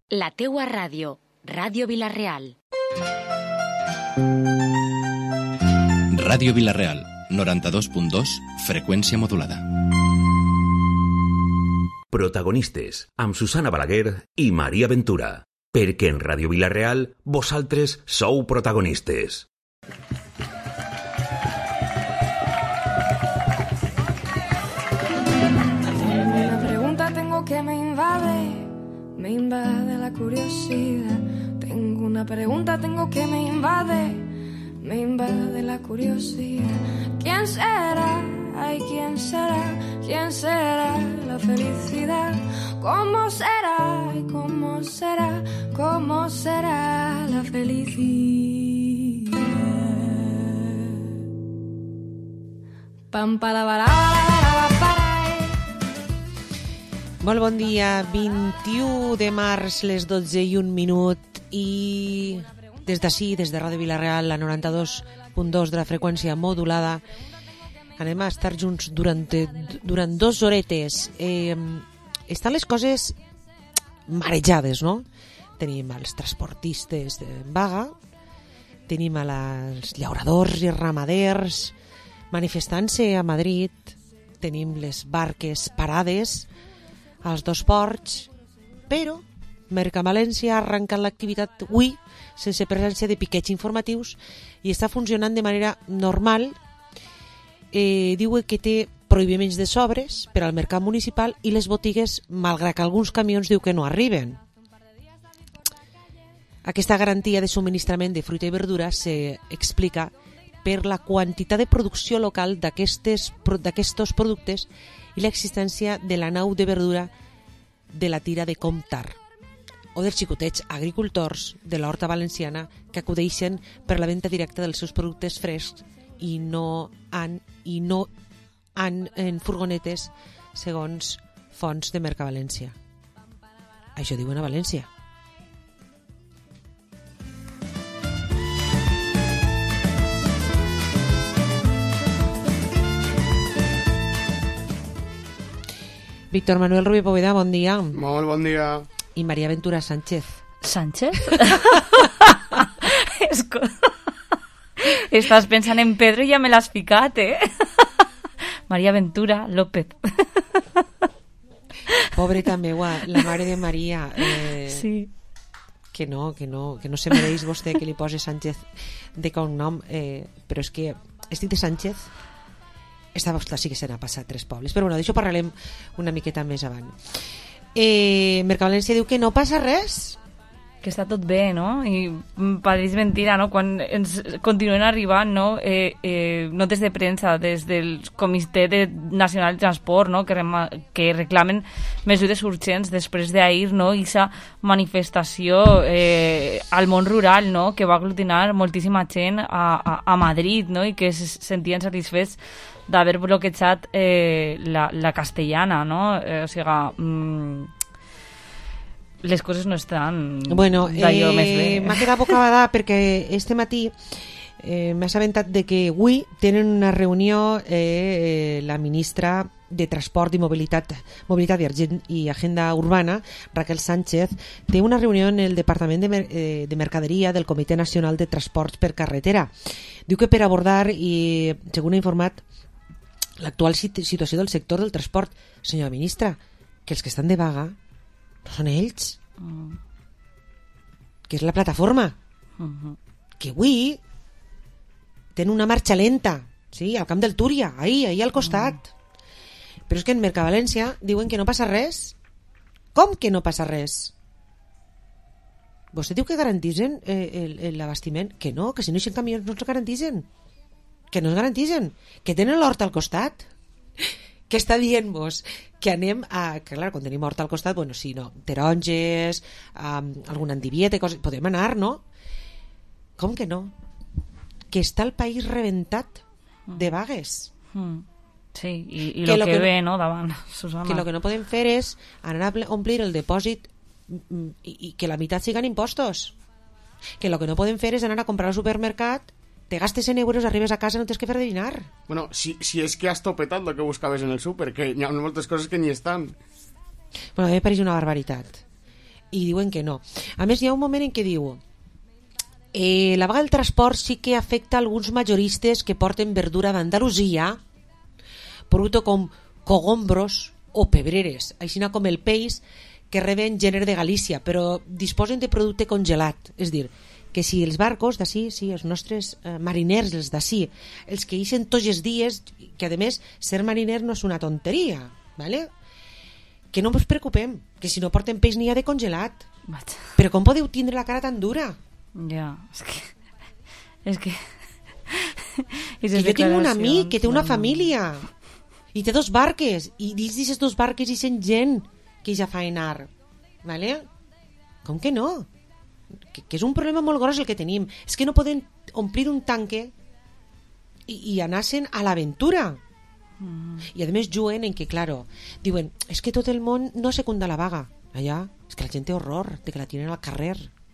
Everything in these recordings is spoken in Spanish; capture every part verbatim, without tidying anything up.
La teua ràdio, Ràdio Vila-real. Ràdio Vila-real, noranta-dos punt dos, freqüència modulada. Protagonistes, amb Susana Balaguer i Maria Ventura. Perquè en Ràdio Vila-real, vosaltres sou protagonistes. Una pregunta tengo que me invade, me invade la curiosidad. Tengo una pregunta tengo que me invade, me invade la curiosidad. ¿Quién será? Ay, ¿quién será? ¿Quién será la felicidad? ¿Cómo será? Ay, ¿cómo será? ¿Cómo será la felicidad? Pam, para, para, para, para. Molt bon dia, vint-i-u de març, les dotze i un minut, i des d'ací, des de Ràdio Vila-real, la noranta-dos punt dos de la freqüència modulada, anem a estar junts durant, durant dos horetes. Eh, estan les coses marejades, no? Tenim els transportistes en vaga, tenim els llauradors i ramaders manifestant-se a Madrid, tenim les barques parades als dos ports, però Mercavalència ha arrencat l'activitat avui sense presència de piquets informatius i està funcionant de manera normal. Eh, diu que té prohibiments de sobres per al mercat municipal i les botigues, malgrat que alguns camions diu que no arriben. Aquesta garantia de subministrament de fruita i verdura s'explica per la quantitat de producció local d'aquests productes i l'existència de la nau de verdura de la tira de Comtar o dels xicotets agricultors de l'horta valenciana que acudeixen per la venda directa dels seus productes frescs i no han, i no han en furgonetes, segons fonts de Mercavalència. Això diuen a València. Víctor Manuel Rubí Poveda, bon dia. Molt bon dia. I Maria Ventura Sánchez. ¿Sánchez? Esco... Estàs pensant en Pedro i ja me l'has ficat, eh? Maria Ventura López. Pobreta meua, la mare de Maria. Eh, sí. Que no, que no, que no se mereix vostè que li posi Sánchez de cognom, eh, però és que estic de Sánchez. Esta vostra sí que se n'ha passat tres pobles, però bueno, d'això parlarem una miqueta més avant. Eh, Mercavalència diu que no passa res, que està tot bé, no? I pareix mentira, no? Quan ens continuen arribant, no? Eh, eh, notes de premsa des del Comitè de Nacional de Transport, no? Que, rema, que reclamen mesures urgents després d'ahir, no? I aquesta manifestació eh, al món rural, no? Que va aglutinar moltíssima gent a, a, a Madrid, no? I que se sentien satisfets d'haver bloquejat eh, la, la castellana, no? Eh, o sigui, mm, les coses no estan bueno, d'allò eh, més bé. M'ha quedat bocabadà perquè este matí eh, m'ha assabentat de que avui tenen una reunió eh, la ministra de Transport i Mobilitat, Mobilitat i Agenda Urbana, Raquel Sánchez, té una reunió en el Departament de, Mer eh, de Mercaderia del Comitè Nacional de Transports per Carretera. Diu que per abordar i, segons ha informat, l'actual situació del sector del transport, senyora ministra, que els que estan de vaga no són ells, mm. que és la plataforma, mm-hmm. que avui tenen una marxa lenta, sí, al camp del Túria, ahí, ahí al costat. Mm. Però és que en Mercavalència diuen que no passa res. Com que no passa res? Vostè diu que garantitzen eh, l'abastiment? Que no, que si no hi ha camions no els garantitzen. Que no es garantitzen, que tenen l'horta al costat. Què està dient-vos? Que anem a... Que clar, quan tenim horta al costat, bueno, sí, no, taronges, um, algun antibiete, coses, podem anar, no? Com que no? Que està el país reventat de vagues. Mm. Sí, i, i que lo que, que ve, no, davant, Susana. Que el que no podem fer és anar a omplir el depòsit i, i que la meitat siguin impostos. Que el que no podem fer és anar a comprar al supermercat, te gastes cent euros, arribes a casa, no tens que fer de dinar. Bueno, si, si és que has topetat el que buscaves en el súper, que hi ha moltes coses que ni estan. Bueno, a mi me pareix una barbaritat. i diuen que no. A més, hi ha un moment en què diu eh, la vaga del transport sí que afecta alguns majoristes que porten verdura d'Andalusia, producte com cogombros o pebreres, així com el peix que reben gènere de Galícia, però disposen de producte congelat. És dir, que si els barcos d'ací, sí, els nostres eh, mariners, els d'ací, els que ixen tots els dies, que a més ser mariner no és una tonteria, ¿vale? Que no ens preocupem, que si no porten peix n'hi ha de congelat. Vaig. Però com podeu tindre la cara tan dura? Ja, és que... És que... I jo tinc un amic que té una família i té dos barques i dins d'aquestes dos barques hi sent gent que ja faenar, ¿vale? Com que no? Que, que és un problema molt gros el que tenim. És que no poden omplir un tanque i, i anar-se'n a l'aventura. Mm. I a més juguen en que, claro, diuen, és que tot el món no secunda la vaga. Allà, és que la gent té horror de que la tiren al carrer.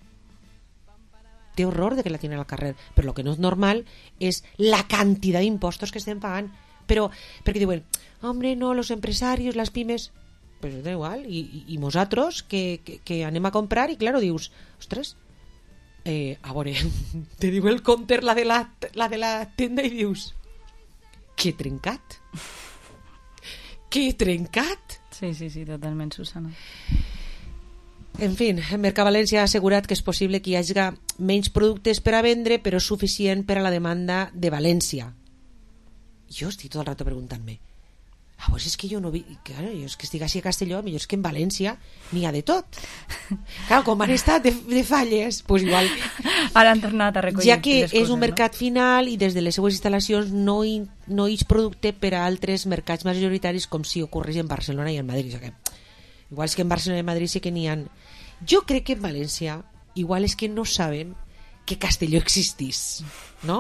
Té horror de que la tiren al carrer. Però el que no és normal és la quantitat d'impostos que estem pagant. Però, perquè diuen, hombre, no, los empresarios, las pymes... Pues da igual, i, i, i nosaltres que, que, que anem a comprar i claro, dius, ostres, eh, a veure, te diu el compter la de la, la de la tenda i dius, que trencat, que trencat. Sí, sí, sí, totalment, Susana. En fi, el Mercavalència ha assegurat que és possible que hi hagi menys productes per a vendre, però és suficient per a la demanda de València. Jo estic tot el rato preguntant-me, ah, pues és que jo no vi... Claro, jo és que estic així a Castelló, millor és que en València n'hi ha de tot. Clar, com han estat de, de falles, pues igual... Ara han tornat a recollir ja que les coses, és un mercat no? final i des de les seues instal·lacions no hi, no hi és producte per a altres mercats majoritaris com si ocorreix en Barcelona i en Madrid. O sigui, igual és que en Barcelona i en Madrid sí que n'hi ha... Jo crec que en València igual és que no saben que Castelló existís, no?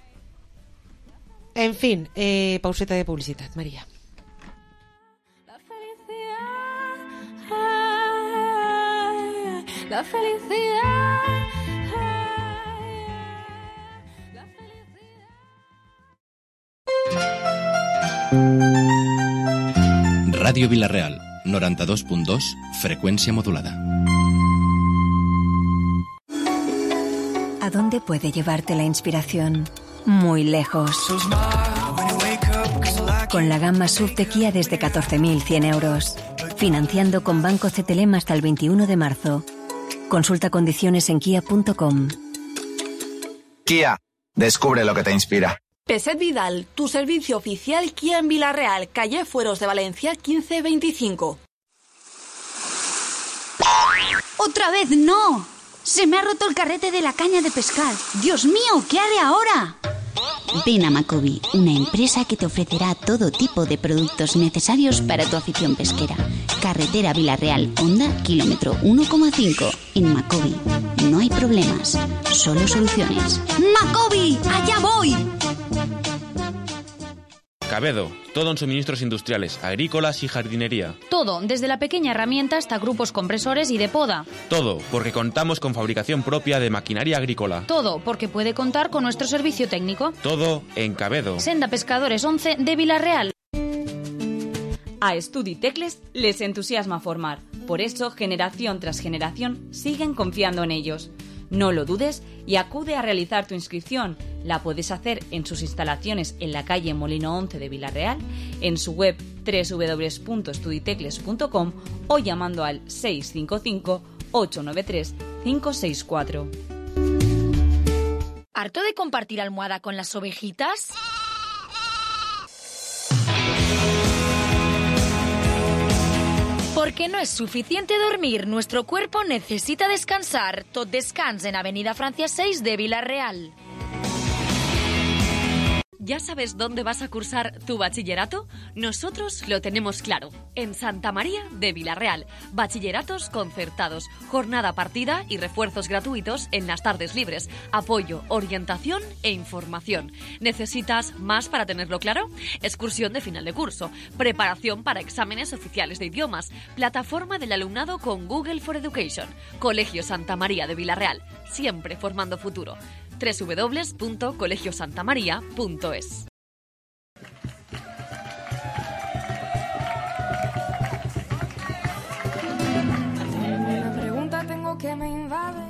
En fi, eh, pauseta de publicitat, Maria. La felicidad, la felicidad. Radio Vilarreal, noranta dos punt dos, frecuencia modulada. ¿A dónde puede llevarte la inspiración? Muy lejos. Con la gama S U V de Kia desde catorce mil cien euros. Financiando con Banco C T L M hasta el veintiuno de marzo. Consulta condiciones en kia punto com. Kia, descubre lo que te inspira. Peset Vidal, tu servicio oficial Kia en Vilarreal, calle Fueros de Valencia quince veinticinco. ¡Otra vez no! Se me ha roto el carrete de la caña de pescar. ¡Dios mío! ¿Qué haré ahora? Ven a Macobi, una empresa que te ofrecerá todo tipo de productos necesarios para tu afición pesquera. Carretera Vilarreal, Honda, kilómetro uno coma cinco. En Macobi no hay problemas, solo soluciones. ¡Macobi! ¡Allá voy! Cabedo, todo en suministros industriales, agrícolas y jardinería. Todo, desde la pequeña herramienta hasta grupos compresores y de poda. Todo, porque contamos con fabricación propia de maquinaria agrícola. Todo, porque puede contar con nuestro servicio técnico. Todo en Cabedo. Senda Pescadores once de Vilarreal. A Studitecles les entusiasma formar. Por eso, generación tras generación, siguen confiando en ellos. No lo dudes y acude a realizar tu inscripción. La puedes hacer en sus instalaciones en la calle Molino once de Vilarreal, en su web doble u doble u doble u punto studitecles punto com o llamando al seis cinco cinco, ocho nueve tres, cinco seis cuatro. ¿Harto de compartir almohada con las ovejitas? Porque no es suficiente dormir, nuestro cuerpo necesita descansar. Tot Descans en Avenida Francia seis de Vilarreal. ¿Ya sabes dónde vas a cursar tu bachillerato? Nosotros lo tenemos claro. En Santa María de Vilarreal. Bachilleratos concertados, jornada partida y refuerzos gratuitos en las tardes libres. Apoyo, orientación e información. ¿Necesitas más para tenerlo claro? Excursión de final de curso. Preparación para exámenes oficiales de idiomas. Plataforma del alumnado con Google for Education. Colegio Santa María de Vilarreal. Siempre formando futuro. doble u doble u doble u punto colegio santa maría punto es. que me invade.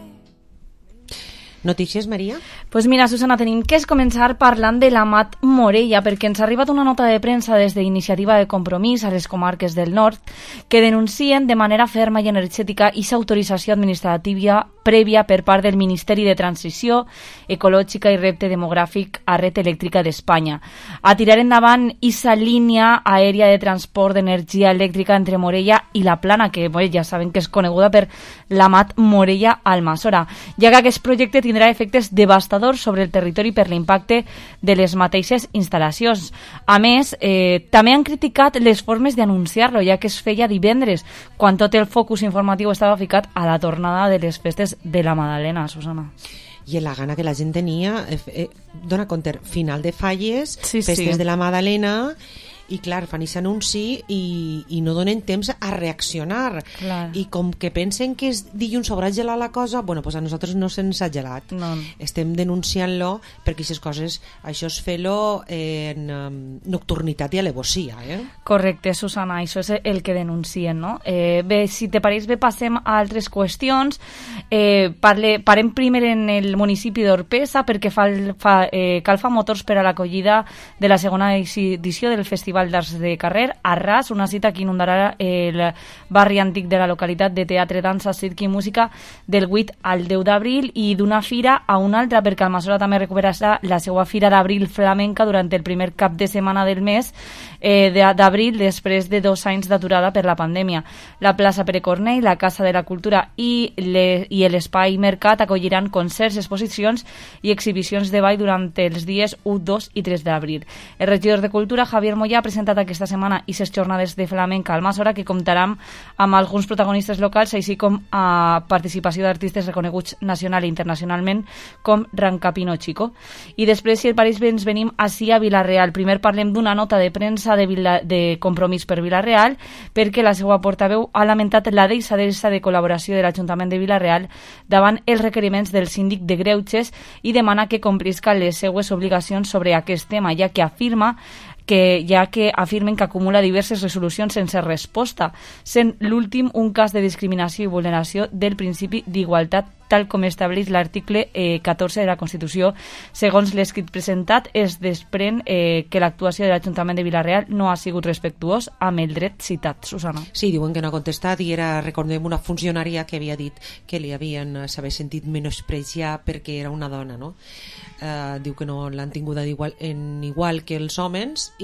Notícies, Maria? Pues mira, Susana, tenim que és començar parlant de l'Amat Morella, perquè ens ha arribat una nota de premsa des d'Iniciativa de Compromís a les comarques del nord que denuncien de manera ferma i energètica aquesta autorització administrativa prèvia per part del Ministeri de Transició Ecològica i Repte Demogràfic a Red Elèctrica d'Espanya a tirar endavant aquesta línia aèria de transport d'energia elèctrica entre Morella i la Plana, que bé, ja saben que és coneguda per l'Amat Morella Almassora, ja que aquest projecte tindrà efectes devastadors sobre el territori per l'impacte de les mateixes instal·lacions. A més, eh, també han criticat les formes d'anunciar-lo, ja que es feia divendres, quan tot el focus informatiu estava ficat a la tornada de les festes de la Madalena, Susana. I la gana que la gent tenia, eh, eh, dona compte, final de falles, sí, festes sí. de la Madalena, i clar, fan aquest anunci i, i no donen temps a reaccionar. Clar. I com que pensen que és dilluns haurà gelat la cosa, bueno, pues a nosaltres no se'ns ha gelat. No. Estem denunciant-lo perquè aquestes coses, això és fer-lo en um, nocturnitat i alevosia, eh? Correcte, Susana, això és el que denuncien, no? Eh, bé, si te pareix bé, passem a altres qüestions. Eh, parle, parem primer en el municipi d'Orpesa perquè fa, fa, eh, cal fa motors per a l'acollida de la segona edició del Festival d'Arts de Carrer, Arràs, una cita que inundarà el barri antic de la localitat de teatre, dansa, circ i música del vuit al deu d'abril i d'una fira a una altra, perquè Almassora també recuperarà la seva fira d'abril flamenca durant el primer cap de setmana del mes eh, d'abril, després de dos anys d'aturada per la pandèmia. La plaça Pere Cornell, la Casa de la Cultura i, le, i l'Espai Mercat acolliran concerts, exposicions i exhibicions de ball durant els dies u, dos i tres d'abril. El regidor de Cultura, Javier Moya, ha presentat aquesta setmana i ses jornades de flamenca a Almassora que comptaran amb alguns protagonistes locals, així com a participació d'artistes reconeguts nacional i internacionalment com Rancapino Chico. I després, si el pareix bé, ens venim ací a Vila-real. Primer parlem d'una nota de premsa de, Vila, de Compromís per Vila-real, perquè la seva portaveu ha lamentat la deixadesa de col·laboració de l'Ajuntament de Vila-real davant els requeriments del síndic de Greuges i demana que complisca les seues obligacions sobre aquest tema, ja que afirma que ja que afirmen que acumula diverses resolucions sense resposta, sent l'últim un cas de discriminació i vulneració del principi d'igualtat, tal com estableix l'article eh, catorze de la Constitució. Segons l'escrit presentat, es desprèn eh, que l'actuació de l'Ajuntament de Vila-real no ha sigut respectuós amb el dret citat. Susana. Sí, diuen que no ha contestat i era, recordem, una funcionària que havia dit que li havien s'havia sentit menospreciar perquè era una dona, no? Uh, diu que no l'han tinguda igual, en igual que els homes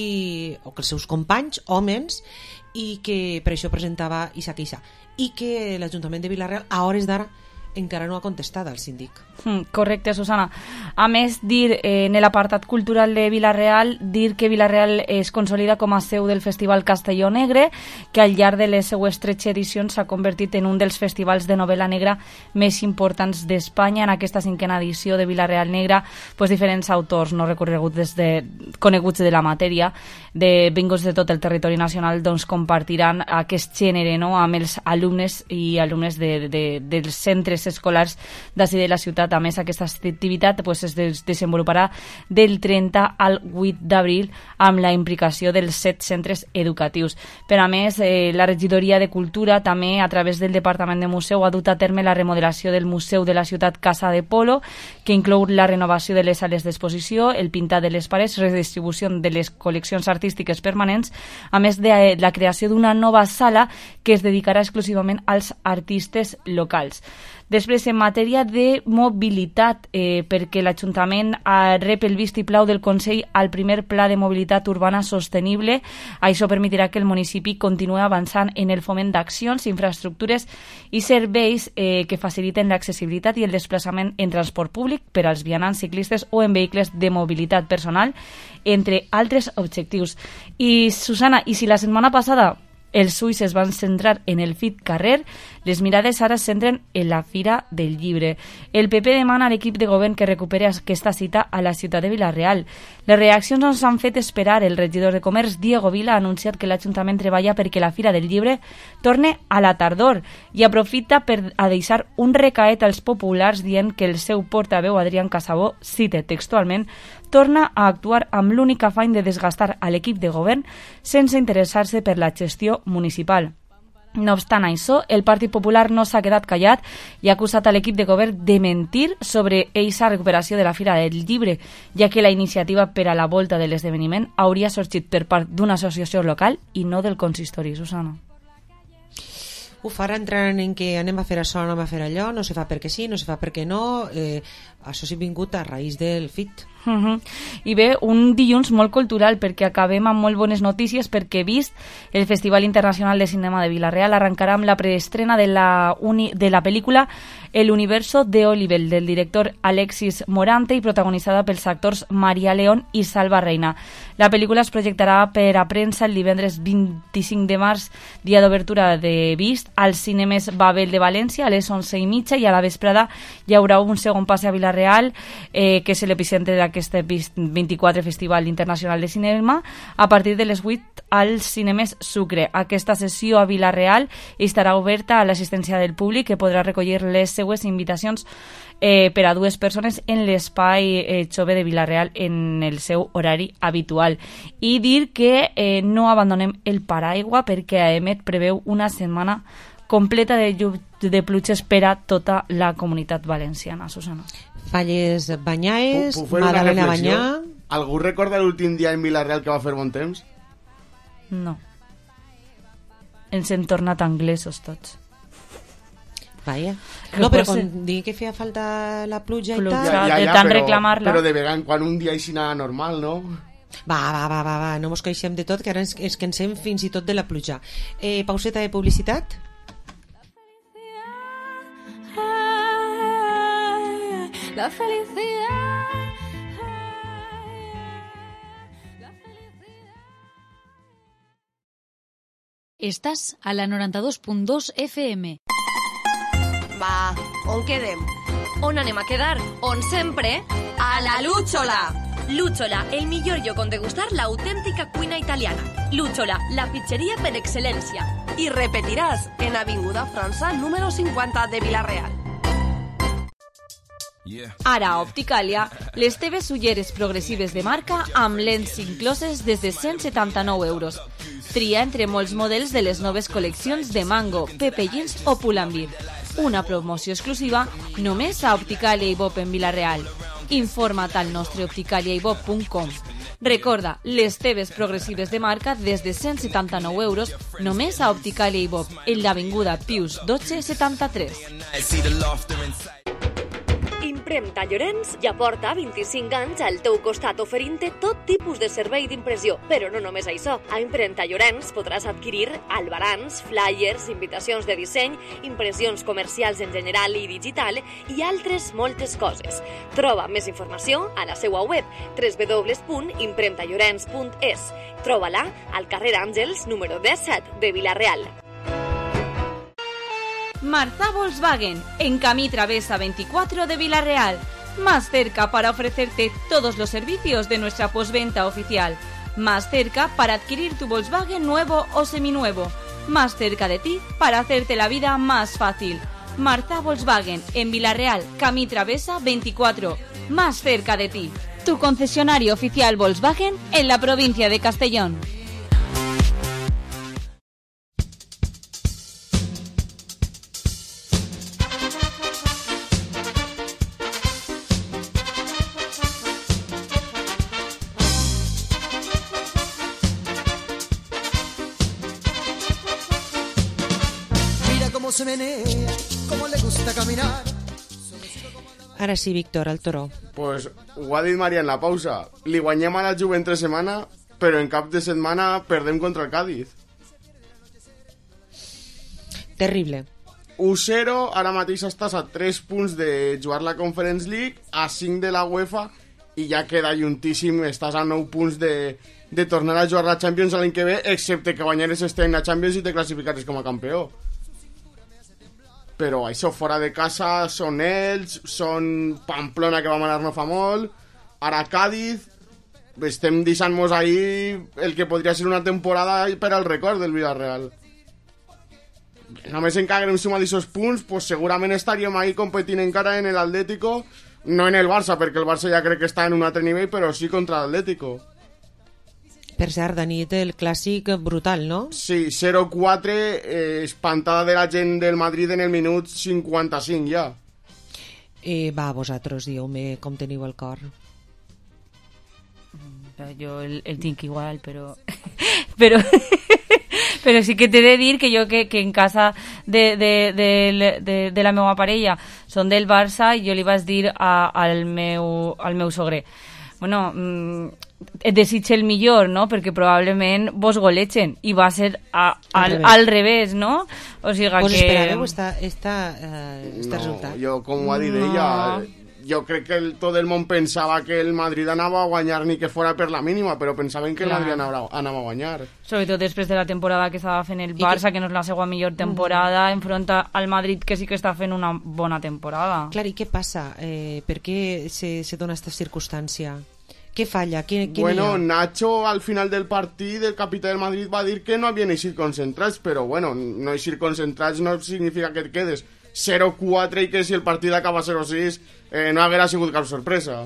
i, o que els seus companys, homes, i que per això presentava Isa Queixa. I que l'Ajuntament de Vila-real, a hores d'ara, encara no ha contestat al síndic. Mm, correcte, Susana. A més, dir eh, en l'apartat cultural de Vila-real, dir que Vila-real es consolida com a seu del Festival Castelló Negre, que al llarg de les seues tretze edicions s'ha convertit en un dels festivals de novel·la negra més importants d'Espanya. En aquesta cinquena edició de Vila-real Negra, pues, diferents autors no recorreguts de, coneguts de la matèria, de vinguts de tot el territori nacional, doncs compartiran aquest gènere, no?, amb els alumnes i alumnes de, de, dels centres escolars d'ací de la ciutat. A més, aquesta activitat pues, es desenvoluparà del trenta al vuit d'abril amb la implicació dels set centres educatius. Per a més, eh, la regidoria de Cultura també, a través del Departament de Museu, ha dut a terme la remodelació del Museu de la Ciutat Casa de Polo, que inclou la renovació de les sales d'exposició, el pintat de les parets, redistribució de les col·leccions artístiques permanents, a més de la creació d'una nova sala que es dedicarà exclusivament als artistes locals. Després, en matèria de mobilitat, eh, perquè l'Ajuntament eh, rep el vistiplau del Consell al primer Pla de Mobilitat Urbana Sostenible. Això permetrà que el municipi continuï avançant en el foment d'accions, infraestructures i serveis eh, que faciliten l'accessibilitat i el desplaçament en transport públic per als vianants, ciclistes o en vehicles de mobilitat personal, entre altres objectius. I, Susana, i si la setmana passada els ulls es van centrar en el Fit Carrer, les mirades ara es centren en la Fira del Llibre. El P P demana a l'equip de govern que recuperi aquesta cita a la ciutat de Vila-real. Les reaccions ens han fet esperar. El regidor de Comerç, Diego Vila, ha anunciat que l'Ajuntament treballa perquè la Fira del Llibre torne a la tardor i aprofita per a deixar un recaet als populars dient que el seu portaveu, Adrián Casabó, cite textualment, torna a actuar amb l'únic afany de desgastar a l'equip de govern sense interessar-se per la gestió municipal. No obstant això, el Partit Popular no s'ha quedat callat i ha acusat a l'equip de govern de mentir sobre eixa recuperació de la Fira del Llibre, ja que la iniciativa per a la volta de l'esdeveniment hauria sorgit per part d'una associació local i no del consistori, Susana. Uf, ara entraran en que anem a fer això, anem a fer allò, no se fa perquè sí, no se fa perquè no, eh, això s'ha vingut a raïs del F I T. Uh-huh. I bé, un dilluns molt cultural perquè acabem amb molt bones notícies perquè vist el Festival Internacional de Cinema de Vila-real arrencarà amb la preestrena de la, uni, de la pel·lícula El universo de Oliver del director Alexis Morante i protagonitzada pels actors Maria León i Salva Reina. La pel·lícula es projectarà per a premsa el divendres vint-i-cinc de març, dia d'obertura de vist, als cinemes Babel de València a les onze i mitja i a la vesprada hi haurà un segon passe a Vila-real eh, que és l'epicentre d'aquest vint-i-quatre Festival Internacional de Cinema a partir de les vuit als cinemes Sucre. Aquesta sessió a Vila-real estarà oberta a l'assistència del públic que podrà recollir les seues invitacions eh, per a dues persones en l'espai eh, Xove de Vila-real en el seu horari habitual. I dir que eh, no abandonem el paraigua perquè Aemet preveu una setmana completa de, de pluges per a tota la comunitat valenciana, Susana. Falles Banyaes, Madalena Banyà... Algú recorda l'últim dia en Vila-real que va fer bon temps? No. Ens hem tornat anglesos tots. Vaja. No, però quan digui que feia falta la pluja, pluja i tal... Ja, ja, ja, però, reclamar-la. Però de vegades, quan un dia així anava normal, no? Va, va, va, va, va, no mos queixem de tot, que ara ens, ens cansem fins i tot de la pluja. Eh, pauseta de publicitat? La felicidad. Estàs a la noranta-dos punt dos F M. Va, on quedem? On anem a quedar? On sempre? A la Lúchola! Lúchola, el millor lloc on degustar l'autèntica cuina italiana. Lúchola, la pizzeria per excel·lència. I repetiràs en Avinguda França número cinquanta de Vila-real. Ara a Opticalia, les teves ulleres progressives de marca amb lents incloses des de cent setanta-nou euros. Tria entre molts models de les noves col·leccions de Mango, Pepe Jeans o Pull&Bear. Una promoció exclusiva només a Opticalia i Bob en Vila-real. Informa't al nostre opticalia i bob punt com. Recorda, les teves progressives de marca des de cent setanta-nou euros només a Opticalia i Bob, en l'avinguda Pius dotze setanta-tres. Impremta Llorenç ja porta vint-i-cinc anys al teu costat oferint-te tot tipus de servei d'impressió. Però no només això. A Impremta Llorenç podràs adquirir albarans, flyers, invitacions de disseny, impressions comercials en general i digital i altres moltes coses. Troba més informació a la seva web w w w punt impremta llorenç punt es. Troba-la al carrer Àngels número disset de Vila-real. Marza Volkswagen, en Camí Travesa veinticuatro de Vila-real. Más cerca para ofrecerte todos los servicios de nuestra postventa oficial. Más cerca para adquirir tu Volkswagen nuevo o seminuevo. Más cerca de ti para hacerte la vida más fácil. Marza Volkswagen, en Vila-real, Camí Travesa veinticuatro. Más cerca de ti. Tu concesionario oficial Volkswagen en la provincia de Castellón. Se menea, como le gusta caminar. Ara sí, Víctor, al toro. Pues ho ha dit Maria en la pausa. Li guanyem a la Juve entre setmana, però en cap de setmana perdem contra el Cádiz. Terrible. u zero, ara mateix estàs a tres punts de jugar la Conference League, a cinc de la UEFA, i ja queda juntíssim, estàs a nou punts de, de tornar a jugar la Champions l'any que ve, excepte que guanyares este any la Champions i te classificares com a campió. Però això fora de casa són ells, són Pamplona, que vam anar no fa molt, ara Cádiz, estem deixant-nos ahir el que podria ser una temporada per al record del Villarreal. Només encara que hem sumat aquests punts, pues segurament estaríem ahí competint encara en l'Atlético, no en el Barça, perquè el Barça ja crec que està en un altre nivell, però sí contra l'Atlético. Per cert, de nit el clàssic brutal, no? Sí, zero quatre, eh, espantada de la gent del Madrid en el minut cinquanta-cinc ja. Eh, va, vosaltres, dieu-me com teniu el cor. Jo el, el tinc igual, però... però... però sí que t'he de dir que jo que, que en casa de, de, de, de, de la meva parella són del Barça i jo li vaig dir a, al, meu, al meu sogre, bueno, mm, et desitge el millor, no? Perquè probablement vos golegen, i va ser a, al, al, al revés, no? O sigui ¿Vos que... esperàveu esta, esta, uh, este no, resultat? Jo, com ho ha dit No. ella, jo crec que el, tot el món pensava que el Madrid anava a guanyar ni que fora per la mínima, però pensaven que el Clar. Madrid anava, anava a guanyar. Sobretot després de la temporada que estava fent el Barça, que... que no és la seva millor temporada, mm. enfronta al Madrid, que sí que està fent una bona temporada. Clar, i què passa? Eh, per què se, se dona aquesta circumstància? Què falla? Què, què Bueno, n'hi ha? Nacho al final del partit, el capità del Madrid va dir que no havien eixit concentrats, però bueno, no eixir concentrats no significa que et quedes zero quatre i que si el partit acaba zero sis eh, no haguera sigut cap sorpresa.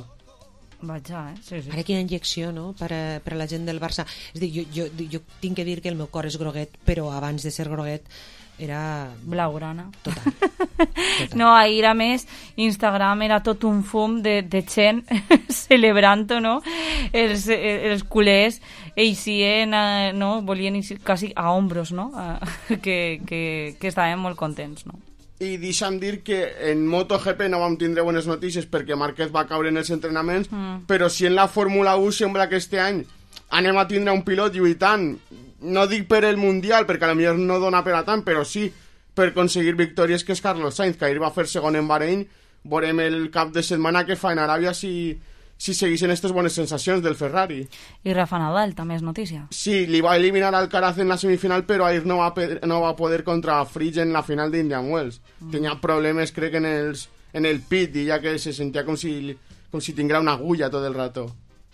Vaja, eh? Sí, sí. Ara quina injecció, no?, per a, per a la gent del Barça. És a dir, jo, jo, jo tinc que dir que el meu cor és groguet, però abans de ser groguet era... Blaugrana. Total. Total. No, ahir a més Instagram era tot un fum de, de gent celebrant-ho, no? Els, els culers eixien, eh, no? Volien eixir quasi a ombros, no? Eh, que, que, que estaven molt contents, no? I deixa'm dir que en MotoGP no vam tindre bones notícies perquè Márquez va caure en els entrenaments, mm. però si en la Fórmula u sembla que este any anem a tindre un pilot lluitant, no dic per el Mundial, perquè potser no dona per a tant, però sí per aconseguir victòries, que és Carlos Sainz, que ahir va fer segon en Bahrein. Veurem el cap de setmana que fa en Aràbia si, si segueixen aquestes bones sensacions del Ferrari. I Rafa Nadal també és notícia. Sí, li va eliminar al Alcaraz en la semifinal, però ahir no va, no va poder contra Fritz en la final d'Indian Wells. Mm. Tenia problemes, crec, en, els, en el pit, i ja que se sentia com si, com si tinguera una agulla tot el rato.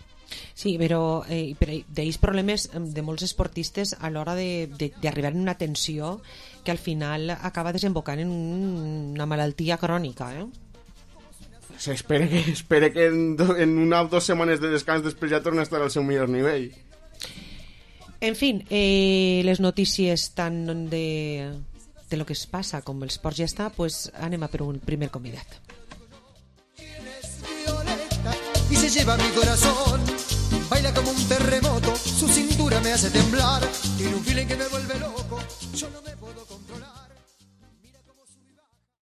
Sí, però eh, d'ells problemes de molts esportistes a l'hora d'arribar en una tensió que al final acaba desembocant en una malaltia crònica, eh? S'espera que, espera que en, do, en una o dues setmanes de descans després ja torna a estar al seu millor nivell. En fin, eh, les notícies tant de, de lo que es passa com el esport ja està, pues anem a per un primer convidat. Y se lleva mi corazón, baila como un terremoto, su cintura me hace temblar, tiene un feeling que me vuelve loco, yo no me puedo controlar. Mira cómo sube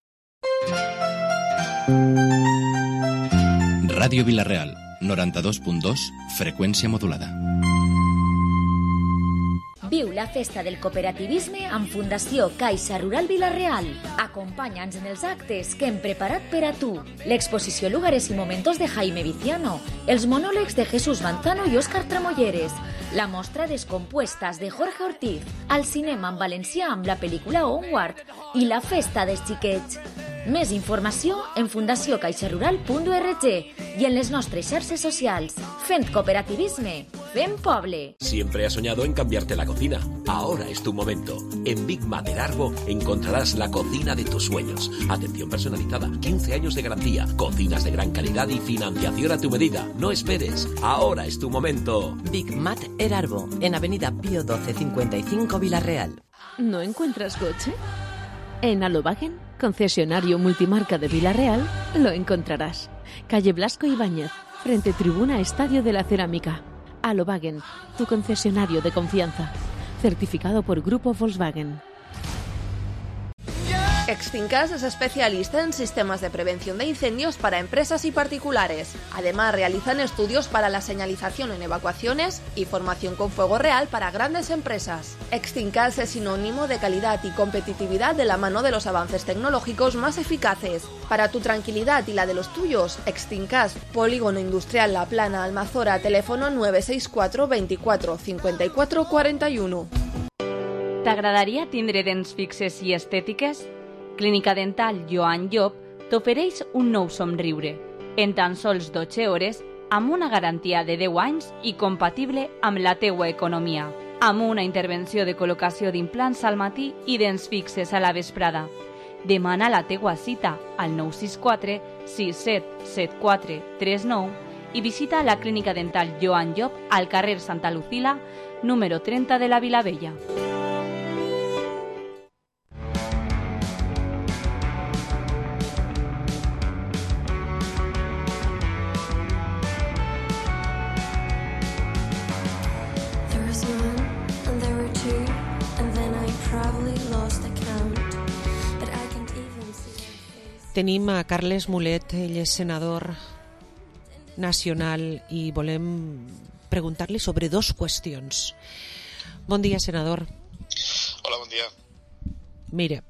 y baja. Ràdio Vila-real, noranta-dos punt dos, freqüència modulada. Viu la festa del cooperativisme amb Fundació Caixa Rural Vila-real. Acompanya'ns en els actes que hem preparat per a tu. L'exposició Lugares y Momentos de Jaime Viciano, els monòlegs de Jesús Manzano i Òscar Tramolleres, la mostra Descompuestas de Jorge Ortiz, al cinema en valencià amb la pel·lícula Onward i la festa dels xiquets. Més informació en fundació caixa rural punt org i en les nostres xarxes socials. Fent cooperativisme, fent poble. Siempre has soñado en cambiarte la cocina. Ahora es tu momento. En Big Mat de Largo encontrarás la cocina de tus sueños. Atención personalizada, quince años de garantía, cocinas de gran calidad y financiación a tu medida. No esperes. Ahora es tu momento. Big Mat Erarbo, en Avenida Pío doce cincuenta y cinco Vila-real. ¿No encuentras coche? En Alobagen, concesionario multimarca de Vila-real, lo encontrarás. Calle Blasco Ibáñez, frente tribuna Estadio de la Cerámica. Alobagen, tu concesionario de confianza. Certificado por Grupo Volkswagen. Extincas es especialista en sistemas de prevención de incendios para empresas y particulares. Además, realizan estudios para la señalización en evacuaciones y formación con fuego real para grandes empresas. Extincas es sinónimo de calidad y competitividad de la mano de los avances tecnológicos más eficaces. Para tu tranquilidad y la de los tuyos, Extincas, Polígono Industrial La Plana, Almazora, teléfono nueve seis cuatro veinticuatro cincuenta y cuatro cuarenta y uno. T'agradaria tindre dents fixes i estètiques? Clínica Dental Joan Llop t'ofereix un nou somriure, en tan sols dotze hores, amb una garantia de deu anys i compatible amb la teua economia, amb una intervenció de col·locació d'implants al matí i dents fixes a la vesprada. Demana la teua cita al nou sis quatre sis set set quatre tres nou y visita la Clínica Dental Joan Job al carrer Santa Lucila, número treinta de la Vilavella. Tenim a Carles Mulet, ell és senador nacional i volem preguntar-li sobre dos qüestions. Bon dia, senador. Hola, bon dia. Mire,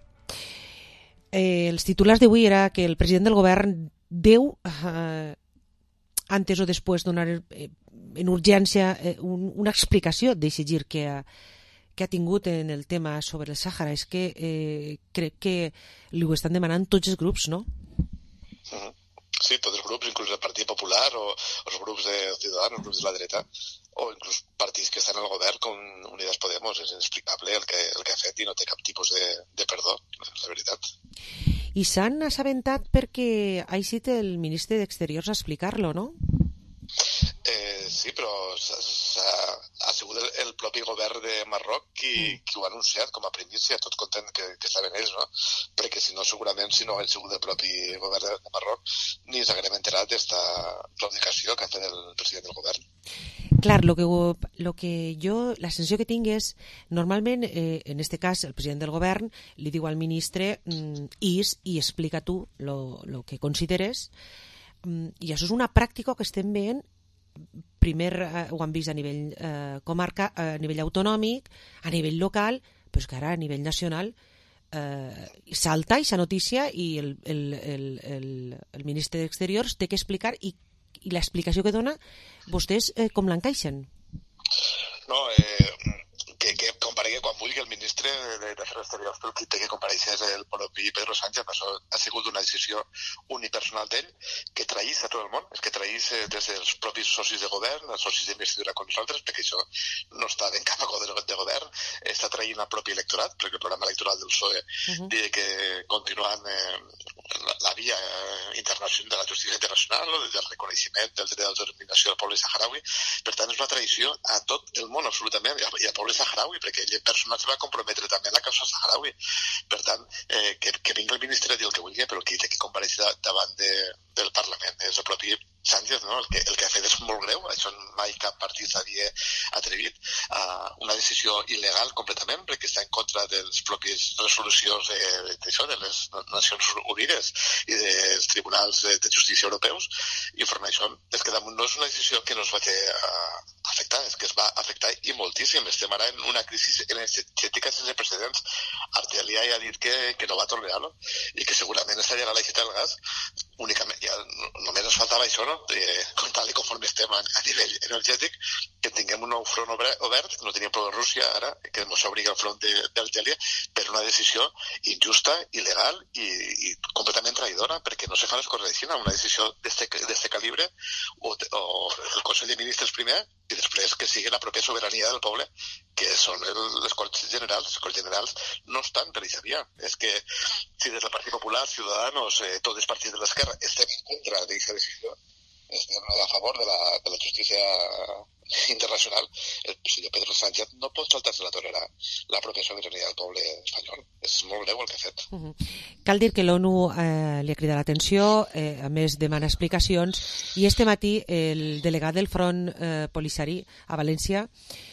eh, els titulars d'avui era que el president del govern deu, eh, antes o després, donar eh, en urgència eh, un, una explicació d'aquest gir que ha que ha tingut en el tema sobre el Sàhara. És que eh, crec que li ho estan demanant tots els grups, no? Uh-huh. Sí, tots els grups, inclús el Partit Popular o els grups de Ciutadans, els grups de la dreta, o inclús partits que estan al govern com Unidas Podemos. És inexplicable el que, el que ha fet i no té cap tipus de, de perdó, la veritat. I s'han assabentat perquè ha eixit el ministre d'Exteriors a explicar-lo, no? Eh, sí, però s'ha, ha sigut el, el propi govern de Marroc qui, mm. qui ho ha anunciat com a primícia, tot content que, que estaven ells, no? Perquè si no, segurament, si no hagués sigut el propi govern de, de Marroc, ni s'haguem enterat d'esta claudicació que ha fet el president del govern. Clar, lo que, lo que jo, la sensació que tinc és, normalment, eh, en este cas, el president del govern li diu al ministre mm, is i explica tu lo, lo que consideres. I això és una pràctica que estem veient, primer eh, ho han vist a nivell eh, comarca, a nivell autonòmic, a nivell local, però és que ara a nivell nacional eh, salta aquesta notícia i el, el, el, el, el ministre d'Exteriors té que explicar i, i l'explicació que dona vostès eh, com l'encaixen? No, eh... Que, que comparegui quan vulgui el ministre d'Afers Exteriors, però qui té que compareixer és el propi Pedro Sánchez. Això ha sigut una decisió unipersonal d'ell, que traïs a tot el món, és que traïs des dels propis socis de govern, els socis d'investidura com nosaltres, perquè això no està en cap acord de govern, està traint el propi electorat, perquè el programa electoral del P S O E uh-huh. diu que continuant eh, la, la via eh, internacional de la justícia internacional, no? Del reconeixement del dret d'autodeterminació del poble saharaui. Per tant, és una traïció a tot el món, absolutament, i al poble saharaui, perquè ell personal se va comprometre també en la causa saharaui. Per tant, eh, que, que vingui el ministre a dir el que vulgui, però qui té que compareixer davant de, del Parlament és el propi Sánchez, no? El que, el que ha fet és molt greu, això mai cap partit s'havia atrevit, uh, una decisió il·legal completament, perquè està en contra dels propis resolucions de, de, de, de les Nacions Unides i dels tribunals de, de justícia europeus, i per això és que damunt no és una decisió que no es va uh, afectar, és que es va afectar i moltíssim. Estem ara en una crisi energètica sense precedents. Argelia ja ha dit que, que no va tolerar-lo i que segurament estallarà l'aixeta del gas. Únicament, ja només ens faltava això, no? Eh, com tal i conforme estem a, a nivell energètic, que tinguem un nou front obert, no teníem prou de Rússia ara, que ens obliga el front d'Argèlia per una decisió injusta, il·legal i, i completament traïdora, perquè no se fan les coses així, una decisió d'este calibre, o, o el Consell de Ministres primer, i després que sigui la pròpia sobirania del poble, que són el, les Corts Generals. Les Corts Generals no estan per aquesta via. És que si des del Partit Popular, Ciudadanos, eh, tots els partits de l'esquerra estem en contra d'aquesta decisió, estem a favor de la, de la justícia internacional, el senyor Pedro Sánchez no pot saltar-se la torera la pròpia sobirania del poble espanyol. És molt greu el que ha fet. Uh-huh. Cal dir que l'ONU eh, li ha cridat l'atenció, eh, a més demana explicacions, i este matí el delegat del Front eh, Polisarí a València,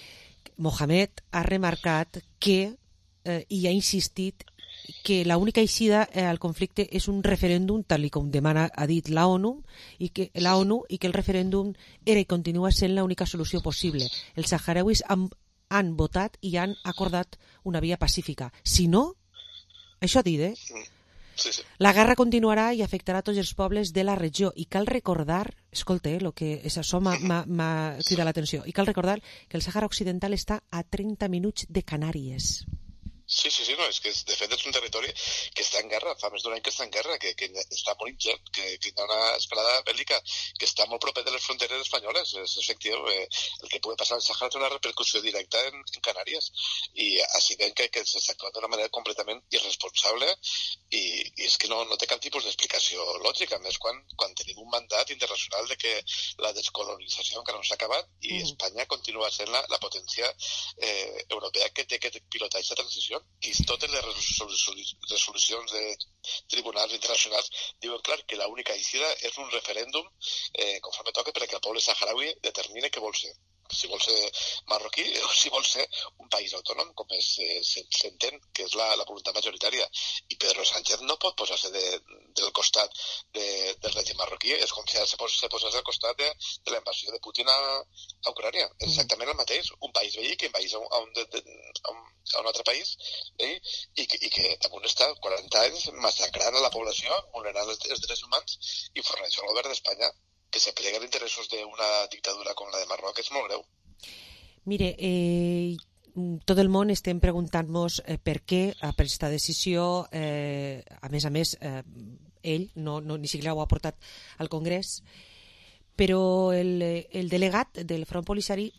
Mohamed, ha remarcat que eh, i ha insistit que l'única eixida al conflicte és un referèndum, tal com demana, ha dit la ONU, i que la ONU i que el referèndum era i continua sent l'única solució possible. Els saharauis han, han votat i han acordat una via pacífica. Si no, això ha dit, eh? Sí, sí. La guerra continuarà i afectarà tots els pobles de la regió. I cal recordar, escolta, eh, lo que és això m'ha cridat l'atenció, i cal recordar que el Sàhara Occidental està a trenta minuts de Canàries. Sí, sí, sí, no, és que de fet és un territori que està en guerra, fa més d'un any que està en guerra, que, que està morint gent, que, que hi ha una escalada bèl·lica, que està molt proper de les fronteres espanyoles. És efectiu, eh, el que pugui passar al Sàhara té una repercussió directa en, en Canàries, i així que, que s'està actuant d'una manera completament irresponsable, i, i és que no, no té cap tipus d'explicació lògica, més quan, quan tenim un mandat internacional de que la descolonització encara no s'ha acabat, i mm. Espanya continua sent la, la potència eh, europea que té que pilotar aquesta transició. I totes les resolucions de tribunals internacionals diuen clar que l'única eixida és un referèndum eh, conforme toca perquè el poble saharaui determine què vol ser, si vol ser marroquí o si vol ser un país autònom, com s'entén que és la, la voluntat majoritària. I Pedro Sánchez no pot posar-se de, del costat de, del règim marroquí, és com si se, pos, se posés al costat de, de la invasió de Putin a, a Ucrània. És exactament el mateix, un país veí que invadeix a un, a un, de, de, a un, a un altre país veí, i, que, i que damunt està quaranta anys massacrant a la població, vulnerant els, els drets humans i forneix al govern d'Espanya que se pleguen interessos d'una dictadura com la de Marroc és molt greu. Mire, eh, tot el món estem preguntant-nos eh, per què per aquesta decisió, eh, a més a més, eh, ell no, no, ni siquiera ho ha portat al Congrés, però el, el delegat del Front Polisario,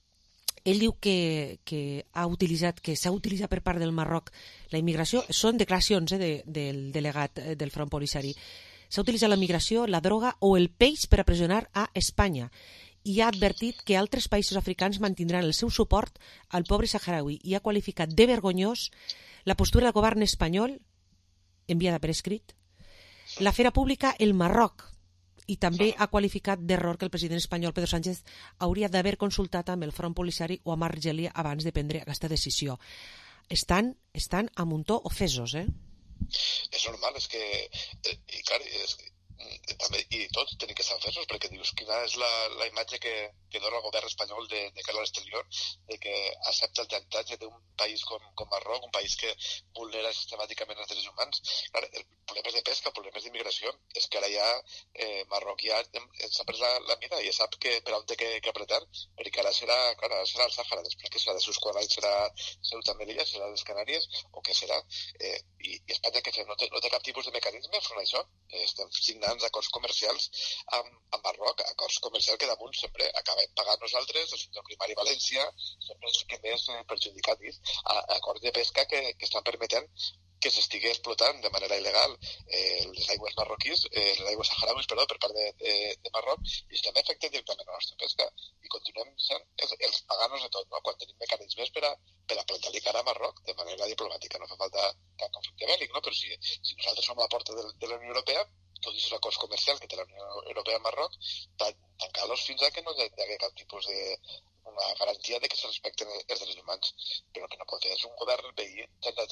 ell diu que, que ha utilitzat, que s'ha utilitzat per part del Marroc la immigració, són declaracions eh, de, del delegat del Front Polisario, s'ha utilitzat la migració, la droga o el peix per a pressionar a Espanya i ha advertit que altres països africans mantindran el seu suport al pobre saharaui i ha qualificat de vergonyós la postura del govern espanyol, enviada per escrit, la fera pública el Marroc, i també ha qualificat d'error que el president espanyol Pedro Sánchez hauria d'haver consultat amb el Front Polisario o amb Argèlia abans de prendre aquesta decisió. Estan, estan a muntó ofesos, eh? És normal, és que eh, i clar, és, també, i tots tenim que estar ofesos perquè dius quina és la, la imatge que, que dona el govern espanyol de, de cara a l'exterior, de que accepta el xantatge d'un país com, com Marroc, un país que vulnera sistemàticament els drets humans. Clar, el problemes de pesca, problemes d'immigració, és que ara ja eh, Marroc ja s'ha pres la, la mida i ja sap que per on té que, que apretar, perquè ara serà, clar, ara serà el Sàhara, després que serà de sus quadrats, serà Ceuta Melilla, serà les Canàries, o què serà? Eh, i, I Espanya què fem? No té, no té cap tipus de mecanisme front a això? Eh, estem signant acords comercials amb, amb Marroc, acords comercials que damunt sempre acabem pagant nosaltres, el sector primari València, sempre és el que més eh, perjudicat és, a, a acords de pesca que, que estan permetent que s'estigui explotant de manera il·legal eh, les aigües marroquís, eh, les aigües saharauis, perdó, per part de, de, de Marroc, i estem afectant directament a la nostra pesca. I continuem sent els, els paganos de tot, no? Quan tenim mecanismes per a, per a plantar-li cara a Marroc de manera diplomàtica. No fa falta cap conflicte bèl·lic, no? Però si, si nosaltres som a la porta de, de la Unió Europea, tots els acords comercials que té la Unió Europea amb Marroc, tancar-los fins a que no hi hagi cap tipus de una garantia de que se respecten els drets humans. Però que no pot fer és un govern veí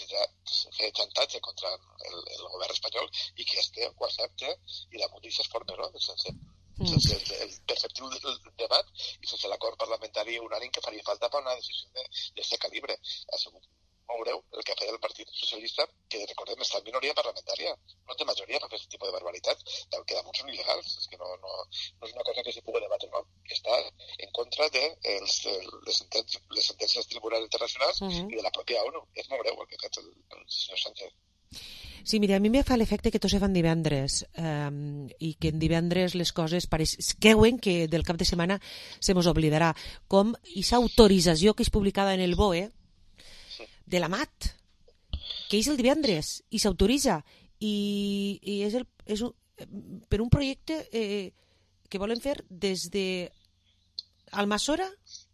fer xantatge contra el, el govern espanyol i que este ho accepta i damunt d'aixes formes, no? Sense, sense el, el perceptiu del debat i sense l'acord parlamentari unànim que faria falta per una decisió d'aquest calibre. Ha sigut molt greu el que ha fet el Partit Socialista, que recordem està en minoria parlamentària, no té majoria per fer aquest tipus de barbaritats, que damunt són il·legals, és que no, no, no és una cosa que s'hi pugui debatre, no? Està en contra de els, les, sentències, les sentències dels tribunals internacionals uh-huh. i de la pròpia ONU. És molt greu el que ha fet el, el senyor Sánchez. Sí, mira, a mi me fa l'efecte que tots se fan divendres eh, i que en divendres les coses pareix... creuen que del cap de setmana se mos oblidarà, com aquesta autorització que és publicada en el B O E de la M A T, que és el divendres i s'autoritza i, i és, el, és un, per un projecte eh, que volen fer des de Almassora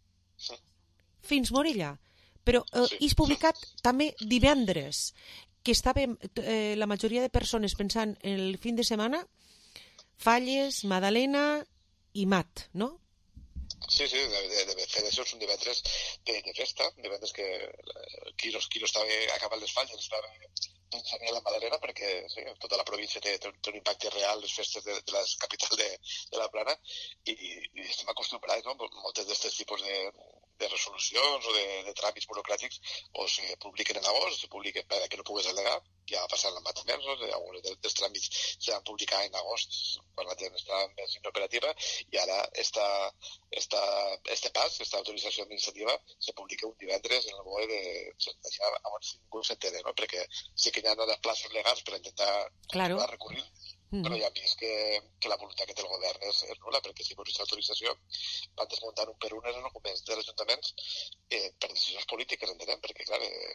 fins Morella, però eh, és publicat també divendres, que estàvem eh, la majoria de persones pensant en el fin de setmana, Falles, Madalena i Mat, no? Sí, sí, de, de, de fer això és un divendres de, de festa, divendres que Quiro, Quiro estava acabant les Falles, estava pensant en la Madalena perquè sí, tota la província té, té, té un impacte real les festes de, de la capital de, de la Plana i, i estem acostumbrats, no? Moltes d'aquests tipus de de resolucions o de, de tràmits burocràtics o se publiquen en agost, se publiquen per que no pugues al·legar, ja va passar amb altres mesos, alguns dels tràmits se van publicar en agost, quan la gent està més inoperativa, i ara esta, esta, este pas, esta autorització administrativa, se publica un divendres en el B O E de... Ja, abans ningú s'entén, no? Perquè sí que hi ha les places legals per intentar claro. recurrir, Mm. però ja hem vist que, que la voluntat que té el govern és, és nul·la, perquè si per aquesta autorització van desmuntant un per un els documents dels ajuntaments eh, per decisions polítiques, entenem, perquè clar, eh,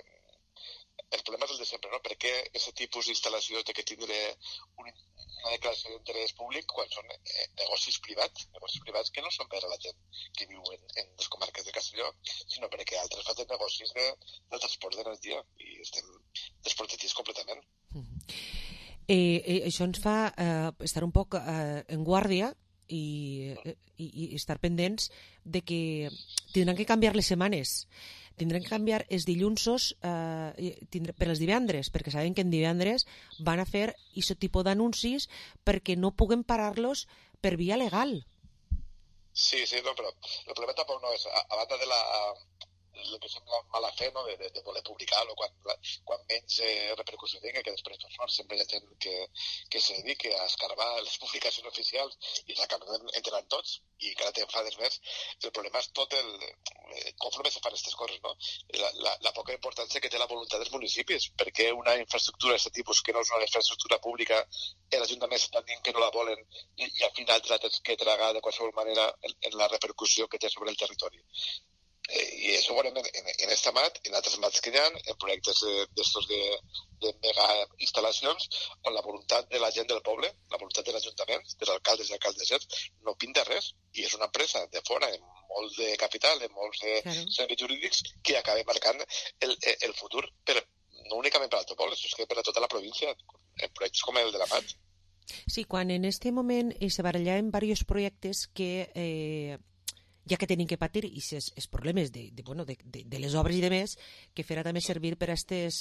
el problema és el de sempre, no? Per què aquest tipus d'instal·lació té que tindre un, una declaració d'interès públic quan són eh, negocis privats, negocis privats que no són per a la gent que viu en, en les comarques de Castelló, sinó perquè altres fan negocis de, del transport d'energia i estem desprotegits completament. Mm-hmm. Eh, eh, això ens fa eh, estar un poc eh, en guàrdia i, eh, i, i estar pendents de que tindran que canviar les setmanes, tindran que canviar els dilluns eh, tindre, per els divendres, perquè saben que en divendres van a fer aquest tipus d'anuncis perquè no puguen parar-los per via legal. Sí, sí, no, però el problema tampoc no és, a, a banda de la... el que sembla mala fe, no?, de, de, de voler publicar-lo quan, quan menys eh, repercussió tingui, que després doncs, sempre hi ha gent que, que se dedica a escarbar les publicacions oficials i s'acaben entrant tots i encara t'enfades més. El problema és tot el... Eh, conforme se fan aquestes coses, no? La, la, la poca importància que té la voluntat dels municipis, perquè una infraestructura d'aquest tipus que no és una infraestructura pública, l'Ajuntament està dient que no la volen i, i al final te la tens que tragar de qualsevol manera en, en la repercussió que té sobre el territori. Eh, i això ho veurem en, en, en esta mat, en altres mats que hi ha, en projectes d'estos de, de mega instal·lacions, on la voluntat de la gent del poble, la voluntat de l'Ajuntament, dels alcaldes i alcaldesses, no pinta res, i és una empresa de fora, amb molt de capital, amb molts de claro. serveis jurídics, que acaba marcant el, el futur, per, no únicament per al teu poble, sinó que per a tota la província, en projectes com el de la mat. Sí, quan en este moment eh, se barallaven diversos projectes que... Eh, ja que tenim que patir aquests problemes de, de, bueno, de, de, de les obres i de més, que farà també servir per a aquestes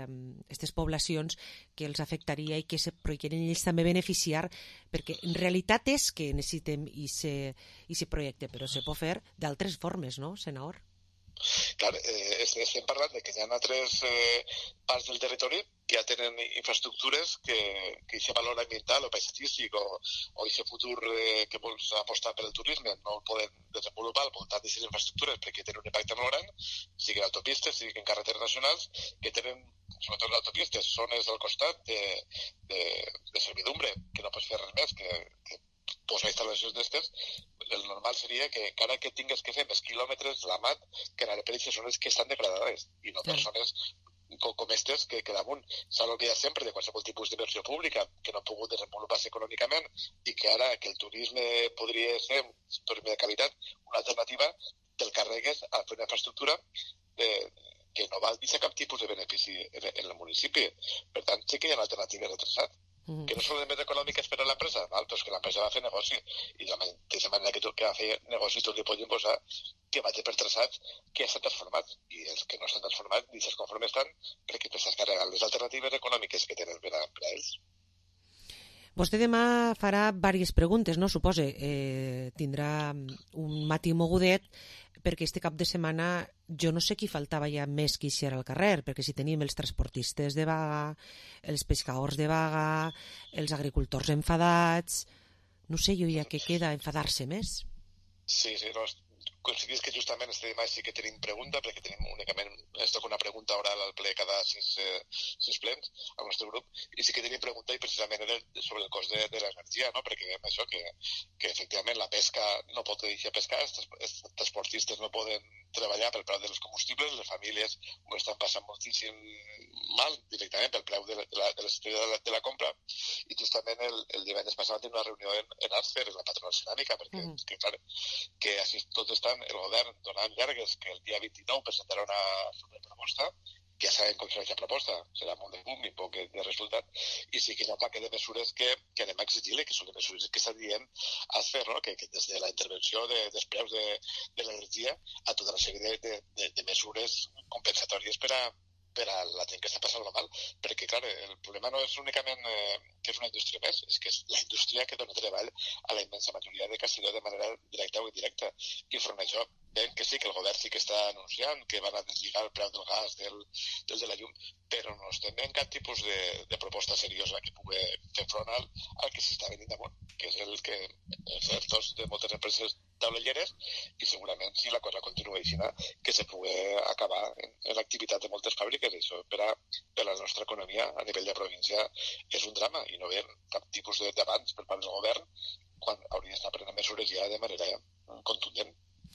eh, poblacions que els afectaria i que se projecten ells també beneficiar, perquè en realitat és que necessitem aquest projecte, però se pot fer d'altres formes, no, Senador? Clar, eh, estem parlant de que hi ha altres eh, parts del territori que ja tenen infraestructures que aquest valor ambiental o paisatgístic o aquest futur eh, que vols apostar per el turisme no el poden desenvolupar al voltant d'aquestes infraestructures perquè tenen un impacte molt gran, siguin autopistes, siguin carreteres nacionals, que tenen, sobretot les autopistes, zones al costat de, de, de servidumbre, que no pots fer res més, que, que posar instal·lacions d'estes, el normal seria que encara que tingues que fer més quilòmetres la mat, que anar per aquestes zones que estan degradades i no per zones com, com estes que, que damunt s'ha d'oblidar sempre de qualsevol tipus d'inversió pública que no ha pogut desenvolupar-se econòmicament i que ara que el turisme podria ser un turisme de qualitat, una alternativa te'l carregues a fer una infraestructura eh, que no va deixar cap tipus de benefici en, en el municipi. Per tant, sí que hi ha alternatives de traçat. Mm. Que no són les més econòmiques per a l'empresa, val? Però és que l'empresa va fer negoci i de la mateixa manera que tu que va fer negoci tot li podien posar que vagi per traçats que ja s'han transformat i els que no s'han transformat ni s'es conforme estan perquè t'estàs carregant les alternatives econòmiques que tenen per a, per a ells. Vostè demà farà diverses preguntes, no? Supose. Eh, tindrà un matí mogudet perquè este cap de setmana jo no sé qui faltava ja més que eixir al carrer, perquè si tenim els transportistes de vaga, els pescadors de vaga, els agricultors enfadats, no sé jo ja què queda, enfadar-se més. Sí, sí, no, coincidís que justament este demà sí que tenim pregunta, perquè tenim únicament, es toca una pregunta oral al ple cada sis, eh, sis plens al nostre grup, i sí que tenim pregunta i precisament era sobre el cost de, de l'energia, no? Perquè veiem això, que, que efectivament la pesca no pot deixar pescar, els transportistes no poden treballar pel preu dels combustibles, les famílies ho estan passant moltíssim mal directament pel preu de la, de la, de la, de la compra, i justament el, el divendres passat tenim una reunió en, en Arcer, en la patronal ceràmica, perquè mm. que, clar, que així tots estan el govern donant llargues que el dia vint-i-nou presentarà una superproposta, que ja sabem com serà aquesta proposta, serà molt de boom i poc de resultat, i sí que hi ha un paquet de mesures que, que anem a exigir-li, que són les mesures que estan dient a fer, no? que, que des de la intervenció de, dels preus de, de l'energia a tota una sèrie de, de, de, de mesures compensatòries per a, per a la gent que està passant-lo mal, perquè, clar, el problema no és únicament eh, que és una indústria més, és que és la indústria que dona treball a la immensa majoria de Castelló de manera directa o indirecta. I front a això, veiem que sí, que el govern sí que està anunciant que van a deslligar el preu del gas del, del de la llum, però no estem veient cap tipus de, de proposta seriosa que pugui fer front al, al que s'està venint damunt, que és el que els ertos de moltes empreses taulelleres, i segurament si la cosa continua així, que se pugui acabar en, en l'activitat de moltes fàbriques. Això per a, per a la nostra economia a nivell de província és un drama, i no veiem cap tipus d'abans per part del govern quan hauria d'estar prenent mesures ja de manera contundent.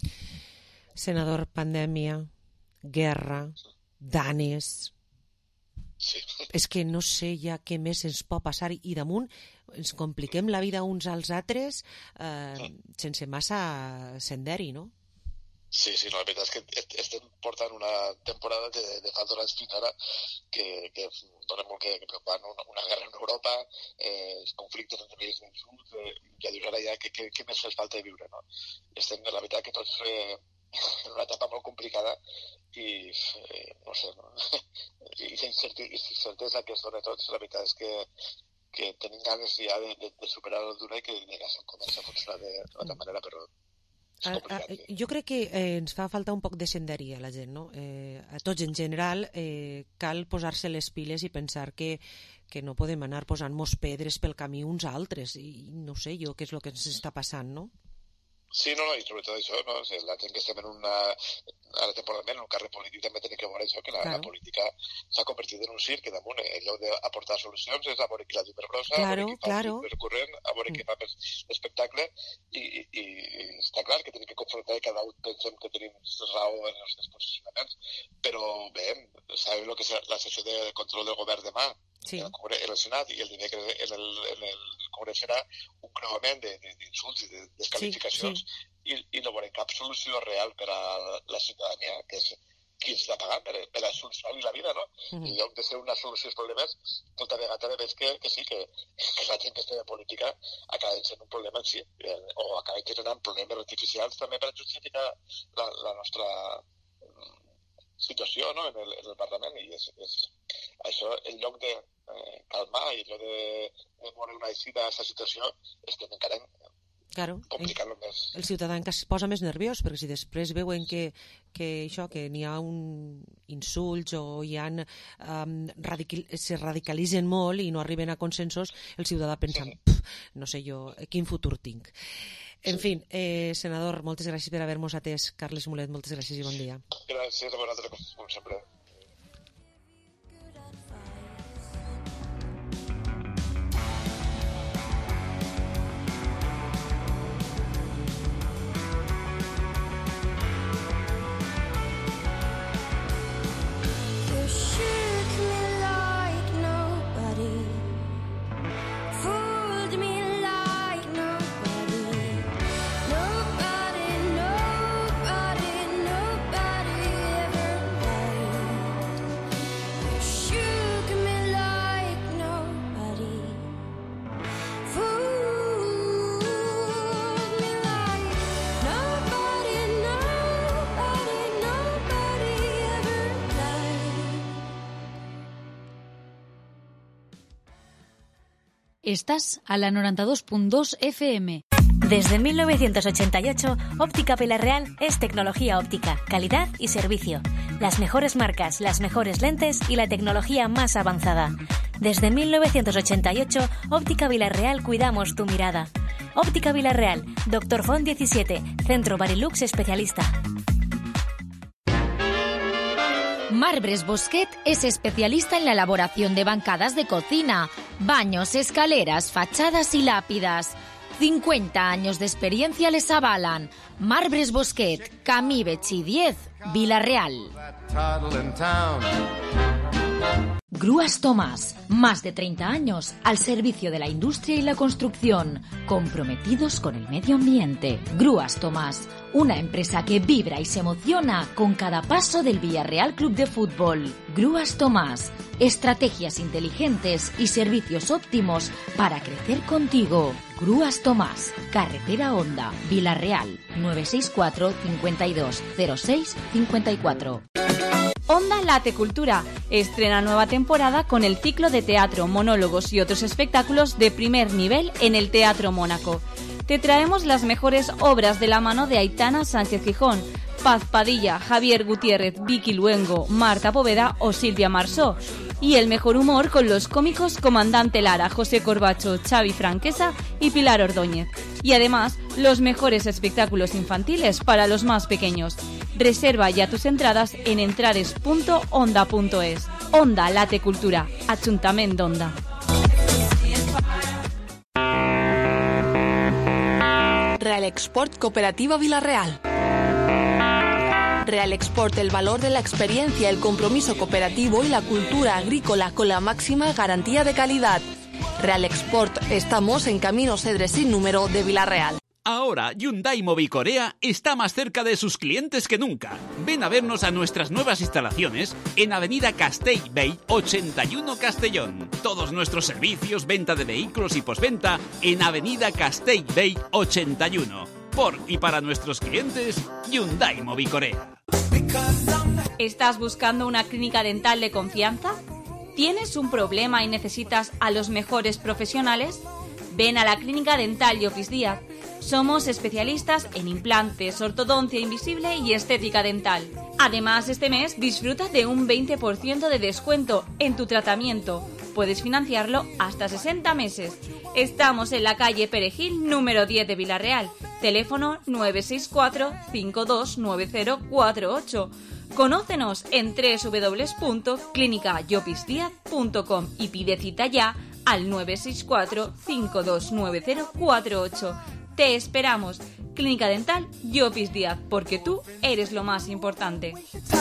Senador, pandèmia, guerra, danes... Sí. És que no sé ja què més ens pot passar, i damunt ens compliquem la vida uns als altres eh, sí. sense massa senderi, no? Sí, sí, no, la veritat és que estem portant una temporada de, de fa dos anys fins ara que, que dona molt que, que preocupar, una, una guerra en Europa, eh, els conflictes entre països del sud, eh, ja dius ara ja que, que, que més fes falta de viure, no? Estem, la veritat, que tots eh, en una etapa molt complicada i, eh, no sé, no? I la certesa que es dona a tots, la veritat és que, que tenim ganes ja de, de, de superar el dura i que ja comença a funcionar d'altra manera, però a, a, jo crec que eh, ens fa falta un poc de senderi a la gent, no? Eh, a tots en general eh, cal posar-se les piles i pensar que, que no podem anar posant-nos pedres pel camí uns a altres, i no sé jo què és el que ens està passant, no? Sí, no, no, i sobretot això, no? O sigui, la gent que estem en una... Ara temporalment en un carrer polític també tenim que veure això, que la, claro. la política s'ha convertit en un circ, que damunt, en lloc d'aportar solucions, és a veure qui la diu més grossa, claro, a veure qui fa claro. més corrent, a veure qui fa més espectacle, i, i, i està clar que tenim que confrontar i cada un pensem que tenim raó en els nostres posicionaments, però bé, sabem el que és la sessió de control del govern demà, sí. en, el, en el Senat, i el dimecres en el, en el Congrés serà un creuament d'insults i de desqualificacions, sí, sí. I, i no veurem cap solució real per a la ciutadania, que és qui ens està pagant per, per a solucionar-li la vida, no? Mm-hmm. I en lloc de ser una solució als problemes, tota vegada veig que, que sí, que, que la gent que està de política acaba sent un problema en si, eh, o acaba generant problemes artificials també per justificar la, la nostra situació, no?, en el, en el Parlament, i és, és això, en lloc de eh, calmar i en lloc de, de veure una eixida a aquesta situació, estem encara claro, complicant-lo més. El ciutadà que es posa més nerviós, perquè si després veuen que, que això, que n'hi ha un insults o hi ha, um, radical, se radicalitzen molt i no arriben a consensos, el ciutadà pensa, sí. no sé jo, quin futur tinc. En sí. fi, eh, senador, moltes gràcies per haver-nos atès. Carles Mulet, moltes gràcies i bon dia. Gràcies a vosaltres, com sempre. Estás a la noventa y dos punto dos F M. Desde mil novecientos ochenta y ocho, Óptica Vilarreal es tecnología óptica, calidad y servicio. Las mejores marcas, las mejores lentes y la tecnología más avanzada. Desde mil novecientos ochenta y ocho, Óptica Vilarreal cuidamos tu mirada. Óptica Vilarreal, Doctor Font diecisiete, Centro Barilux especialista. Marbres Bosquet es especialista en la elaboración de bancadas de cocina, baños, escaleras, fachadas y lápidas. cincuenta años de experiencia les avalan. Marbres Bosquet, Camí Betxí diez, Vilarreal. Grúas Tomás, más de treinta años al servicio de la industria y la construcción, comprometidos con el medio ambiente. Grúas Tomás, una empresa que vibra y se emociona con cada paso del Villarreal Club de Fútbol. Grúas Tomás, estrategias inteligentes y servicios óptimos para crecer contigo. Grúas Tomás, Carretera Honda, Vilarreal, nueve seis cuatro, cincuenta y dos, cero seis, cincuenta y cuatro. Onda Late Cultura, Estrena nueva temporada con el ciclo de teatro, monólogos y otros espectáculos de primer nivel en el Teatro Mónaco. Te traemos las mejores obras de la mano de Aitana Sánchez Gijón, Paz Padilla, Javier Gutiérrez, Vicky Luengo, Marta Poveda o Silvia Marsó. Y el mejor humor con los cómicos Comandante Lara, José Corbacho, Xavi Franquesa y Pilar Ordóñez. Y además, los mejores espectáculos infantiles para los más pequeños. Reserva ya tus entradas en entrares punto onda punto es. Onda Late Cultura, Ajuntament d'Onda. Real Export Cooperativa Vilarreal. Real Export, el valor de la experiencia, el compromiso cooperativo y la cultura agrícola con la máxima garantía de calidad. Real Export, estamos en Camino Cedre sin número de Vilarreal. Ahora Hyundai Mobicorea está más cerca de sus clientes que nunca. Ven a vernos a nuestras nuevas instalaciones en Avenida Castellbell ochenta y uno Castellón. Todos nuestros servicios, venta de vehículos y postventa en Avenida Castellbell ochenta y uno. Por y para nuestros clientes, Hyundai Mobicorea. ¿Estás buscando una clínica dental de confianza? ¿Tienes un problema y necesitas a los mejores profesionales? Ven a la Clínica Dental Llopis Díaz. Somos especialistas en implantes, ortodoncia invisible y estética dental. Además, este mes disfruta de un veinte por ciento de descuento en tu tratamiento. Puedes financiarlo hasta sesenta meses. Estamos en la calle Perejil, número diez de Vilarreal. Teléfono nueve seis cuatro, cinco dos nueve cero cuatro ocho. Conócenos en doble u doble u doble u punto clínica llopis díaz punto com y pide cita ya al nueve seis cuatro, cinco dos nueve cero cuatro ocho. Te esperamos. Clínica Dental Llopis Díaz, porque tú eres lo más importante.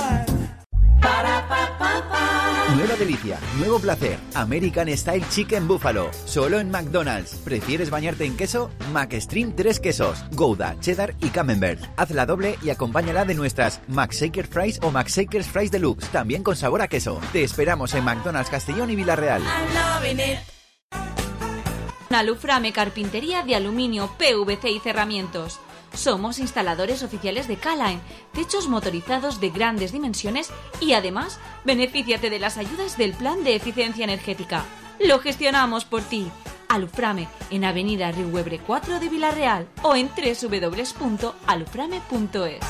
Nueva delicia, nuevo placer. American Style Chicken Buffalo. Solo en McDonald's. ¿Prefieres bañarte en queso? McStream tres quesos. Gouda, cheddar y camembert. Hazla doble y acompáñala de nuestras McShaker Fries o McShakers Fries Deluxe. También con sabor a queso. Te esperamos en McDonald's Castellón y Vilarreal. Aluframe Carpintería de aluminio, P V C y cerramientos. Somos instaladores oficiales de K-Line, techos motorizados de grandes dimensiones y además benefíciate de las ayudas del Plan de Eficiencia Energética. Lo gestionamos por ti. Aluframe en Avenida Riuebre cuatro de Vilarreal o en doble u doble u doble u punto aluframe punto es.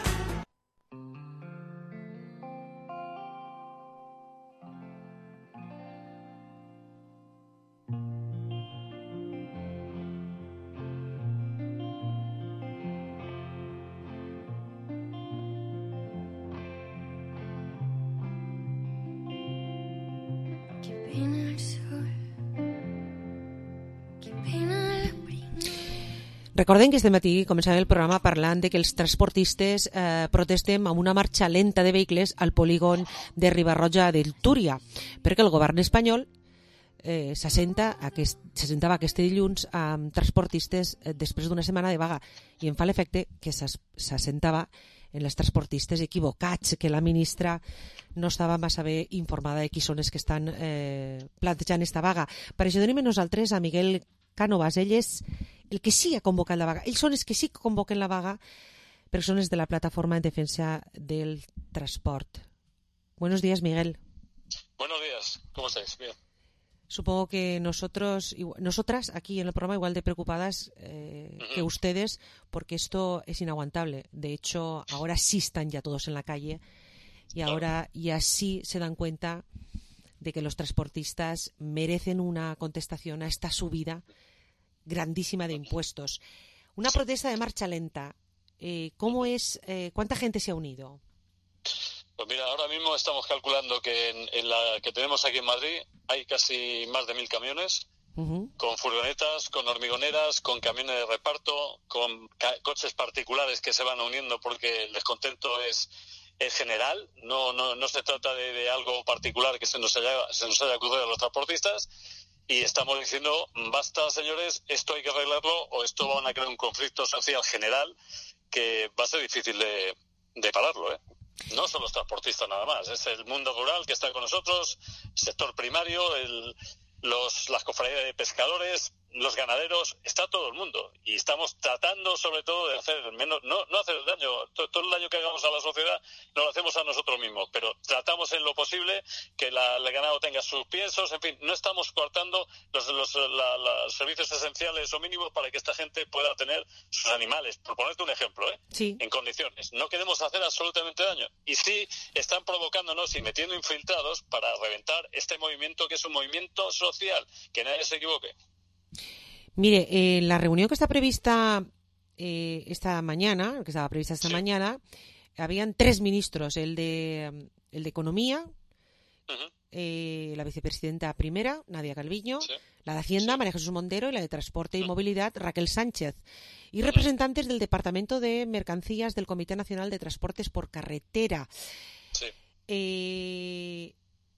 Recordem que este matí començàvem el programa parlant de que els transportistes eh, protestem amb una marxa lenta de vehicles al polígon de Ribarroja del Túria, perquè el govern espanyol eh, s'assenta aquest, s'assentava aquest dilluns amb transportistes eh, després d'una setmana de vaga, i em fa l'efecte que s'assentava en els transportistes equivocats, que la ministra no estava massa bé informada de qui són els que estan eh, plantejant esta vaga. Per això tenim nosaltres a Miguel Cánovas. Ell és el que sí ha convocat la vaga. Ells són els que sí que convoquen la vaga, però són els de la plataforma en defensa del transport. Buenos días, Miguel. Buenos días, ¿cómo estáis? Bien. Supongo que nosotros, nosotras aquí en el programa igual de preocupadas eh, uh-huh. que ustedes, porque esto es inaguantable. De hecho, ahora sí están ya todos en la calle y ahora ya sí se dan cuenta de que los transportistas merecen una contestación a esta subida grandísima de impuestos. Una protesta de marcha lenta. Eh, ¿Cómo es? Eh, ¿Cuánta gente se ha unido? Pues mira, ahora mismo estamos calculando que en, en la que tenemos aquí en Madrid hay casi más de mil camiones, uh-huh. con furgonetas, con hormigoneras, con camiones de reparto, con ca- coches particulares que se van uniendo porque el descontento es, es general. No, no, no se trata de, de algo particular que se nos haya, se nos haya ocurrido a los transportistas. Y estamos diciendo, basta, señores, esto hay que arreglarlo o esto va a crear un conflicto social general que va a ser difícil de, de pararlo, ¿eh? No son los transportistas nada más, es el mundo rural que está con nosotros, sector primario, el, los, las cofradías de pescadores, los ganaderos, está todo el mundo. Y estamos tratando, sobre todo, de hacer menos, no, no hacer daño. Todo, todo el daño que hagamos a la sociedad no lo hacemos a nosotros mismos, pero tratamos en lo posible que la, el ganado tenga sus piensos. En fin, no estamos cortando los, los, la, los servicios esenciales o mínimos para que esta gente pueda tener sus animales. Por ponerte un ejemplo, ¿eh? Sí. En condiciones. No queremos hacer absolutamente daño. Y sí están provocándonos y metiendo infiltrados para reventar este movimiento, que es un movimiento social. Que nadie se equivoque. Mire, eh, la reunión que está prevista eh, esta mañana, que estaba prevista esta sí. mañana, habían tres ministros, el de el de Economía, uh-huh. eh, la vicepresidenta primera, Nadia Calviño, sí. la de Hacienda, sí. María Jesús Montero, y la de Transporte y uh-huh. Movilidad, Raquel Sánchez, y uh-huh. representantes del Departamento de Mercancías del Comité Nacional de Transportes por Carretera. Sí. Eh,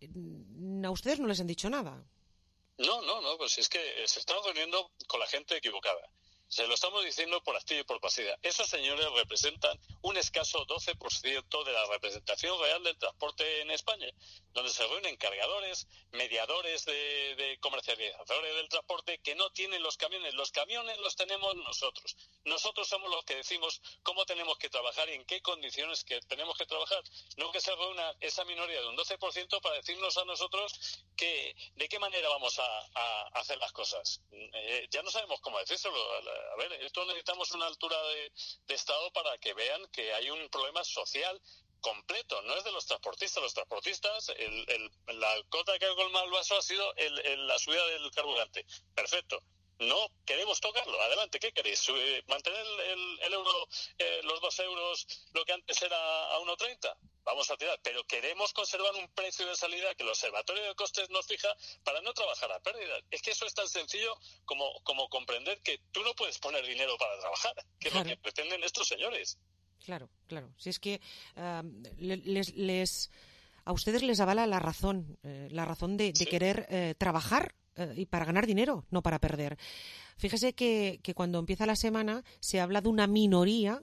¿A ustedes no les han dicho nada? No, no, no, pues es que se están reuniendo con la gente equivocada. Se lo estamos diciendo por activa y por pasiva. Esos señores representan un escaso doce por ciento de la representación real del transporte en España, donde se reúnen cargadores, mediadores de, de comercializadores del transporte que no tienen los camiones. Los camiones los tenemos nosotros. Nosotros somos los que decimos cómo tenemos que trabajar y en qué condiciones que tenemos que trabajar. No que se reúna esa minoría de un doce por ciento para decirnos a nosotros que de qué manera vamos a, a hacer las cosas. Eh, ya no sabemos cómo decírselo. A ver, esto necesitamos una altura de, de Estado para que vean que hay un problema social completo, no es de los transportistas. Los transportistas, el, el, la cota que ha colmado el vaso ha sido el, el, la subida del carburante. Perfecto. No queremos tocarlo. Adelante, ¿qué queréis? ¿Mantener el, el, el euro, eh, los dos euros, lo que antes era a uno treinta? Vamos a tirar, pero queremos conservar un precio de salida que el Observatorio de Costes nos fija para no trabajar a pérdida. Es que eso es tan sencillo como, como comprender que tú no puedes poner dinero para trabajar, que claro. es lo que pretenden estos señores. Claro, claro. Si es que uh, les, les, a ustedes les avala la razón, eh, la razón de, de sí. querer eh, trabajar eh, y para ganar dinero, no para perder. Fíjese que, que cuando empieza la semana se habla de una minoría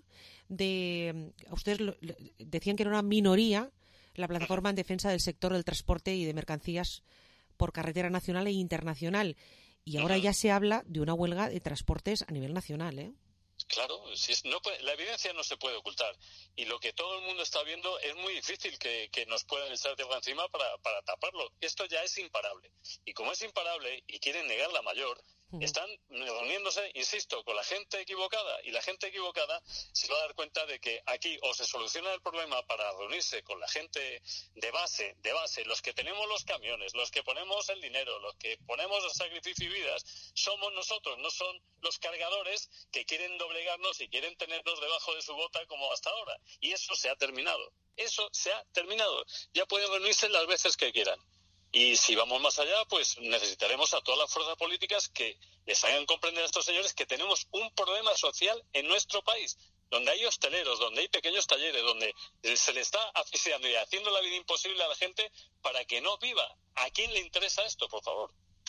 de, ustedes lo, decían que era una minoría la plataforma en defensa del sector del transporte y de mercancías por carretera nacional e internacional, y ahora ya se habla de una huelga de transportes a nivel nacional, ¿eh? Claro, si es, no puede, la evidencia no se puede ocultar, y lo que todo el mundo está viendo es muy difícil que, que nos puedan echar tierra encima para, para taparlo. Esto ya es imparable, y como es imparable y quieren negar la mayor, están reuniéndose, insisto, con la gente equivocada, y la gente equivocada se va a dar cuenta de que aquí o se soluciona el problema para reunirse con la gente de base, de base, los que tenemos los camiones, los que ponemos el dinero, los que ponemos el sacrificio y vidas, somos nosotros, no son los cargadores que quieren doblegarnos y quieren tenernos debajo de su bota como hasta ahora. Y eso se ha terminado, eso se ha terminado. Ya pueden reunirse las veces que quieran. Y si vamos más allá, pues necesitaremos a todas las fuerzas políticas que les hagan comprender a estos señores que tenemos un problema social en nuestro país, donde hay hosteleros, donde hay pequeños talleres, donde se le está asfixiando y haciendo la vida imposible a la gente para que no viva. ¿A quién le interesa esto, por favor?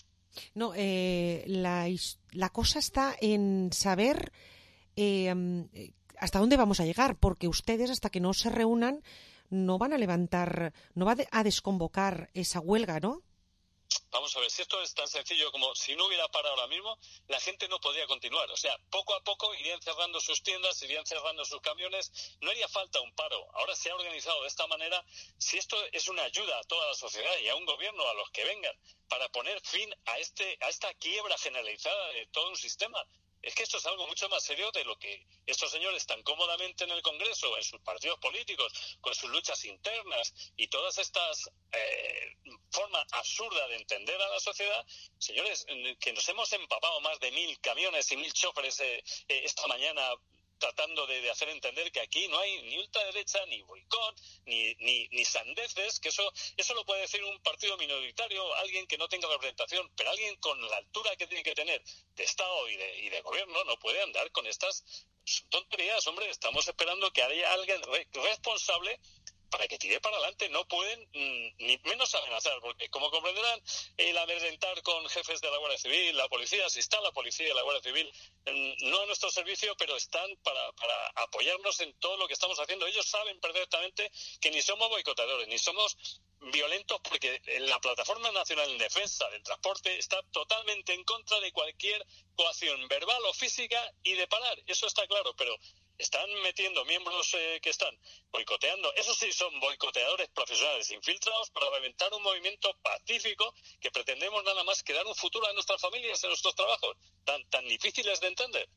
No, eh, la, la cosa está en saber eh, hasta dónde vamos a llegar, porque ustedes, hasta que no se reúnan, no van a levantar, no va a desconvocar esa huelga, ¿no? Vamos a ver, si esto es tan sencillo como si no hubiera paro ahora mismo, la gente no podría continuar. O sea, poco a poco irían cerrando sus tiendas, irían cerrando sus camiones, no haría falta un paro. Ahora se ha organizado de esta manera. Si esto es una ayuda a toda la sociedad y a un gobierno, a los que vengan, para poner fin a este a esta quiebra generalizada de todo un sistema. Es que esto es algo mucho más serio de lo que estos señores tan cómodamente en el Congreso, en sus partidos políticos, con sus luchas internas y todas estas eh, formas absurdas de entender a la sociedad. Señores, que nos hemos empapado más de mil camiones y mil choferes eh, eh, esta mañana tratando de, de hacer entender que aquí no hay ni ultraderecha, ni boicot, ni, ni, ni sandeces, que eso eso lo puede decir un partido minoritario, alguien que no tenga representación, pero alguien con la altura que tiene que tener de Estado y de, y de gobierno no puede andar con estas tonterías. Hombre, estamos esperando que haya alguien re- responsable para que tire para adelante. No pueden mm, ni menos amenazar, porque como comprenderán, el amedrentar con jefes de la Guardia Civil, la policía, si está la policía y la Guardia Civil, mm, no a nuestro servicio, pero están para, para apoyarnos en todo lo que estamos haciendo. Ellos saben perfectamente que ni somos boicoteadores, ni somos violentos, porque la Plataforma Nacional en Defensa del Transporte está totalmente en contra de cualquier coacción verbal o física y de parar, eso está claro, pero están metiendo miembros eh, que están boicoteando. Eso sí, son boicoteadores profesionales infiltrados para reventar un movimiento pacífico que pretendemos nada más que dar un futuro a nuestras familias, a nuestros trabajos, tan, tan difíciles de entender.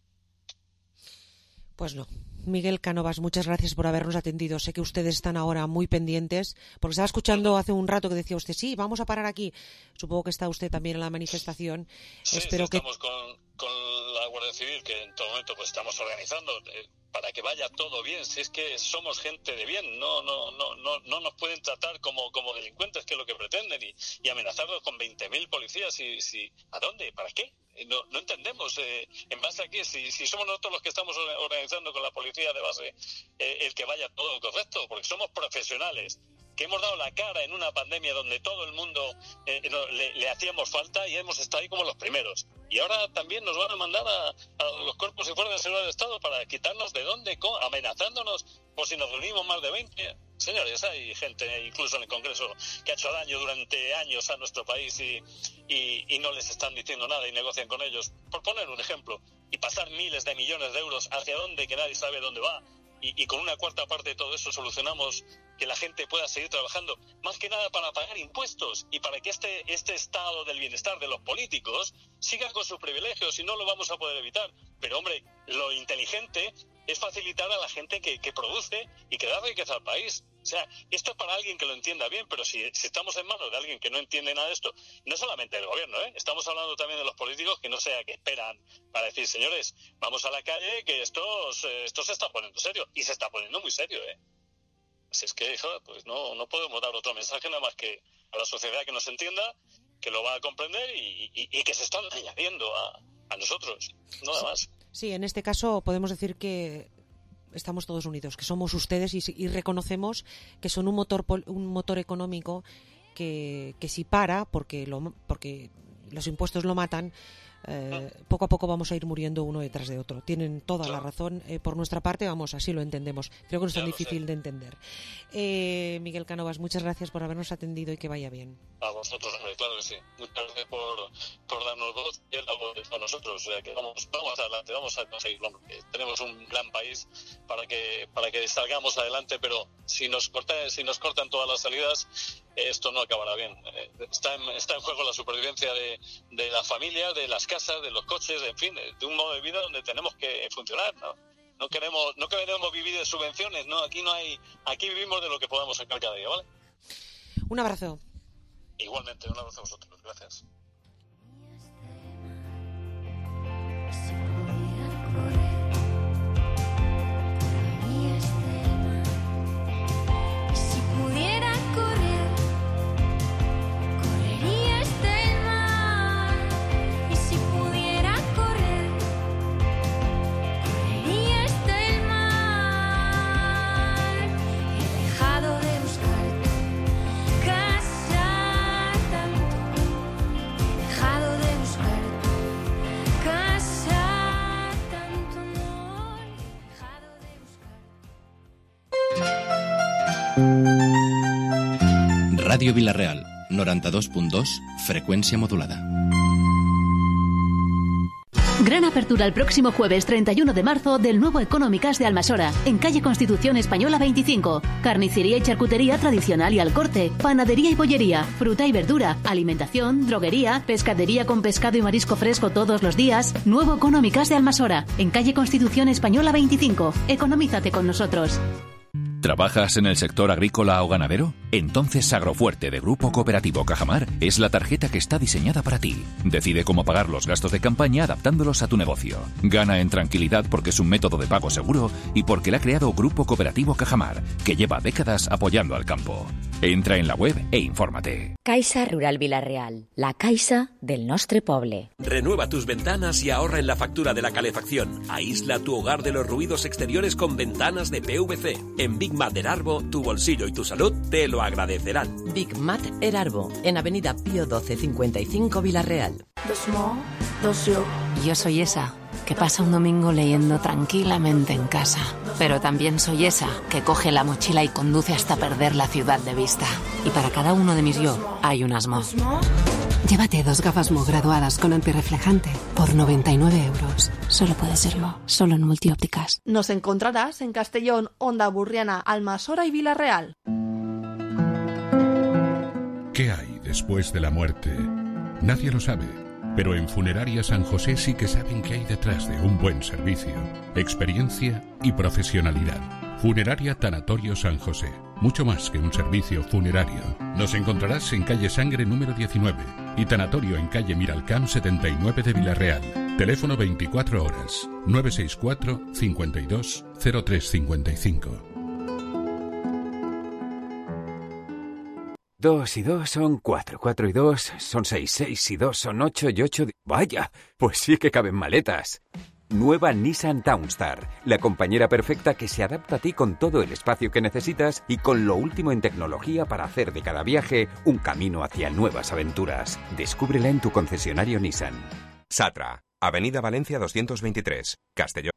Pues no. Miguel Cánovas, muchas gracias por habernos atendido. Sé que ustedes están ahora muy pendientes, porque estaba escuchando hace un rato que decía usted, sí, vamos a parar aquí. Supongo que está usted también en la manifestación. Sí, Espero sí, que... estamos con, con la Guardia Civil, que en todo momento pues estamos organizando eh, para que vaya todo bien. Si es que somos gente de bien, no no no no no nos pueden tratar como, como delincuentes, que es lo que pretenden, y, y amenazarnos con veinte mil policías. Y, si, ¿a dónde? ¿Para qué? No, no entendemos eh, en base a qué, si, si somos nosotros los que estamos organizando con la policía de base eh, el que vaya todo correcto, porque somos profesionales, que hemos dado la cara en una pandemia donde todo el mundo eh, no, le, le hacíamos falta y hemos estado ahí como los primeros. Y ahora también nos van a mandar a, a los cuerpos y fuerzas de seguridad del Estado para quitarnos de dónde, amenazándonos por si nos reunimos más de veinte. Señores, hay gente incluso en el Congreso que ha hecho daño durante años a nuestro país y, y, y no les están diciendo nada y negocian con ellos. Por poner un ejemplo, y pasar miles de millones de euros hacia dónde que nadie sabe dónde va. Y, y con una cuarta parte de todo eso solucionamos que la gente pueda seguir trabajando, más que nada para pagar impuestos y para que este, este estado del bienestar de los políticos siga con sus privilegios, y no lo vamos a poder evitar. Pero hombre, lo inteligente es facilitar a la gente que, que produce y que da riqueza al país. O sea, esto es para alguien que lo entienda bien, pero si, si estamos en manos de alguien que no entiende nada de esto, no solamente del gobierno, ¿eh? Estamos hablando también de los políticos, que no sea que esperan para decir, señores, vamos a la calle, que esto, esto se está poniendo serio, y se está poniendo muy serio, ¿eh? Así es que, joder, pues no, no podemos dar otro mensaje nada más que a la sociedad que nos entienda, que lo va a comprender y, y, y que se están añadiendo a, a nosotros, nada más. Sí, en este caso podemos decir que estamos todos unidos, que somos ustedes, y, y reconocemos que son un motor un motor económico que, que si para, porque lo, porque los impuestos lo matan, eh, poco a poco vamos a ir muriendo uno detrás de otro. Tienen toda la razón, eh, por nuestra parte, vamos, así lo entendemos. Creo que no es tan difícil de entender. Eh, Miguel Cánovas, muchas gracias por habernos atendido y que vaya bien. A vosotros, claro que sí. Muchas gracias por, por darnos voz y la voz a nosotros. O sea, que vamos, vamos adelante, vamos a conseguirlo. Tenemos un gran país para que para que salgamos adelante, pero si nos cortan, si nos cortan todas las salidas, esto no acabará bien. Está en, está en juego la supervivencia de, de la familia, de las casas, de los coches, en fin, de un modo de vida donde tenemos que funcionar, ¿no? No queremos, no queremos vivir de subvenciones, ¿no? Aquí no hay, aquí vivimos de lo que podamos sacar cada día, ¿vale? Un abrazo. Igualmente, un abrazo a vosotros. Gracias. Radio Vila-real, noventa y dos punto dos, frecuencia modulada. Gran apertura el próximo jueves treinta y uno de marzo del nuevo Económicas de Almasora, en calle Constitución Española veinticinco. Carnicería y charcutería tradicional y al corte, panadería y bollería, fruta y verdura, alimentación, droguería, pescadería con pescado y marisco fresco todos los días. Nuevo Económicas de Almasora, en calle Constitución Española veinticinco. Economízate con nosotros. ¿Trabajas en el sector agrícola o ganadero? Entonces Agrofuerte de Grupo Cooperativo Cajamar es la tarjeta que está diseñada para ti. Decide cómo pagar los gastos de campaña adaptándolos a tu negocio. Gana en tranquilidad porque es un método de pago seguro y porque la ha creado Grupo Cooperativo Cajamar, que lleva décadas apoyando al campo. Entra en la web e infórmate. Caixa Rural Vila-real, la caixa del nostre poble. Renueva tus ventanas y ahorra en la factura de la calefacción. Aísla tu hogar de los ruidos exteriores con ventanas de P V C. En Big Mat Erarbo, tu bolsillo y tu salud te lo agradecerán. Big Mat Erarbo, en Avenida Pío doce cincuenta y cinco Vila-real. Dos mo, dos yo. Yo soy esa que pasa un domingo leyendo tranquilamente en casa. Pero también soy esa que coge la mochila y conduce hasta perder la ciudad de vista. Y para cada uno de mis yo hay un Asmo. Llévate dos gafas Mo graduadas con antirreflejante por noventa y nueve euros. Solo puede ser Mo, solo en Multiópticas. Nos encontrarás en Castellón, Onda Burriana, Almasora y Vila-real. ¿Qué hay después de la muerte? Nadie lo sabe. Pero en Funeraria San José sí que saben qué hay detrás de un buen servicio, experiencia y profesionalidad. Funeraria Tanatorio San José. Mucho más que un servicio funerario. Nos encontrarás en calle Sangre número diecinueve y Tanatorio en calle Miralcamp setenta y nueve de Vila-real. Teléfono veinticuatro horas, nueve seis cuatro, cincuenta y dos, cero tres cincuenta y cinco. Dos y dos son cuatro, cuatro y dos son seis, seis y dos son ocho y ocho... ¡Vaya! Pues sí que caben maletas. Nueva Nissan Townstar, la compañera perfecta que se adapta a ti con todo el espacio que necesitas y con lo último en tecnología para hacer de cada viaje un camino hacia nuevas aventuras. Descúbrela en tu concesionario Nissan. Satra, Avenida Valencia doscientos veintitrés, Castellón.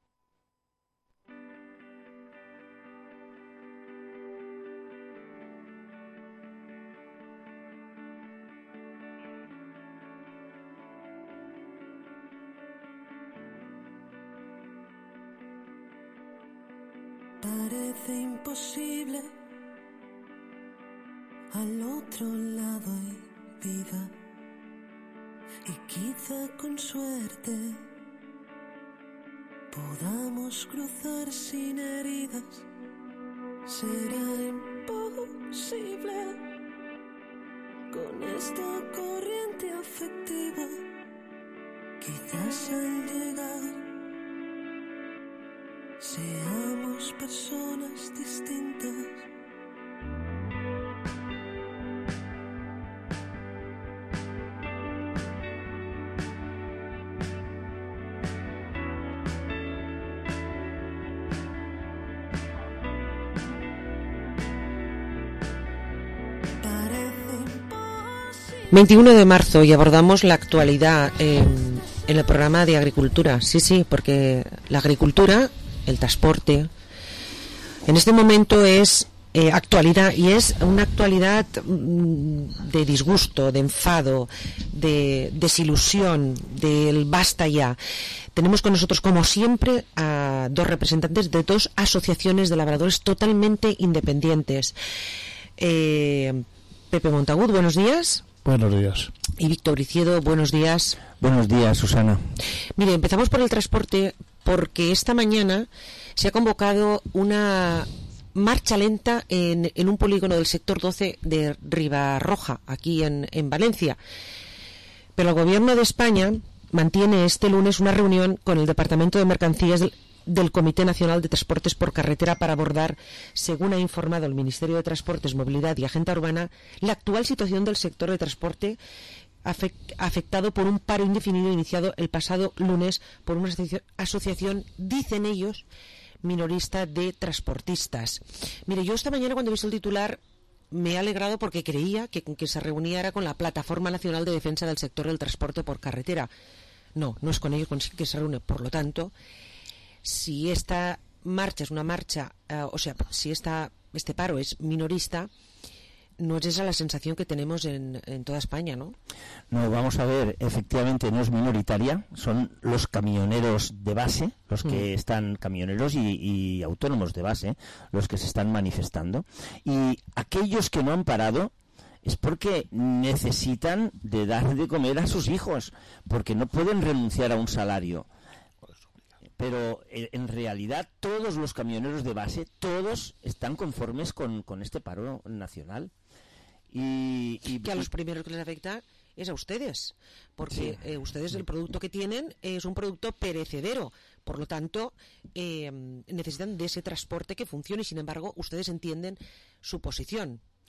Parece imposible, al otro lado hay vida, y quizá con suerte podamos cruzar sin heridas. Será imposible con esta corriente afectiva, quizás al llegar seamos personas distintas. veintiuno de marzo y abordamos la actualidad eh, en el programa de agricultura. Sí, sí, porque la agricultura, el transporte, en este momento es eh, actualidad, y es una actualidad mm, de disgusto, de enfado, de desilusión, del basta ya. Tenemos con nosotros, como siempre, a dos representantes de dos asociaciones de labradores totalmente independientes. Eh, Pepe Montagut, buenos días. Buenos días. Y Víctor Briciedo, buenos días. Buenos días, Susana. Mire, empezamos por el transporte, porque esta mañana se ha convocado una marcha lenta en, en un polígono del sector doce de Ribarroja, aquí en, en Valencia. Pero el Gobierno de España mantiene este lunes una reunión con el Departamento de Mercancías del, del Comité Nacional de Transportes por Carretera para abordar, según ha informado el Ministerio de Transportes, Movilidad y Agenda Urbana, la actual situación del sector de transporte afectado por un paro indefinido iniciado el pasado lunes por una asociación, dicen ellos, minorista de transportistas. Mire, yo esta mañana, cuando he visto el titular, me he alegrado porque creía que, que se reunía era con la Plataforma Nacional de Defensa del Sector del Transporte por Carretera. No, no es con ellos con que se reúne. Por lo tanto, si esta marcha es una marcha, uh, o sea, si esta, este paro es minorista, no es esa la sensación que tenemos en, en toda España, ¿no? No, vamos a ver, efectivamente no es minoritaria, son los camioneros de base, los que mm. están camioneros y, y autónomos de base, los que se están manifestando. Y aquellos que no han parado es porque necesitan de dar de comer a sus hijos, porque no pueden renunciar a un salario. Pero en realidad todos los camioneros de base, todos están conformes con, con este paro nacional. Y, y que a los primeros que les afecta es a ustedes, porque sí. eh, ustedes el producto que tienen es un producto perecedero, por lo tanto eh, necesitan de ese transporte que funcione, y sin embargo ustedes entienden su posición.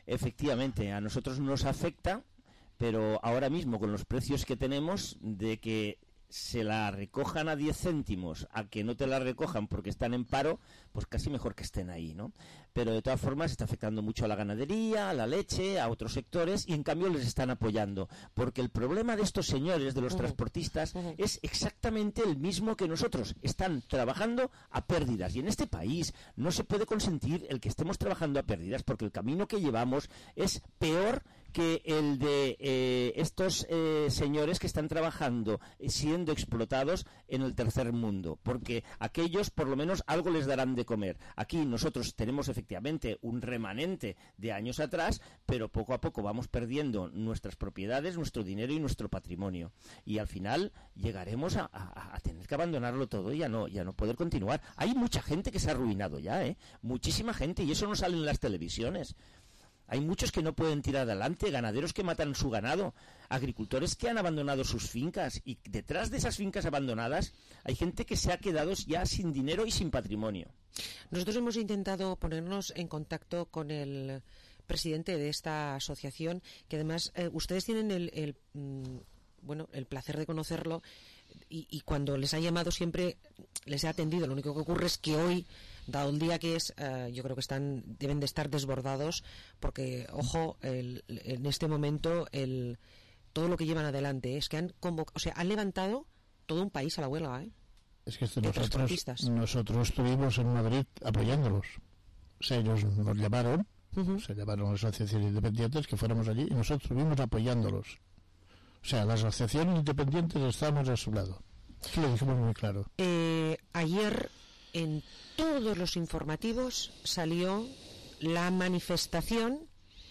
efectivamente, a nosotros nos afecta, pero ahora mismo con los precios que tenemos, de que se la recojan a diez céntimos a que no te la recojan porque están en paro, pues casi mejor que estén ahí, ¿no? Pero de todas formas está afectando mucho a la ganadería, a la leche, a otros sectores, y en cambio les están apoyando, porque el problema de estos señores, de los uh-huh. transportistas, uh-huh. es exactamente el mismo que nosotros. Están trabajando a pérdidas, y en este país no se puede consentir el que estemos trabajando a pérdidas, porque el camino que llevamos es peor que el de eh, estos eh, señores que están trabajando eh, siendo explotados en el tercer mundo, porque aquellos por lo menos algo les darán de comer. Aquí nosotros tenemos efectivamente un remanente de años atrás, pero poco a poco vamos perdiendo nuestras propiedades, nuestro dinero y nuestro patrimonio, y al final llegaremos a, a, a tener que abandonarlo todo y a no, y a no poder continuar. Hay mucha gente que se ha arruinado ya, ¿eh? Muchísima gente, y eso no sale en las televisiones. Hay muchos que no pueden tirar adelante, ganaderos que matan su ganado, agricultores que han abandonado sus fincas, y detrás de esas fincas abandonadas hay gente que se ha quedado ya sin dinero y sin patrimonio. Nosotros hemos intentado ponernos en contacto con el presidente de esta asociación, que además eh, ustedes tienen el, el mm, bueno, el placer de conocerlo, y, y cuando les ha llamado siempre les he atendido. Lo único que ocurre es que hoy, dado el día que es, eh, yo creo que están deben de estar desbordados, porque ojo, el, en este momento el todo lo que llevan adelante es que han convocado, o sea, han levantado todo un país a la huelga, ¿eh? Es que esto nosotros nosotros estuvimos en Madrid apoyándolos. O sea, ellos nos llamaron, uh-huh. se llamaron a las asociaciones independientes, que fuéramos allí, y nosotros estuvimos apoyándolos. O sea, las asociaciones independientes estábamos a su lado. Eso lo dijimos muy claro. Eh, ayer en todos los informativos salió la manifestación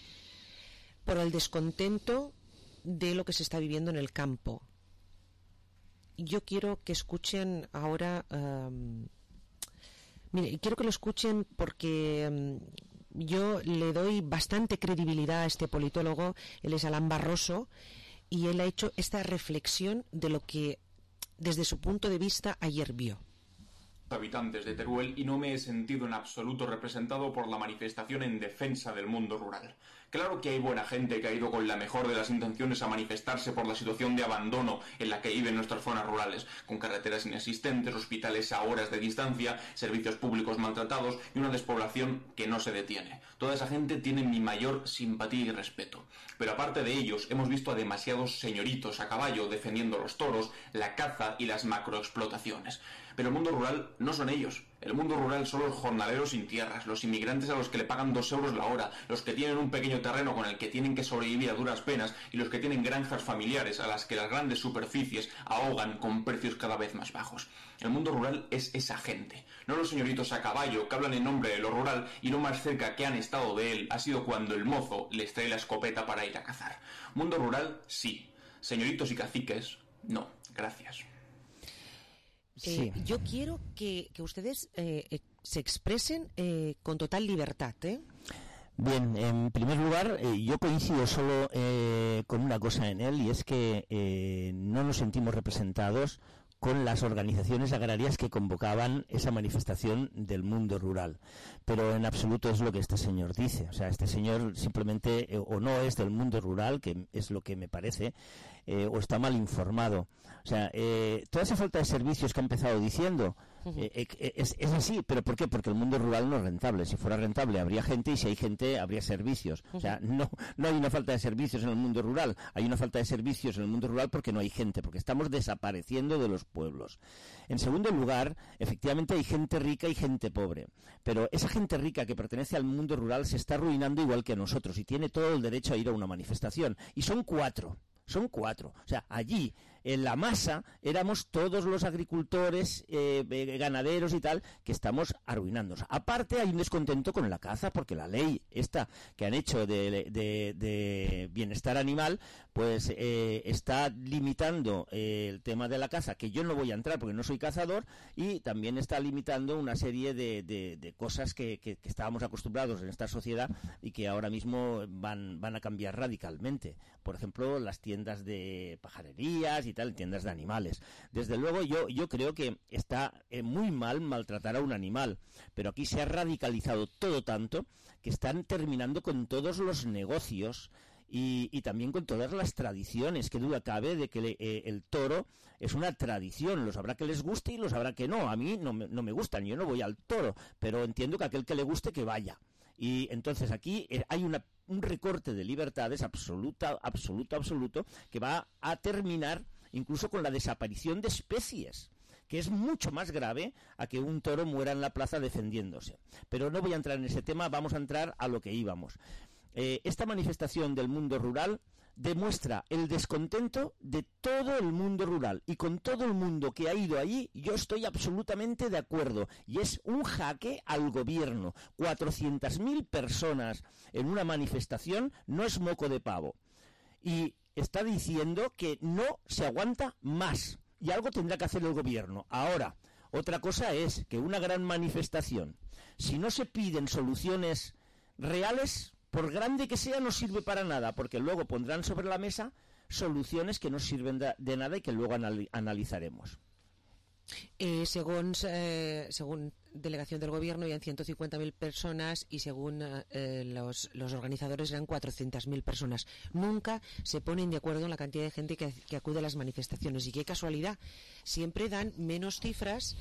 por el descontento de lo que se está viviendo en el campo. Yo quiero que escuchen ahora, um, mire, quiero que lo escuchen porque um, yo le doy bastante credibilidad a este politólogo. Él es Alan Barroso, y él ha hecho esta reflexión de lo que desde su punto de vista ayer vio. Habitantes de Teruel, y no me he sentido en absoluto representado por la manifestación en defensa del mundo rural. Claro que hay buena gente que ha ido con la mejor de las intenciones a manifestarse por la situación de abandono en la que viven nuestras zonas rurales, con carreteras inexistentes, hospitales a horas de distancia, servicios públicos maltratados y una despoblación que no se detiene. Toda esa gente tiene mi mayor simpatía y respeto. Pero aparte de ellos, hemos visto a demasiados señoritos a caballo defendiendo los toros, la caza y las macroexplotaciones. Pero el mundo rural no son ellos. El mundo rural son los jornaleros sin tierras, los inmigrantes a los que le pagan dos euros la hora, los que tienen un pequeño terreno con el que tienen que sobrevivir a duras penas, y los que tienen granjas familiares a las que las grandes superficies ahogan con precios cada vez más bajos. El mundo rural es esa gente, no los señoritos a caballo que hablan en nombre de lo rural, y lo más cerca que han estado de él ha sido cuando el mozo les trae la escopeta para ir a cazar. Mundo rural, sí. Señoritos y caciques, no. Gracias. Eh, sí. Yo quiero que, que ustedes eh, eh, se expresen eh, con total libertad, ¿eh? Bien, en primer lugar, eh, yo coincido solo eh, con una cosa en él, y es que eh, no nos sentimos representados con las organizaciones agrarias que convocaban esa manifestación del mundo rural. Pero en absoluto es lo que este señor dice. O sea, este señor simplemente eh, o no es del mundo rural, que es lo que me parece, eh, o está mal informado. O sea, eh, toda esa falta de servicios que ha empezado diciendo, eh, eh, es, es así. ¿Pero por qué? Porque el mundo rural no es rentable. Si fuera rentable habría gente, y si hay gente habría servicios. O sea, no, no hay una falta de servicios en el mundo rural. Hay una falta de servicios en el mundo rural porque no hay gente, porque estamos desapareciendo de los pueblos. En segundo lugar, efectivamente hay gente rica y gente pobre, pero esa gente rica que pertenece al mundo rural se está arruinando igual que nosotros, y tiene todo el derecho a ir a una manifestación, y son cuatro. Son cuatro. O sea, allí, en la masa, éramos todos los agricultores, eh, ganaderos y tal, que estamos arruinándonos. Aparte, hay un descontento con la caza, porque la ley esta que han hecho de, de, de bienestar animal, pues eh, está limitando eh, el tema de la caza, que yo no voy a entrar porque no soy cazador, y también está limitando una serie de, de, de cosas que, que, que estábamos acostumbrados en esta sociedad y que ahora mismo van, van a cambiar radicalmente. Por ejemplo, las tiendas de pajarerías y y tal, tiendas de animales. Desde luego yo, yo creo que está eh, muy mal maltratar a un animal, pero aquí se ha radicalizado todo tanto que están terminando con todos los negocios y, y también con todas las tradiciones. Que duda cabe de que le, eh, el toro es una tradición, los habrá que les guste y los habrá que no. A mí no me, no me gustan, yo no voy al toro, pero entiendo que aquel que le guste que vaya. Y entonces aquí eh, hay una un recorte de libertades absoluta, absoluto, absoluto, que va a terminar incluso con la desaparición de especies, que es mucho más grave a que un toro muera en la plaza defendiéndose. Pero no voy a entrar en ese tema, vamos a entrar a lo que íbamos. Eh, esta manifestación del mundo rural demuestra el descontento de todo el mundo rural, y con todo el mundo que ha ido allí yo estoy absolutamente de acuerdo, y es un jaque al gobierno. cuatrocientas mil personas en una manifestación no es moco de pavo, y está diciendo que no se aguanta más y algo tendrá que hacer el gobierno. Ahora, otra cosa es que una gran manifestación, si no se piden soluciones reales, por grande que sea, no sirve para nada, porque luego pondrán sobre la mesa soluciones que no sirven de, de nada y que luego anal analizaremos. Eh, según, eh, según delegación del gobierno eran ciento cincuenta mil personas y según eh, los, los organizadores eran cuatrocientas mil personas. Nunca se ponen de acuerdo en la cantidad de gente que, que acude a las manifestaciones, y qué casualidad, siempre dan menos cifras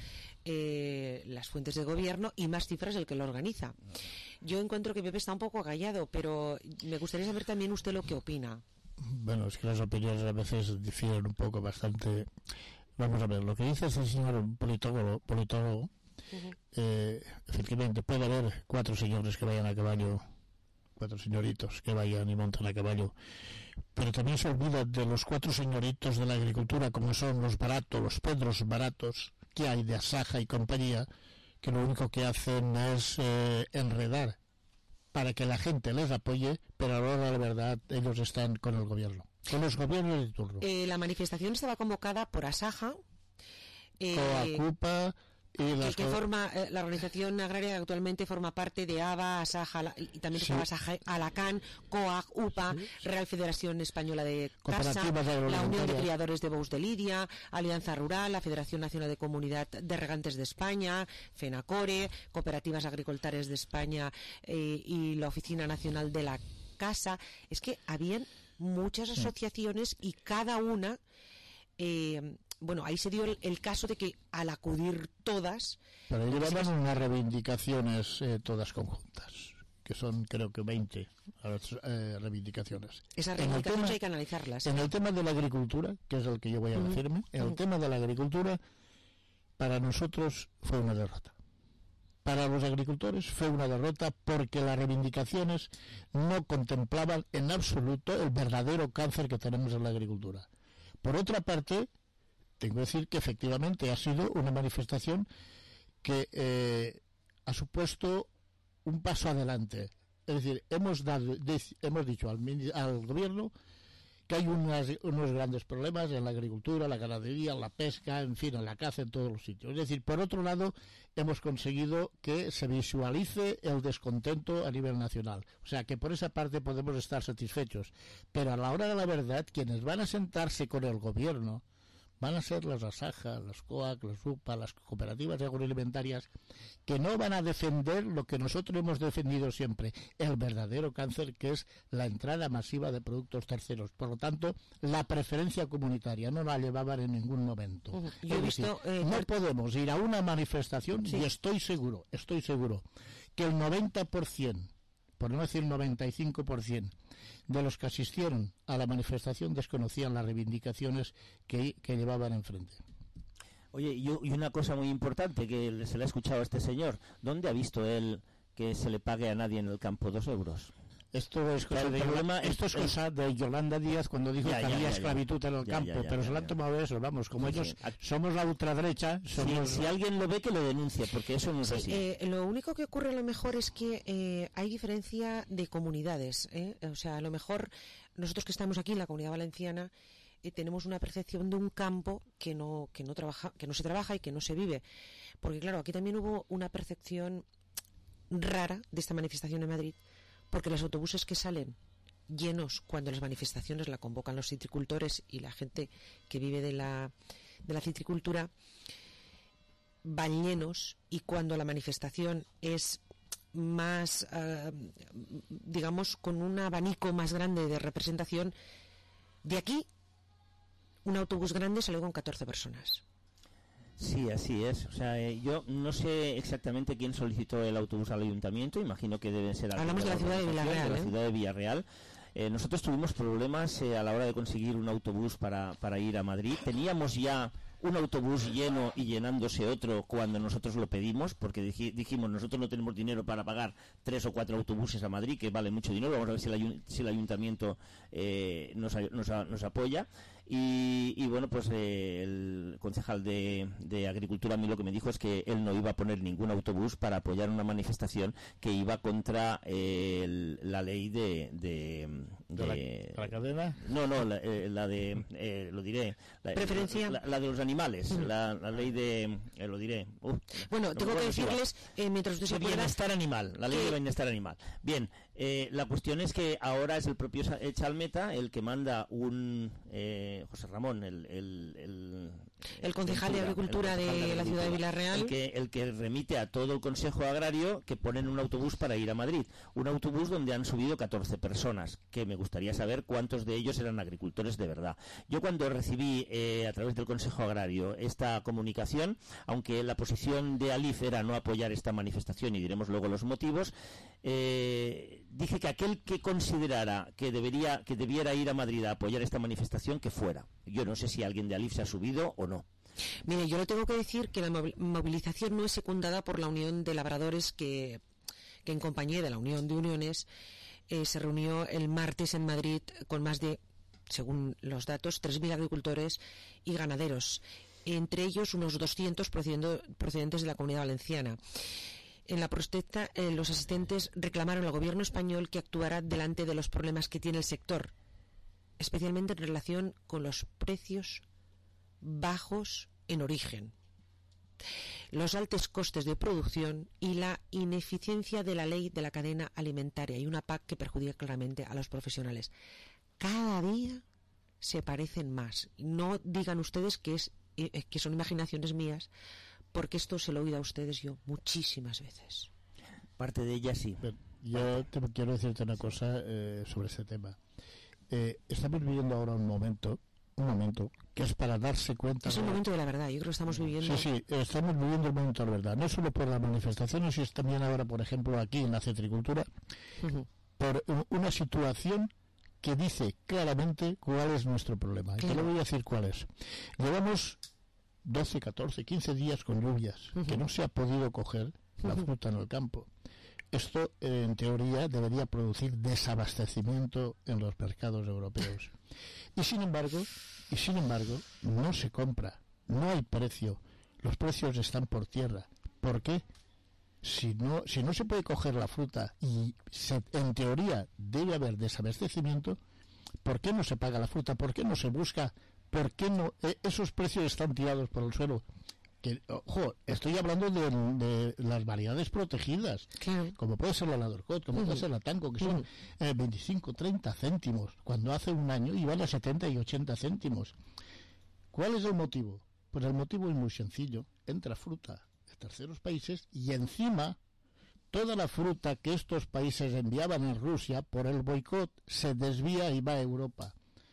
eh, las fuentes de gobierno y más cifras el que lo organiza. Yo encuentro que Pepe está un poco callado, pero me gustaría saber también usted lo que opina. Bueno, es que las opiniones a veces difieren un poco bastante. Vamos a ver, lo que dice este señor politólogo, politólogo uh-huh. eh, efectivamente puede haber cuatro señores que vayan a caballo, cuatro señoritos que vayan y montan a caballo, pero también se olvida de los cuatro señoritos de la agricultura, como son los baratos, los pedros baratos que hay de Asaja y compañía, que lo único que hacen es eh, enredar para que la gente les apoye, pero a la hora de la verdad ellos están con el gobierno. Con los gobiernos de turno. Eh, la manifestación estaba convocada por Asaja, eh, Coacupa y las que, que forma eh, la organización agraria que actualmente forma parte de A B A, Asaja la, y también sí. estaba Asaja, Alacán, COAG, UPA, sí. Real Federación Española de Casa, la Unión de Criadores de Bous de Lidia, Alianza Rural, la Federación Nacional de Comunidad de Regantes de España, FENACORE, Cooperativas Agricultores de España eh, y la Oficina Nacional de la Casa. Es que habían muchas asociaciones y cada una eh, bueno, ahí se dio el, el caso de que al acudir todas, pero llevaban se... unas reivindicaciones eh, todas conjuntas, que son creo que veinte eh, reivindicaciones. Esas reivindicaciones tema, hay que analizarlas. En el tema de la agricultura, que es el que yo voy a referirme, uh-huh. en el uh-huh. tema de la agricultura, para nosotros fue una derrota. Para los agricultores fue una derrota porque las reivindicaciones no contemplaban en absoluto el verdadero cáncer que tenemos en la agricultura. Por otra parte, tengo que decir que efectivamente ha sido una manifestación que eh, ha supuesto un paso adelante. Es decir, hemos dado, hemos dicho al, al gobierno que hay unas, unos grandes problemas en la agricultura, la ganadería, la pesca, en fin, en la caza, en todos los sitios. Es decir, por otro lado, hemos conseguido que se visualice el descontento a nivel nacional. O sea, que por esa parte podemos estar satisfechos. Pero a la hora de la verdad, quienes van a sentarse con el gobierno van a ser las Asaja, las COAC, las UPA, las cooperativas agroalimentarias, que no van a defender lo que nosotros hemos defendido siempre, el verdadero cáncer, que es la entrada masiva de productos terceros. Por lo tanto, la preferencia comunitaria no la llevaban en ningún momento. Uh-huh. Yo he visto, decir, eh, no podemos ir a una manifestación, sí. y estoy seguro, estoy seguro, que el noventa por ciento, por no decir noventa y cinco por ciento, de los que asistieron a la manifestación desconocían las reivindicaciones que, que llevaban enfrente. Oye, y una cosa muy importante que se le ha escuchado a este señor, ¿dónde ha visto él que se le pague a nadie en el campo dos euros? Esto es cosa, de, problema, esto es cosa de Yolanda Díaz cuando dijo ya, que ya, había ya, esclavitud ya, en el ya, campo, ya, ya, pero ya, se lo han tomado eso, vamos, como sí, ellos sí. somos la ultraderecha. Somos... Si, si alguien lo ve, que lo denuncie, porque eso no es sí, así. Eh, lo único que ocurre a lo mejor es que eh, hay diferencia de comunidades, ¿eh? O sea, a lo mejor nosotros que estamos aquí en la Comunidad Valenciana eh, tenemos una percepción de un campo que no, que no trabaja, que no se trabaja y que no se vive, porque claro, aquí también hubo una percepción rara de esta manifestación en Madrid, porque los autobuses que salen llenos cuando las manifestaciones la convocan los citricultores y la gente que vive de la, de la citricultura, van llenos, y cuando la manifestación es más, uh, digamos, con un abanico más grande de representación, de aquí un autobús grande salió con catorce personas. Sí, así es. O sea, eh, yo no sé exactamente quién solicitó el autobús al ayuntamiento. Imagino que debe ser... Hablamos de la ciudad de Villarreal. De la ¿eh? ciudad de Villarreal. Eh, nosotros tuvimos problemas eh, a la hora de conseguir un autobús para, para ir a Madrid. Teníamos ya un autobús lleno y llenándose otro cuando nosotros lo pedimos, porque dij, dijimos, nosotros no tenemos dinero para pagar tres o cuatro autobuses a Madrid, que vale mucho dinero. Vamos a ver si el, si el ayuntamiento eh, nos, nos, nos apoya. Y, y bueno, pues eh, el concejal de, de Agricultura a mí lo que me dijo es que él no iba a poner ningún autobús para apoyar una manifestación que iba contra eh, el, la ley de... ¿De, de, de la, la cadena? No, no, la, eh, la de... Eh, lo diré. La, ¿Preferencia? La, la de los animales, mm. la, la ley de... Eh, lo diré. Uh, bueno, no tengo que decirles, eh, mientras usted se acuerda... Bienestar animal, la ley que... de bienestar animal. Bien, eh, la cuestión es que ahora es el propio Chalmeta el que manda un... Eh, José Ramón, el el, el, el concejal de Agricultura de, de la ciudad de Villarreal, el que, el que remite a todo el Consejo Agrario que ponen un autobús para ir a Madrid, un autobús donde han subido catorce personas, que me gustaría saber cuántos de ellos eran agricultores de verdad. Yo cuando recibí eh, a través del Consejo Agrario esta comunicación, aunque la posición de Alif era no apoyar esta manifestación y diremos luego los motivos, eh, dije que aquel que considerara que debería que debiera ir a Madrid a apoyar esta manifestación, que fuera. Yo no sé si alguien de Alif se ha subido o no. Mire, yo le tengo que decir que la movilización no es secundada por la Unión de Labradores, que, que en compañía de la Unión de Uniones eh, se reunió el martes en Madrid con más de, según los datos, tres mil agricultores y ganaderos, entre ellos unos doscientos procedentes de la Comunidad Valenciana. En la protesta, eh, los asistentes reclamaron al gobierno español que actuara delante de los problemas que tiene el sector, especialmente en relación con los precios bajos en origen, los altos costes de producción y la ineficiencia de la ley de la cadena alimentaria y una P A C que perjudica claramente a los profesionales. Cada día se parecen más. No digan ustedes que es eh, que son imaginaciones mías, porque esto se lo he oído a ustedes yo muchísimas veces. Parte de ellas sí. Yo te quiero decirte una cosa eh, sobre este tema. Eh, estamos viviendo ahora un momento, un momento que es para darse cuenta. Es el momento de la verdad. Yo creo que estamos viviendo. Sí, sí, estamos viviendo el momento de la verdad. No solo por las manifestaciones, sino también ahora, por ejemplo, aquí en la citricultura, uh-huh. por una situación que dice claramente cuál es nuestro problema. Y te lo voy a decir cuál es. Llevamos doce, catorce, quince días con lluvias, uh-huh. que no se ha podido coger la fruta en el campo. Esto, eh, en teoría, debería producir desabastecimiento en los mercados europeos. Y sin embargo, y sin embargo, no se compra, no hay precio, los precios están por tierra. ¿Por qué? Si no, si no se puede coger la fruta y se, en teoría debe haber desabastecimiento, ¿por qué no se paga la fruta? ¿Por qué no se busca? ¿Por qué no? Eh, esos precios están tirados por el suelo. Que, ojo, estoy hablando de, de las variedades protegidas, claro. como puede ser la Ladorcot, como uh-huh. puede ser la Tanco, que son uh-huh. eh, veinticinco, treinta céntimos, cuando hace un año iban a setenta y ochenta céntimos. ¿Cuál es el motivo? Pues el motivo es muy sencillo. Entra fruta de terceros países y encima toda la fruta que estos países enviaban en Rusia por el boicot se desvía y va a Europa.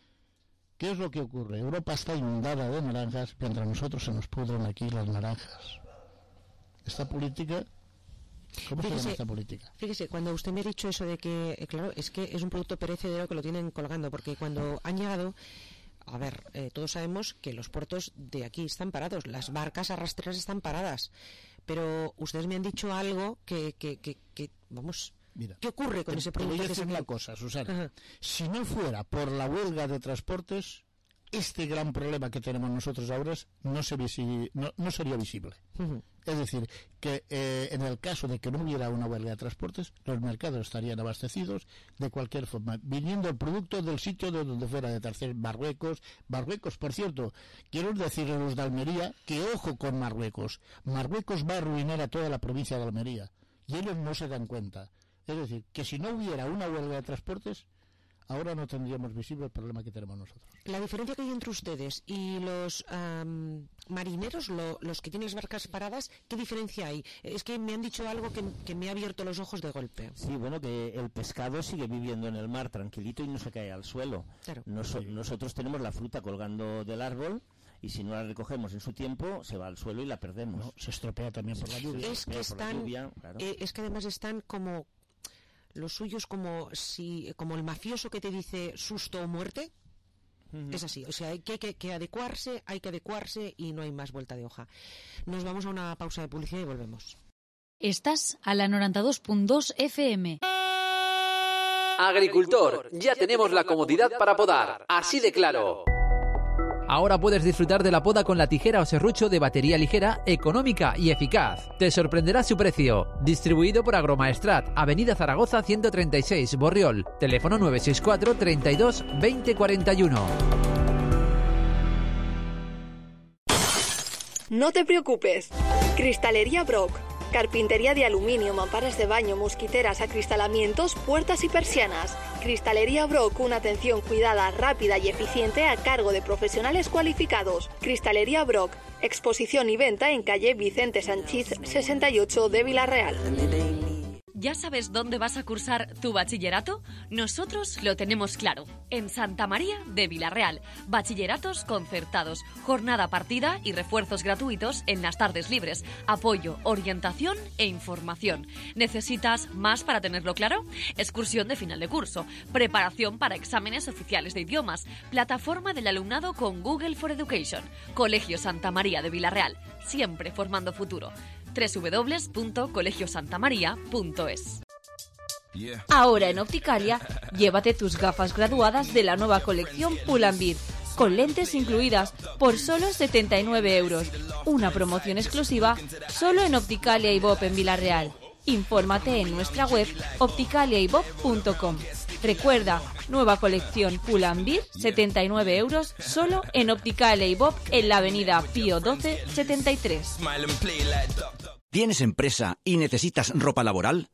¿Qué es lo que ocurre? Europa está inundada de naranjas, mientras nosotros se nos pudren aquí las naranjas. Esta política... ¿Cómo fíjese, se llama esta política? Fíjese, cuando usted me ha dicho eso de que, eh, claro, es que es un producto perecedero que lo tienen colgando, porque cuando han llegado... A ver, eh, todos sabemos que los puertos de aquí están parados, las barcas arrastreras están paradas, pero ustedes me han dicho algo que, que, que, que vamos... Mira, ¿qué ocurre con te, ese producto? producto? Te voy a decir una cosa, Susana. Ajá. Si no fuera por la huelga de transportes, este gran problema que tenemos nosotros ahora no, se visi- no, no sería visible. Uh-huh. Es decir, que eh, en el caso de que no hubiera una huelga de transportes, los mercados estarían abastecidos de cualquier forma, viniendo el producto del sitio de donde fuera, de tercer Marruecos. Marruecos, por cierto, quiero decirle a los de Almería que ojo con Marruecos. Marruecos va a arruinar a toda la provincia de Almería y ellos no se dan cuenta. Es decir, que si no hubiera una huelga de transportes, ahora no tendríamos visible el problema que tenemos nosotros. La diferencia que hay entre ustedes y los um, marineros, lo, los que tienen las barcas paradas, ¿qué diferencia hay? Es que me han dicho algo que, que me ha abierto los ojos de golpe. Sí, bueno, que el pescado sigue viviendo en el mar tranquilito y no se cae al suelo. Claro. Nos, sí. Nosotros tenemos la fruta colgando del árbol y si no la recogemos en su tiempo se va al suelo y la perdemos. No, se estropea también por la lluvia. Es que están, lluvia, claro. eh, es que además están como los suyos como si como el mafioso que te dice susto o muerte. Uh-huh. Es así, o sea, hay que, que, que adecuarse, hay que adecuarse y no hay más vuelta de hoja. Nos vamos a una pausa de publicidad y volvemos. Estás a la noventa y dos punto dos F M. Agricultor, ya tenemos la comodidad para podar, así de claro. Ahora puedes disfrutar de la poda con la tijera o serrucho de batería ligera, económica y eficaz. Te sorprenderá su precio. Distribuido por Agromaestrat, Avenida Zaragoza ciento treinta y seis, Borriol. Teléfono nueve seis cuatro, treinta y dos, veinte cuarenta y uno. No te preocupes. Cristalería Brock. Carpintería de aluminio, mamparas de baño, mosquiteras, acristalamientos, puertas y persianas. Cristalería Brock, una atención cuidada, rápida y eficiente a cargo de profesionales cualificados. Cristalería Brock, exposición y venta en calle Vicente Sanchís sesenta y ocho de Villarreal. ¿Ya sabes dónde vas a cursar tu bachillerato? Nosotros lo tenemos claro. En Santa María de Villarreal. Bachilleratos concertados, jornada partida y refuerzos gratuitos en las tardes libres. Apoyo, orientación e información. ¿Necesitas más para tenerlo claro? Excursión de final de curso. Preparación para exámenes oficiales de idiomas. Plataforma del alumnado con Google for Education. Colegio Santa María de Villarreal. Siempre formando futuro. doble u doble u doble u punto colegio santa maría punto es. Ahora en Opticalia, llévate tus gafas graduadas de la nueva colección Pull&Bear, con lentes incluidas por solo setenta y nueve euros. Una promoción exclusiva solo en Opticalia y Bob en Villarreal. Infórmate en nuestra web opticalia y bob punto com. Recuerda, nueva colección Pull&Bear, setenta y nueve euros, solo en Opticalia y Bob en la avenida Pío doce setenta y tres. ¿Tienes empresa y necesitas ropa laboral?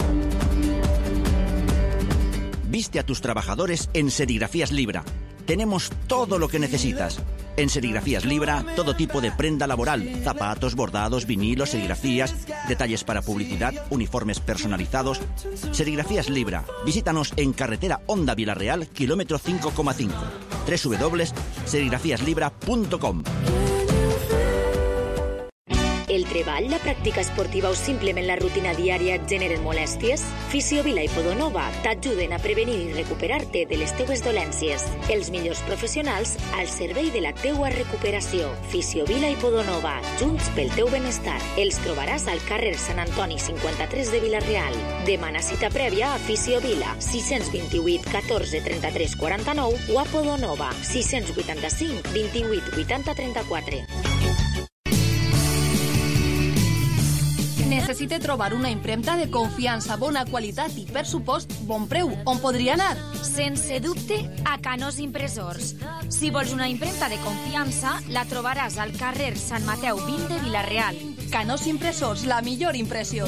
Viste a tus trabajadores en Serigrafías Libra. Tenemos todo lo que necesitas. En Serigrafías Libra, todo tipo de prenda laboral, zapatos, bordados, vinilos, serigrafías, detalles para publicidad, uniformes personalizados. Serigrafías Libra. Visítanos en carretera Honda Villarreal, kilómetro cinco coma cinco. doble u doble u doble u punto serigrafías libra punto com. El treball, la pràctica esportiva o simplement la rutina diària et generen molèsties? Fisiovila i Podonova t'ajuden a prevenir i recuperar-te de les teues dolències. Els millors professionals al servei de la teua recuperació. Fisiovila i Podonova, junts pel teu benestar. Els trobaràs al carrer Sant Antoni cinquanta-tres de Villarreal. Demana cita prèvia a Fisiovila, sis dos vuit, catorze, trenta-tres, quaranta-nou o a Podonova, sis vuitanta-cinc, vint-i-vuit, vuitanta, trenta-quatre. Necessite trobar una impremta de confiança, bona qualitat i, per supost, bon preu. On podria anar? Sense dubte, a Canós Impressors. Si vols una impremta de confiança, la trobaràs al carrer Sant Mateu vint de Villarreal. Canós Impressors, la millor impressió.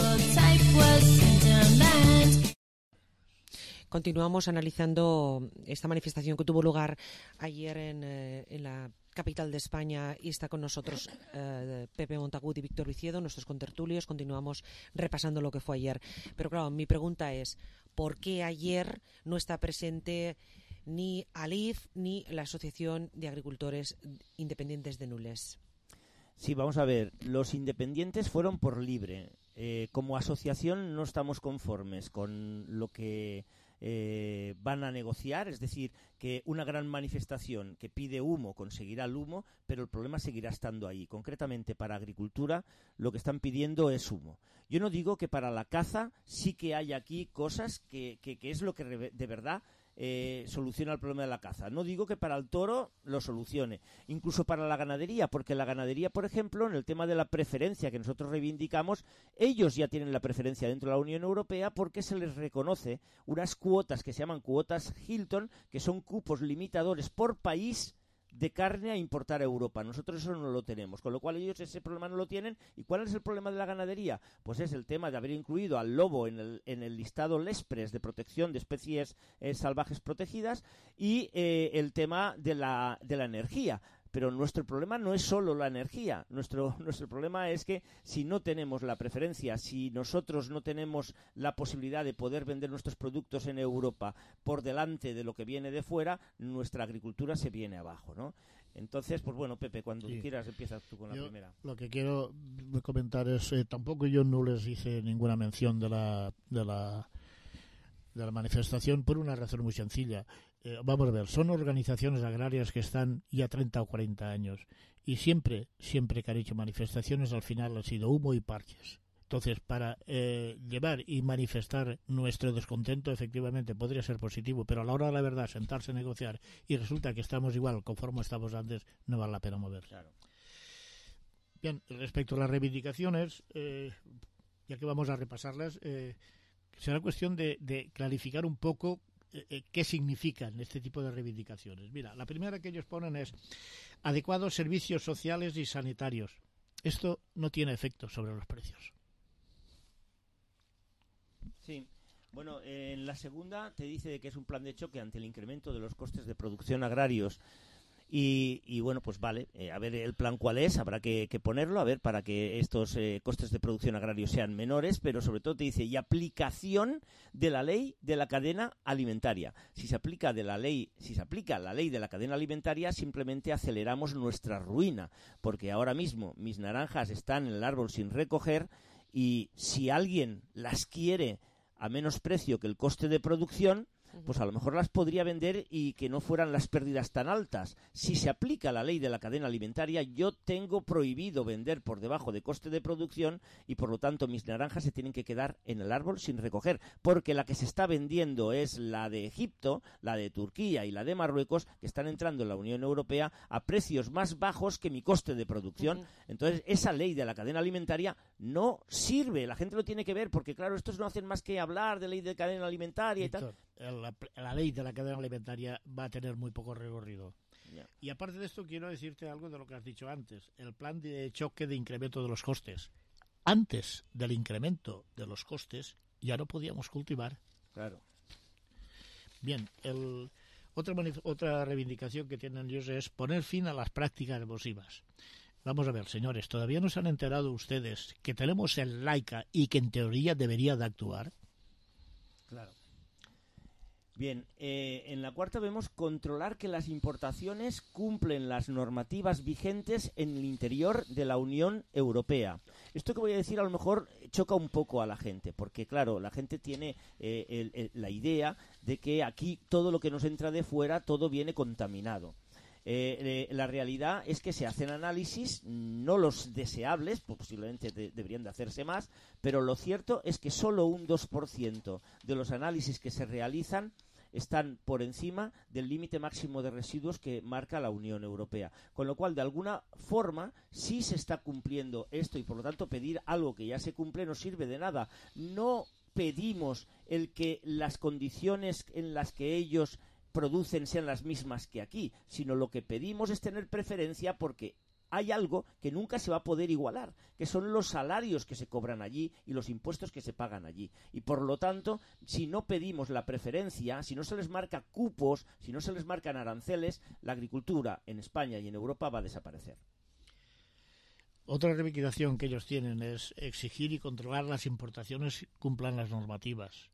Continuamos analizando esta manifestación que tuvo lugar ayer en, eh, en la capital de España, y está con nosotros eh, Pepe Montagut y Víctor Viciedo, nuestros contertulios. Continuamos repasando lo que fue ayer. Pero claro, mi pregunta es, ¿por qué ayer no está presente ni ALIF ni la Asociación de Agricultores Independientes de Nules? Sí, vamos a ver, los independientes fueron por libre. Eh, como asociación no estamos conformes con lo que eh, van a negociar, es decir, que una gran manifestación que pide humo conseguirá el humo, pero el problema seguirá estando ahí. Concretamente para agricultura lo que están pidiendo es humo. Yo no digo que para la caza sí que hay aquí cosas que, que, que es lo que de verdad Eh, soluciona el problema de la caza. No digo que para el toro lo solucione, incluso para la ganadería, porque la ganadería, por ejemplo, en el tema de la preferencia que nosotros reivindicamos, ellos ya tienen la preferencia dentro de la Unión Europea porque se les reconoce unas cuotas que se llaman cuotas Hilton, que son cupos limitadores por país de carne a importar a Europa. Nosotros eso no lo tenemos, con lo cual ellos ese problema no lo tienen. ¿Y cuál es el problema de la ganadería? Pues es el tema de haber incluido al lobo en el, en el listado LESPRES de protección de especies eh, salvajes protegidas y eh, el tema de la, de la energía. Pero nuestro problema no es solo la energía, nuestro, nuestro problema es que si no tenemos la preferencia, si nosotros no tenemos la posibilidad de poder vender nuestros productos en Europa por delante de lo que viene de fuera, nuestra agricultura se viene abajo, ¿no? Entonces, pues bueno, Pepe, cuando sí. quieras empiezas tú con la yo, primera. Lo que quiero comentar es, eh, tampoco yo no les hice ninguna mención de la... De la de la manifestación por una razón muy sencilla. Eh, vamos a ver, son organizaciones agrarias que están ya treinta o cuarenta años y siempre, siempre que han hecho manifestaciones al final han sido humo y parches. Entonces, para eh, llevar y manifestar nuestro descontento efectivamente podría ser positivo, pero a la hora de la verdad sentarse a negociar y resulta que estamos igual conforme estábamos antes, no vale la pena mover. Claro. Bien, respecto a las reivindicaciones, eh, ya que vamos a repasarlas, eh, será cuestión de, de clarificar un poco eh, qué significan este tipo de reivindicaciones. Mira, la primera que ellos ponen es adecuados servicios sociales y sanitarios. Esto no tiene efecto sobre los precios. Sí. Bueno, eh, en la segunda te dice que es un plan de choque ante el incremento de los costes de producción agrarios. Y, y bueno, pues vale, eh, a ver el plan cuál es, habrá que, que ponerlo, a ver, para que estos eh, costes de producción agrario sean menores, pero sobre todo te dice, y aplicación de la ley de la cadena alimentaria. Si se aplica de la ley, si se aplica la ley de la cadena alimentaria, simplemente aceleramos nuestra ruina, porque ahora mismo mis naranjas están en el árbol sin recoger, y si alguien las quiere a menos precio que el coste de producción, pues a lo mejor las podría vender y que no fueran las pérdidas tan altas. Si se aplica la ley de la cadena alimentaria, yo tengo prohibido vender por debajo de coste de producción y por lo tanto mis naranjas se tienen que quedar en el árbol sin recoger, porque la que se está vendiendo es la de Egipto, la de Turquía y la de Marruecos, que están entrando en la Unión Europea a precios más bajos que mi coste de producción. Uh-huh. Entonces esa ley de la cadena alimentaria no sirve, la gente lo tiene que ver, porque claro, estos no hacen más que hablar de ley de cadena alimentaria Víctor, y tal. La, la ley de la cadena alimentaria va a tener muy poco recorrido. Yeah. Y aparte de esto, quiero decirte algo de lo que has dicho antes. El plan de choque de incremento de los costes. Antes del incremento de los costes, ya no podíamos cultivar. Claro. Bien, el, otra, otra reivindicación que tienen ellos es poner fin a las prácticas abusivas. Vamos a ver, señores, ¿todavía no se han enterado ustedes que tenemos el Laica y que en teoría debería de actuar? Claro. Bien, eh, en la cuarta vemos controlar que las importaciones cumplen las normativas vigentes en el interior de la Unión Europea. Esto que voy a decir a lo mejor choca un poco a la gente, porque claro, la gente tiene eh, el, el, la idea de que aquí todo lo que nos entra de fuera, todo viene contaminado. Eh, eh, la realidad es que se hacen análisis, no los deseables, pues posiblemente de, deberían de hacerse más, pero lo cierto es que solo un dos por ciento de los análisis que se realizan están por encima del límite máximo de residuos que marca la Unión Europea. Con lo cual, de alguna forma, sí se está cumpliendo esto y, por lo tanto, pedir algo que ya se cumple no sirve de nada. No pedimos el que las condiciones en las que ellos producen sean las mismas que aquí, sino lo que pedimos es tener preferencia porque hay algo que nunca se va a poder igualar, que son los salarios que se cobran allí y los impuestos que se pagan allí. Y por lo tanto, si no pedimos la preferencia, si no se les marca cupos, si no se les marcan aranceles, la agricultura en España y en Europa va a desaparecer. Otra reivindicación que ellos tienen es exigir y controlar las importaciones cumplan las normativas.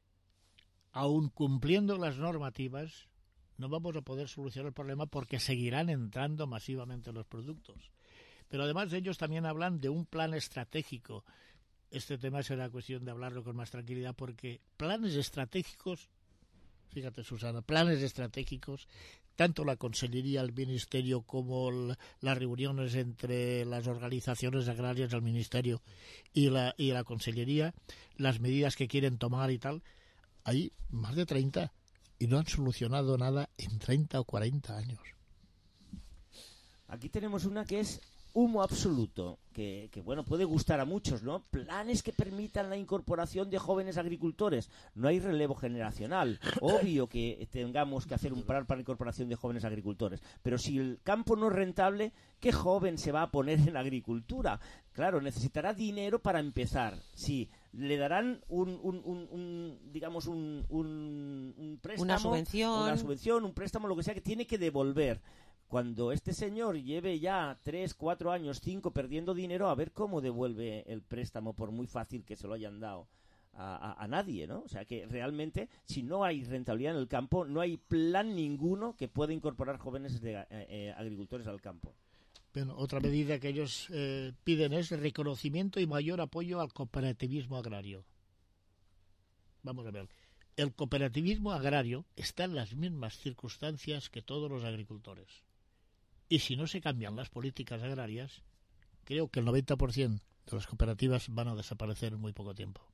Aun cumpliendo las normativas, no vamos a poder solucionar el problema porque seguirán entrando masivamente los productos. Pero además ellos también hablan de un plan estratégico. Este tema será cuestión de hablarlo con más tranquilidad porque planes estratégicos, fíjate Susana, planes estratégicos, tanto la Consellería, el Ministerio como el, las reuniones entre las organizaciones agrarias del Ministerio y la, y la Consellería, las medidas que quieren tomar y tal, hay más de treinta y no han solucionado nada en treinta o cuarenta años. Aquí tenemos una que es humo absoluto, que, que bueno, puede gustar a muchos, ¿no? Planes que permitan la incorporación de jóvenes agricultores. No hay relevo generacional. Obvio que tengamos que hacer un plan para la incorporación de jóvenes agricultores. Pero si el campo no es rentable, ¿qué joven se va a poner en la agricultura? Claro, necesitará dinero para empezar. Sí, le darán un, un, un, un digamos, un, un, un préstamo. Una subvención. Una subvención, un préstamo, lo que sea, que tiene que devolver. Cuando este señor lleve ya tres, cuatro años, cinco perdiendo dinero, a ver cómo devuelve el préstamo, por muy fácil que se lo hayan dado a, a, a nadie, ¿no? O sea que realmente, si no hay rentabilidad en el campo, no hay plan ninguno que pueda incorporar jóvenes de, eh, eh, agricultores al campo. Bueno, otra medida que ellos eh, piden es reconocimiento y mayor apoyo al cooperativismo agrario. Vamos a ver. El cooperativismo agrario está en las mismas circunstancias que todos los agricultores. Y si no se cambian las políticas agrarias, creo que el noventa por ciento de las cooperativas van a desaparecer en muy poco tiempo.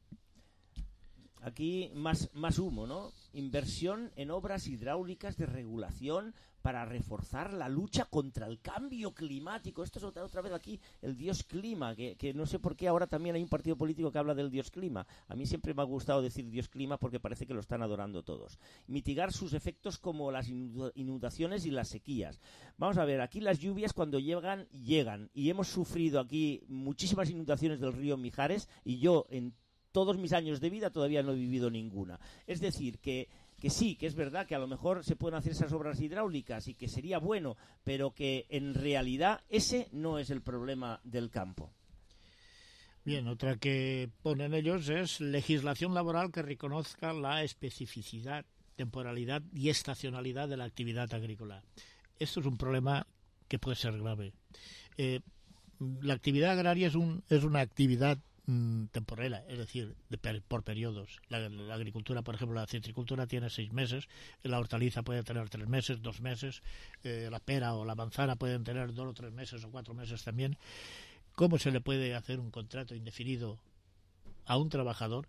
Aquí más, más humo, ¿no? Inversión en obras hidráulicas de regulación para reforzar la lucha contra el cambio climático. Esto es otra, otra vez aquí el dios clima, que, que no sé por qué ahora también hay un partido político que habla del dios clima. A mí siempre me ha gustado decir dios clima porque parece que lo están adorando todos. Mitigar sus efectos como las inundaciones y las sequías. Vamos a ver, aquí las lluvias cuando llegan, llegan. Y hemos sufrido aquí muchísimas inundaciones del río Mijares y yo en todos mis años de vida todavía no he vivido ninguna. Es decir, que, que sí, que es verdad que a lo mejor se pueden hacer esas obras hidráulicas y que sería bueno, pero que en realidad ese no es el problema del campo. Bien, otra que ponen ellos es legislación laboral que reconozca la especificidad, temporalidad y estacionalidad de la actividad agrícola. Esto es un problema que puede ser grave. Eh, la actividad agraria es, un, es una actividad temporera, es decir, de per, por periodos. La, la agricultura, por ejemplo, la citricultura tiene seis meses, la hortaliza puede tener tres meses, dos meses, eh, la pera o la manzana pueden tener dos o tres meses o cuatro meses también. ¿Cómo se le puede hacer un contrato indefinido a un trabajador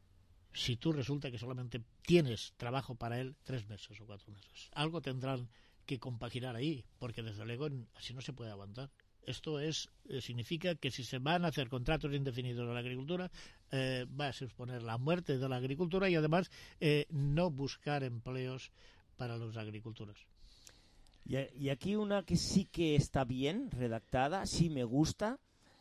si tú resulta que solamente tienes trabajo para él tres meses o cuatro meses? Algo tendrán que compaginar ahí, porque desde luego así no se puede aguantar. Esto es eh, significa que si se van a hacer contratos indefinidos a la agricultura, eh, va a suponer la muerte de la agricultura y además eh, no buscar empleos para los agricultores. Y, y aquí una que sí que está bien redactada, sí me gusta,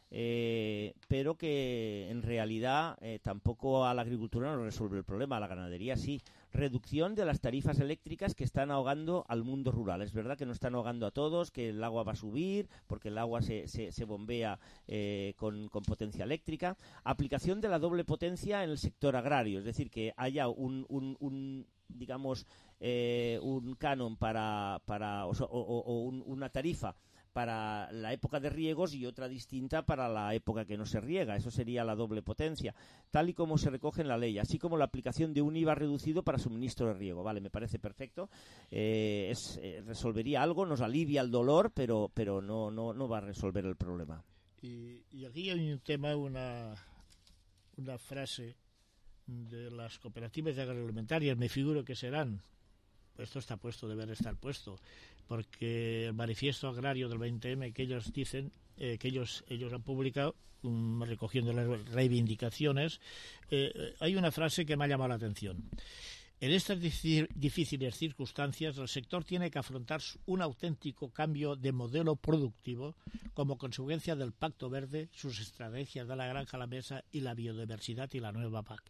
eh, pero que en realidad eh, tampoco a la agricultura no resuelve el problema, a la ganadería sí. Reducción de las tarifas eléctricas que están ahogando al mundo rural. Es verdad que no están ahogando a todos, que el agua va a subir porque el agua se, se, se bombea eh, con, con potencia eléctrica. Aplicación de la doble potencia en el sector agrario, es decir, que haya un, un, un digamos, eh, un canon para, para o, o, o un, una tarifa para la época de riegos y otra distinta para la época que no se riega. Eso sería la doble potencia, tal y como se recoge en la ley, así como la aplicación de un I V A reducido para suministro de riego. Vale, me parece perfecto. Eh, es, eh, resolvería algo, nos alivia el dolor, pero pero no no no va a resolver el problema. Y, y aquí hay un tema, una, una frase de las cooperativas agroalimentarias, me figuro que serán, esto está puesto, deber estar puesto, porque el manifiesto agrario del veinte eme que ellos dicen, eh, que ellos ellos han publicado, um, recogiendo las reivindicaciones, eh, hay una frase que me ha llamado la atención. En estas difíciles circunstancias, el sector tiene que afrontar un auténtico cambio de modelo productivo como consecuencia del Pacto Verde, sus estrategias de la granja a la mesa y la biodiversidad y la nueva P A C.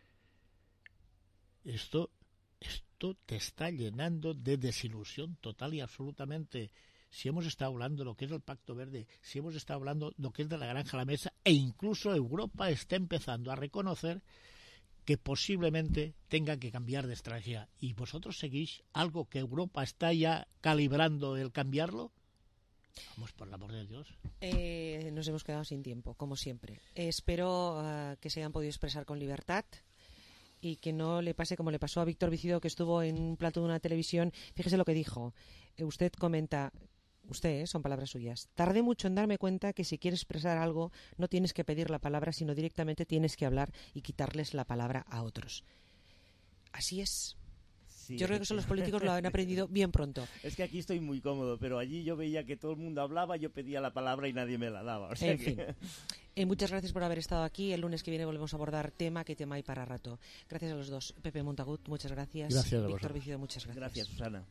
Esto Esto te está llenando de desilusión total y absolutamente. Si hemos estado hablando de lo que es el Pacto Verde, si hemos estado hablando de lo que es de la granja a la mesa, e incluso Europa está empezando a reconocer que posiblemente tenga que cambiar de estrategia. ¿Y vosotros seguís algo que Europa está ya calibrando el cambiarlo? Vamos, por el amor de Dios. Eh, nos hemos quedado sin tiempo, como siempre. Eh, espero uh, que se hayan podido expresar con libertad y que no le pase como le pasó a Víctor Vicido, que estuvo en un plato de una televisión. Fíjese lo que dijo. Eh, usted comenta, usted, eh, son palabras suyas, tardé mucho en darme cuenta que si quieres expresar algo no tienes que pedir la palabra, sino directamente tienes que hablar y quitarles la palabra a otros. Así es. sí. Yo creo que son los políticos lo han aprendido bien pronto. Es que aquí estoy muy cómodo, pero allí yo veía que todo el mundo hablaba, yo pedía la palabra y nadie me la daba. O sea en que... fin. Eh, muchas gracias por haber estado aquí. El lunes que viene volvemos a abordar tema, que tema hay para rato. Gracias a los dos. Pepe Montagut, muchas gracias. Gracias a Víctor Vicido, muchas gracias. Gracias, Susana.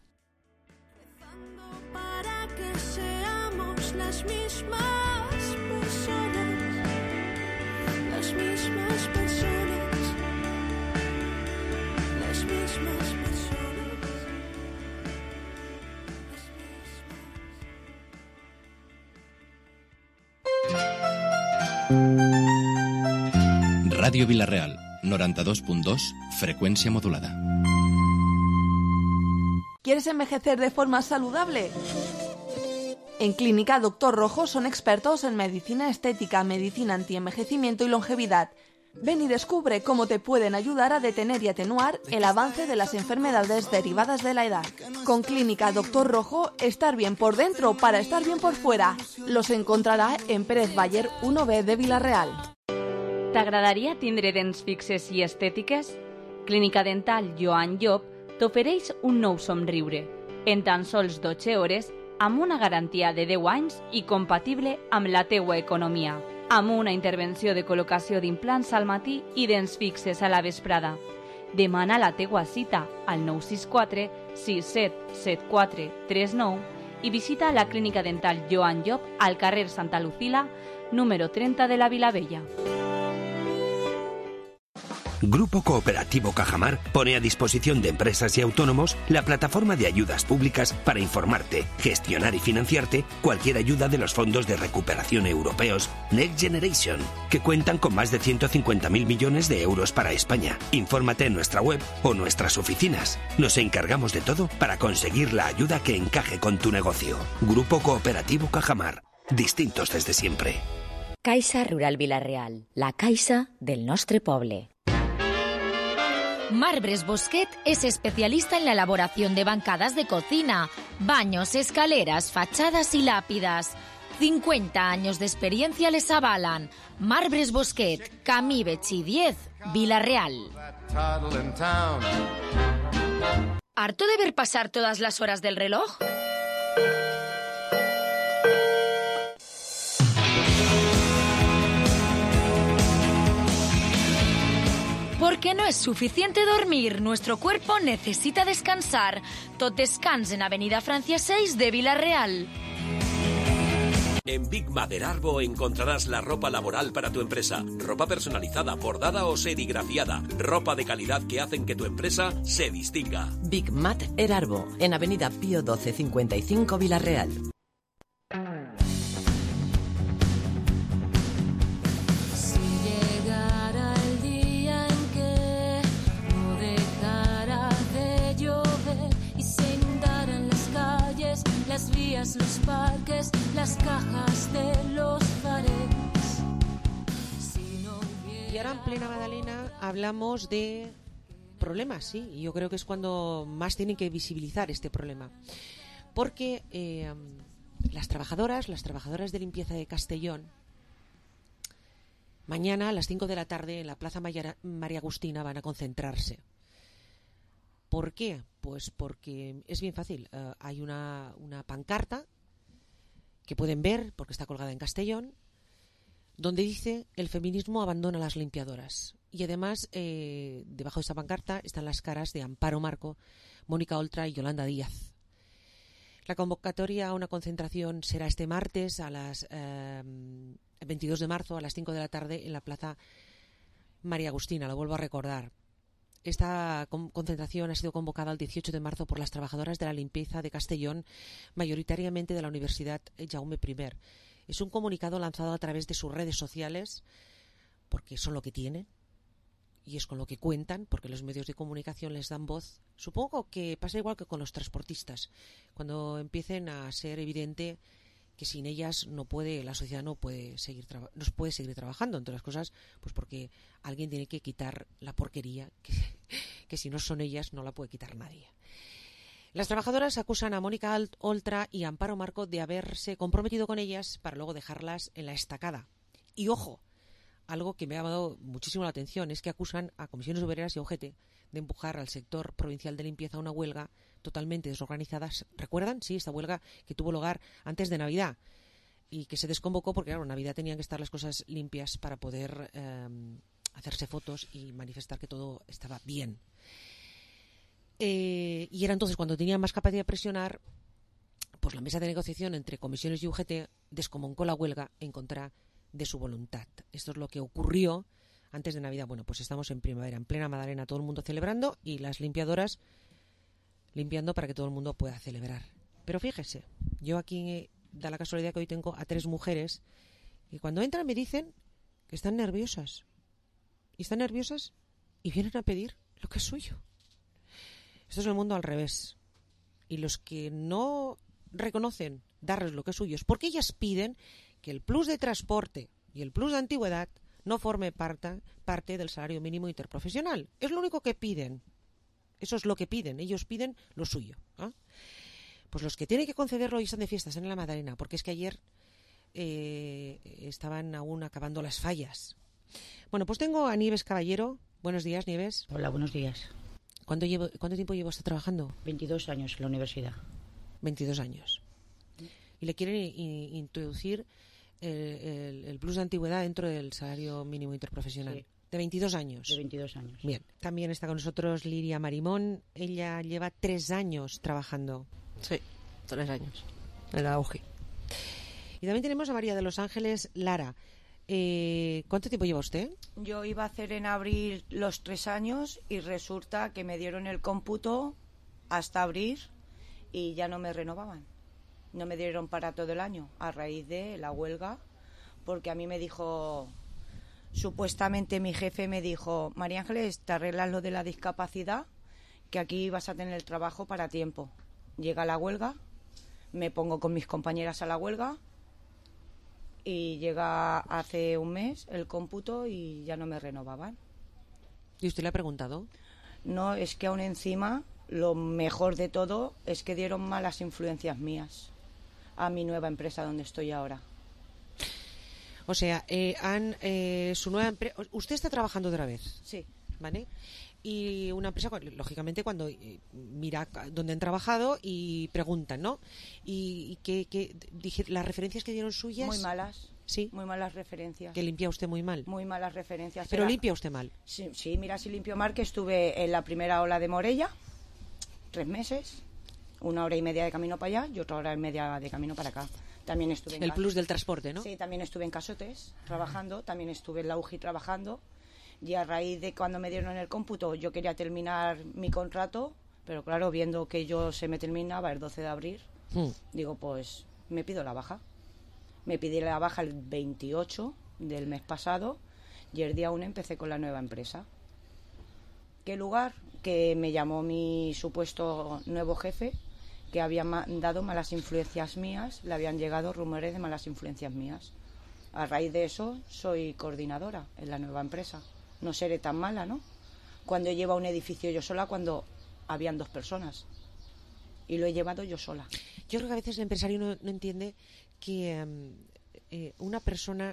Para que seamos las mismas personas, las mismas personas, las mismas personas, Ràdio Vila-real, noranta-dos punt dos, freqüència modulada. ¿Quieres envejecer de forma saludable? En Clínica Doctor Rojo son expertos en medicina estética, medicina antienvejecimiento y longevidad. Ven y descubre cómo te pueden ayudar a detener y atenuar el avance de las enfermedades derivadas de la edad. Con Clínica Doctor Rojo, estar bien por dentro para estar bien por fuera. Los encontrarà en Pérez Bayer uno B de Vila-real. T'agradaria tindre dents fixes i estètiques? Clínica Dental Joan Llop t'ofereix un nou somriure, en tan sols dotze hores, amb una garantia de deu anys i compatible amb la teua economia, amb una intervenció de col·locació d'implants al matí i dents fixes a la vesprada. Demana la teua cita al nou sis quatre sis set set quatre tres nou i visita la Clínica Dental Joan Llop al carrer Santa Lucila, número treinta de la Vilavella. Grupo Cooperativo Cajamar pone a disposición de empresas y autónomos la plataforma de ayudas públicas para informarte, gestionar y financiarte cualquier ayuda de los fondos de recuperación europeos Next Generation, que cuentan con más de ciento cincuenta mil millones de euros para España. Infórmate en nuestra web o nuestras oficinas. Nos encargamos de todo para conseguir la ayuda que encaje con tu negocio. Grupo Cooperativo Cajamar. Distintos desde siempre. Caixa Rural Vila-real, la caixa del nostre poble. Marbres Bosquet es especialista en la elaboración de bancadas de cocina, baños, escaleras, fachadas y lápidas. cincuenta años de experiencia les avalan. Marbres Bosquet, Camí Betxí diez, Vila-real. ¿Harto de ver pasar todas las horas del reloj? Porque no es suficiente dormir, nuestro cuerpo necesita descansar. Tot descans en Avenida Francia seis de Vila-real. En Big Mader Arbo encontrarás la ropa laboral para tu empresa. Ropa personalizada, bordada o serigrafiada. Ropa de calidad que hacen que tu empresa se distinga. Big Mat Erarbo, en Avenida Pío doce cincuenta y cinco Vila-real. Las vías, los parques, las cajas de los bares. Si no hubiera... Y ahora en plena Madalena hablamos de problemas, sí, y yo creo que es cuando más tienen que visibilizar este problema. Porque eh, las trabajadoras, las trabajadoras de limpieza de Castellón, mañana a las cinco de la tarde en la Plaza María, María Agustina van a concentrarse. ¿Por qué? Pues porque es bien fácil. Uh, hay una, una pancarta que pueden ver, porque está colgada en Castellón, donde dice: el feminismo abandona a las limpiadoras. Y además, eh, debajo de esa pancarta están las caras de Amparo Marco, Mónica Oltra y Yolanda Díaz. La convocatoria a una concentración será este martes a las eh, veintidós de marzo a las cinco de la tarde en la Plaza María Agustina. Lo vuelvo a recordar. Esta concentración ha sido convocada el dieciocho de marzo por las trabajadoras de la limpieza de Castellón, mayoritariamente de la Universidad Jaume primero. Es un comunicado lanzado a través de sus redes sociales, porque son lo que tienen y es con lo que cuentan, porque los medios de comunicación les dan voz. Supongo que pasa igual que con los transportistas. Cuando empiecen a ser evidente que sin ellas no puede, la sociedad no puede seguir traba- no puede seguir trabajando, entre las cosas, pues porque alguien tiene que quitar la porquería que, que si no son ellas no la puede quitar nadie. Las trabajadoras acusan a Mónica Oltra y a Amparo Marco de haberse comprometido con ellas para luego dejarlas en la estacada. Y ojo, algo que me ha llamado muchísimo la atención, es que acusan a Comisiones Obreras y a U G T de empujar al sector provincial de limpieza a una huelga totalmente desorganizada. ¿Recuerdan? Sí, esta huelga que tuvo lugar antes de Navidad y que se desconvocó porque, claro, en Navidad tenían que estar las cosas limpias para poder eh, hacerse fotos y manifestar que todo estaba bien. Eh, y era entonces cuando tenían más capacidad de presionar, pues la mesa de negociación entre comisiones y U G T descomunicó la huelga en contra de su voluntad. Esto es lo que ocurrió antes de Navidad. Bueno, pues estamos en primavera, en plena Madalena, todo el mundo celebrando y las limpiadoras limpiando para que todo el mundo pueda celebrar. Pero fíjese, yo aquí da la casualidad que hoy tengo a tres mujeres y cuando entran me dicen que están nerviosas. Y están nerviosas y vienen a pedir lo que es suyo. Esto es el mundo al revés. Y los que no reconocen darles lo que es suyo es porque ellas piden que el plus de transporte y el plus de antigüedad no forme parte, parte del salario mínimo interprofesional. Es lo único que piden. Eso es lo que piden. Ellos piden lo suyo. ¿eh? Pues los que tienen que concederlo hoy están de fiestas en la Madalena, porque es que ayer eh, estaban aún acabando las fallas. Bueno, pues tengo a Nieves Caballero. Buenos días, Nieves. Hola, buenos días. ¿Cuánto, llevo, ¿Cuánto tiempo llevo usted trabajando? veintidós años en la universidad. veintidós años. Y le quieren i- introducir el, el, el plus de antigüedad dentro del salario mínimo interprofesional. Sí. De veintidós años. De veintidós años. Bien. También está con nosotros Liria Marimón. Ella lleva tres años trabajando. Sí, tres años. En la U G I. Y también tenemos a María de los Ángeles Lara. Eh, ¿Cuánto tiempo lleva usted? Yo iba a hacer en abril los tres años y resulta que me dieron el cómputo hasta abril y ya no me renovaban. No me dieron para todo el año a raíz de la huelga, porque a mí me dijo, supuestamente mi jefe me dijo, María Ángeles, te arreglas lo de la discapacidad, que aquí vas a tener el trabajo para tiempo. Llega la huelga, me pongo con mis compañeras a la huelga y llega hace un mes el cómputo y ya no me renovaban. ¿Y usted le ha preguntado? No, es que aún encima lo mejor de todo es que dieron malas influencias mías a mi nueva empresa donde estoy ahora. O sea, eh, han, eh, su nueva empresa... ¿Usted está trabajando otra vez? Sí. ¿Vale? Y una empresa, lógicamente, cuando eh, mira dónde han trabajado y preguntan, ¿no? Y, y que, que dije, las referencias que dieron suyas... Muy malas. Sí. Muy malas referencias. Que limpia usted muy mal. Muy malas referencias. Pero Era... limpia usted mal. Sí, sí, mira si limpio mal, que estuve en la primera ola de Morella, tres meses, una hora y media de camino para allá y otra hora y media de camino para acá. También estuve en El Cas- plus del transporte, ¿no? Sí, también estuve en Casotes trabajando, también estuve en la U G I trabajando y a raíz de cuando me dieron el cómputo yo quería terminar mi contrato, pero claro, viendo que yo se me terminaba el doce de abril, Mm. digo, pues me pido la baja. Me pidí la baja el veintiocho del mes pasado y el día uno empecé con la nueva empresa. ¿Qué lugar? Que me llamó mi supuesto nuevo jefe, que había ma- dado malas influencias mías, le habían llegado rumores de malas influencias mías. A raíz de eso soy coordinadora en la nueva empresa. No seré tan mala, ¿no? Cuando he llevado un edificio yo sola, cuando habían dos personas. Y lo he llevado yo sola. Yo creo que a veces el empresario no, no entiende que um, eh, una persona,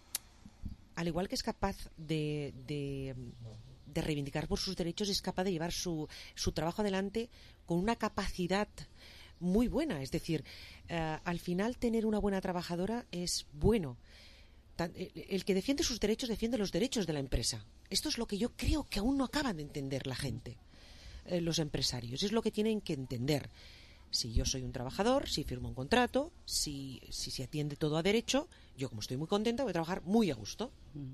al igual que es capaz de, de, de reivindicar por sus derechos, es capaz de llevar su, su trabajo adelante con una capacidad muy buena. Es decir, uh, al final tener una buena trabajadora es bueno. Tan, el, el que defiende sus derechos defiende los derechos de la empresa. Esto es lo que yo creo que aún no acaban de entender la gente, eh, los empresarios. Es lo que tienen que entender. Si yo soy un trabajador, si firmo un contrato, si, si se atiende todo a derecho, yo como estoy muy contenta voy a trabajar muy a gusto. Mm.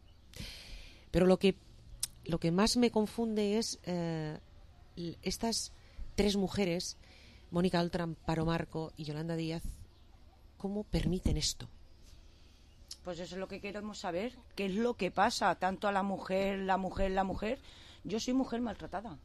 Pero lo que, lo que más me confunde es eh, estas tres mujeres, Mónica Oltra, Amparo Marco y Yolanda Díaz, ¿cómo permiten esto? Pues eso es lo que queremos saber. ¿Qué es lo que pasa? Tanto a la mujer, la mujer, la mujer. Yo soy mujer maltratada.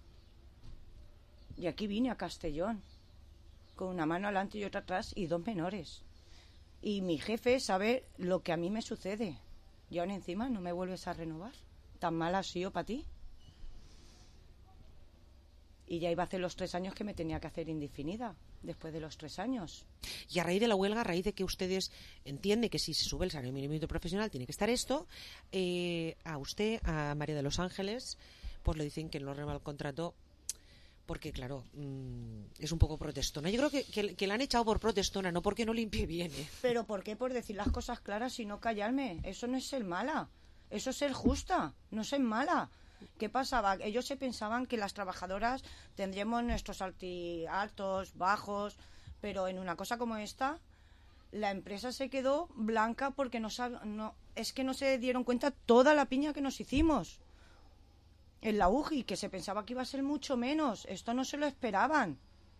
Y aquí vine a Castellón, con una mano adelante y otra atrás y dos menores. Y mi jefe sabe lo que a mí me sucede. Y aún encima no me vuelves a renovar. ¿Tan mal ha sido para ti? Y ya iba a hacer los tres años que me tenía que hacer indefinida. después de los tres años. Y a raíz de la huelga, a raíz de que ustedes entienden que si se sube el salario mínimo interprofesional tiene que estar esto, eh, a usted, a María de los Ángeles, pues le dicen que no renueva el contrato porque, claro, mmm, es un poco protestona. Yo creo que, que, que la han echado por protestona, no porque no limpie bien. ¿eh? ¿Pero por qué? Por decir las cosas claras y no callarme. Eso no es ser mala. Eso es ser justa, no ser mala. ¿Qué pasaba? Ellos se pensaban que las trabajadoras tendríamos nuestros alti, altos, bajos, pero en una cosa como esta, la empresa se quedó blanca porque no, sab, no es que no se dieron cuenta toda la piña que nos hicimos en la U G I, que se pensaba que iba a ser mucho menos. Esto no se lo esperaban.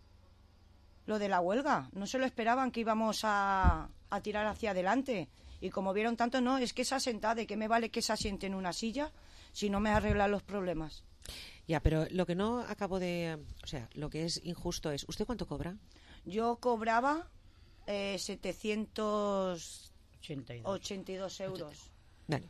Lo de la huelga, no se lo esperaban que íbamos a, a tirar hacia adelante. Y como vieron tanto, no, es que esa sentada, ¿de qué me vale que se asiente en una silla si no me arregla los problemas? Ya, pero lo que no acabo de... O sea, lo que es injusto es... ¿Usted cuánto cobra? Yo cobraba eh, setecientos ochenta y dos euros. Vale.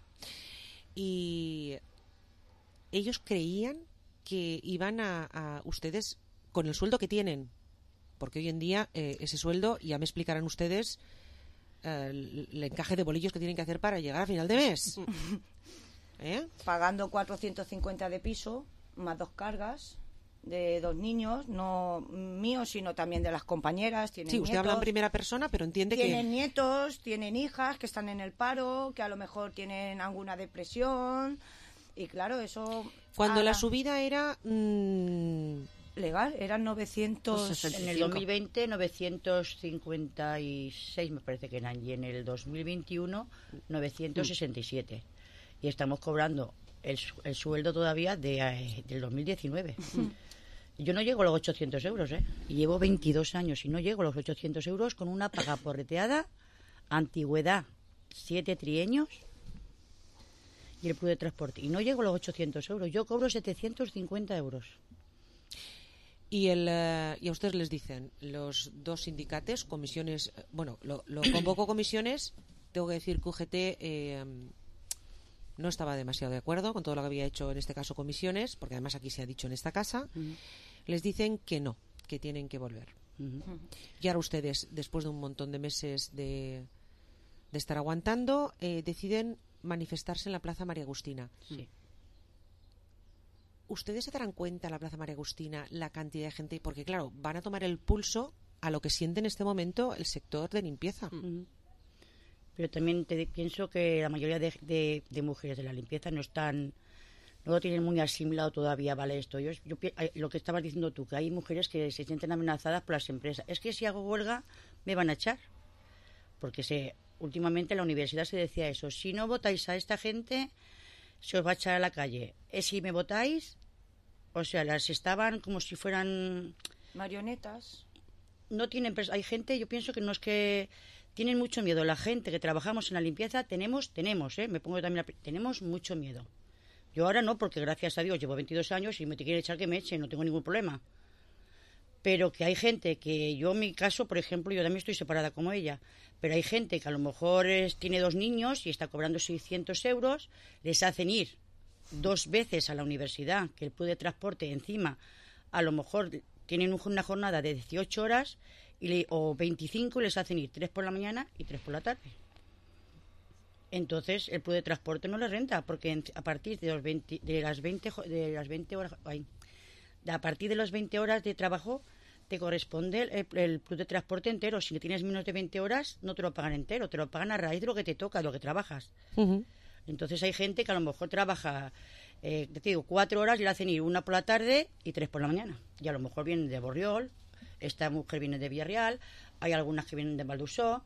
Y ellos creían que iban a, a ustedes con el sueldo que tienen, porque hoy en día eh, ese sueldo, ya me explicarán ustedes eh, el, el encaje de bolillos que tienen que hacer para llegar a final de mes. ¿Eh? Pagando cuatrocientos cincuenta de piso, más dos cargas de dos niños, no míos, sino también de las compañeras. Tienen sí, usted nietos, habla en primera persona, pero entiende tienen que... Tienen nietos, tienen hijas que están en el paro, que a lo mejor tienen alguna depresión, y claro, eso... Cuando a... la subida era... Mmm... legal, eran novecientos... Pues en el dos mil veinte, novecientos cincuenta y seis me parece que eran, y en el dos mil veintiuno, novecientos sesenta y siete. Y estamos cobrando el, el sueldo todavía de, eh, del dos mil diecinueve. Yo no llego a los ochocientos euros, ¿eh? Y llevo veintidós años y no llego a los ochocientos euros con una paga porreteada, antigüedad, siete trienios y el plus de transporte. Y no llego a los ochocientos euros, yo cobro setecientos cincuenta euros. Y, el, uh, y a ustedes les dicen, los dos sindicatos, comisiones, bueno, lo, lo convocó comisiones, tengo que decir que U G T eh, no estaba demasiado de acuerdo con todo lo que había hecho en este caso comisiones, porque además aquí se ha dicho en esta casa, uh-huh. Les dicen que no, que tienen que volver. Uh-huh. Y ahora ustedes, después de un montón de meses de, de estar aguantando, eh, deciden manifestarse en la Plaza María Agustina. Sí. ¿Ustedes se darán cuenta en la Plaza María Agustina la cantidad de gente? Porque claro, van a tomar el pulso a lo que siente en este momento el sector de limpieza. Uh-huh. Pero también te pienso que la mayoría de, de, de mujeres de la limpieza no están, no lo tienen muy asimilado todavía, ¿vale? Esto yo, yo lo que estabas diciendo tú, que hay mujeres que se sienten amenazadas por las empresas. Es que si hago huelga me van a echar, porque se últimamente en la universidad se decía eso: si no votáis a esta gente se os va a echar a la calle. Es si me votáis, o sea, las estaban como si fueran marionetas. No tienen, hay gente, yo pienso que no es que tienen mucho miedo. La gente que trabajamos en la limpieza tenemos, tenemos, ¿eh? Me pongo también, la, tenemos mucho miedo. Yo ahora no, porque gracias a Dios llevo veintidós años y me te quieren echar que me echen, no tengo ningún problema. Pero que hay gente que, yo en mi caso, por ejemplo, yo también estoy separada como ella, pero hay gente que a lo mejor es, tiene dos niños y está cobrando seiscientos euros, les hacen ir dos veces a la universidad, que el plus de transporte encima, a lo mejor tienen una jornada de dieciocho horas y le, o veinticinco, y les hacen ir tres por la mañana y tres por la tarde. Entonces el plus de transporte no les renta, porque en, a partir de, los veinte, de las veinte de las veinte horas, ay, a partir de las veinte horas de trabajo te corresponde el, el plus de transporte entero. Si tienes menos de veinte horas no te lo pagan entero, te lo pagan a raíz de lo que te toca, de lo que trabajas. Uh-huh. Entonces hay gente que a lo mejor trabaja, eh, te digo, cuatro horas y le hacen ir una por la tarde y tres por la mañana. Y a lo mejor vienen de Borriol, esta mujer viene de Villarreal, hay algunas que vienen de Valdusó.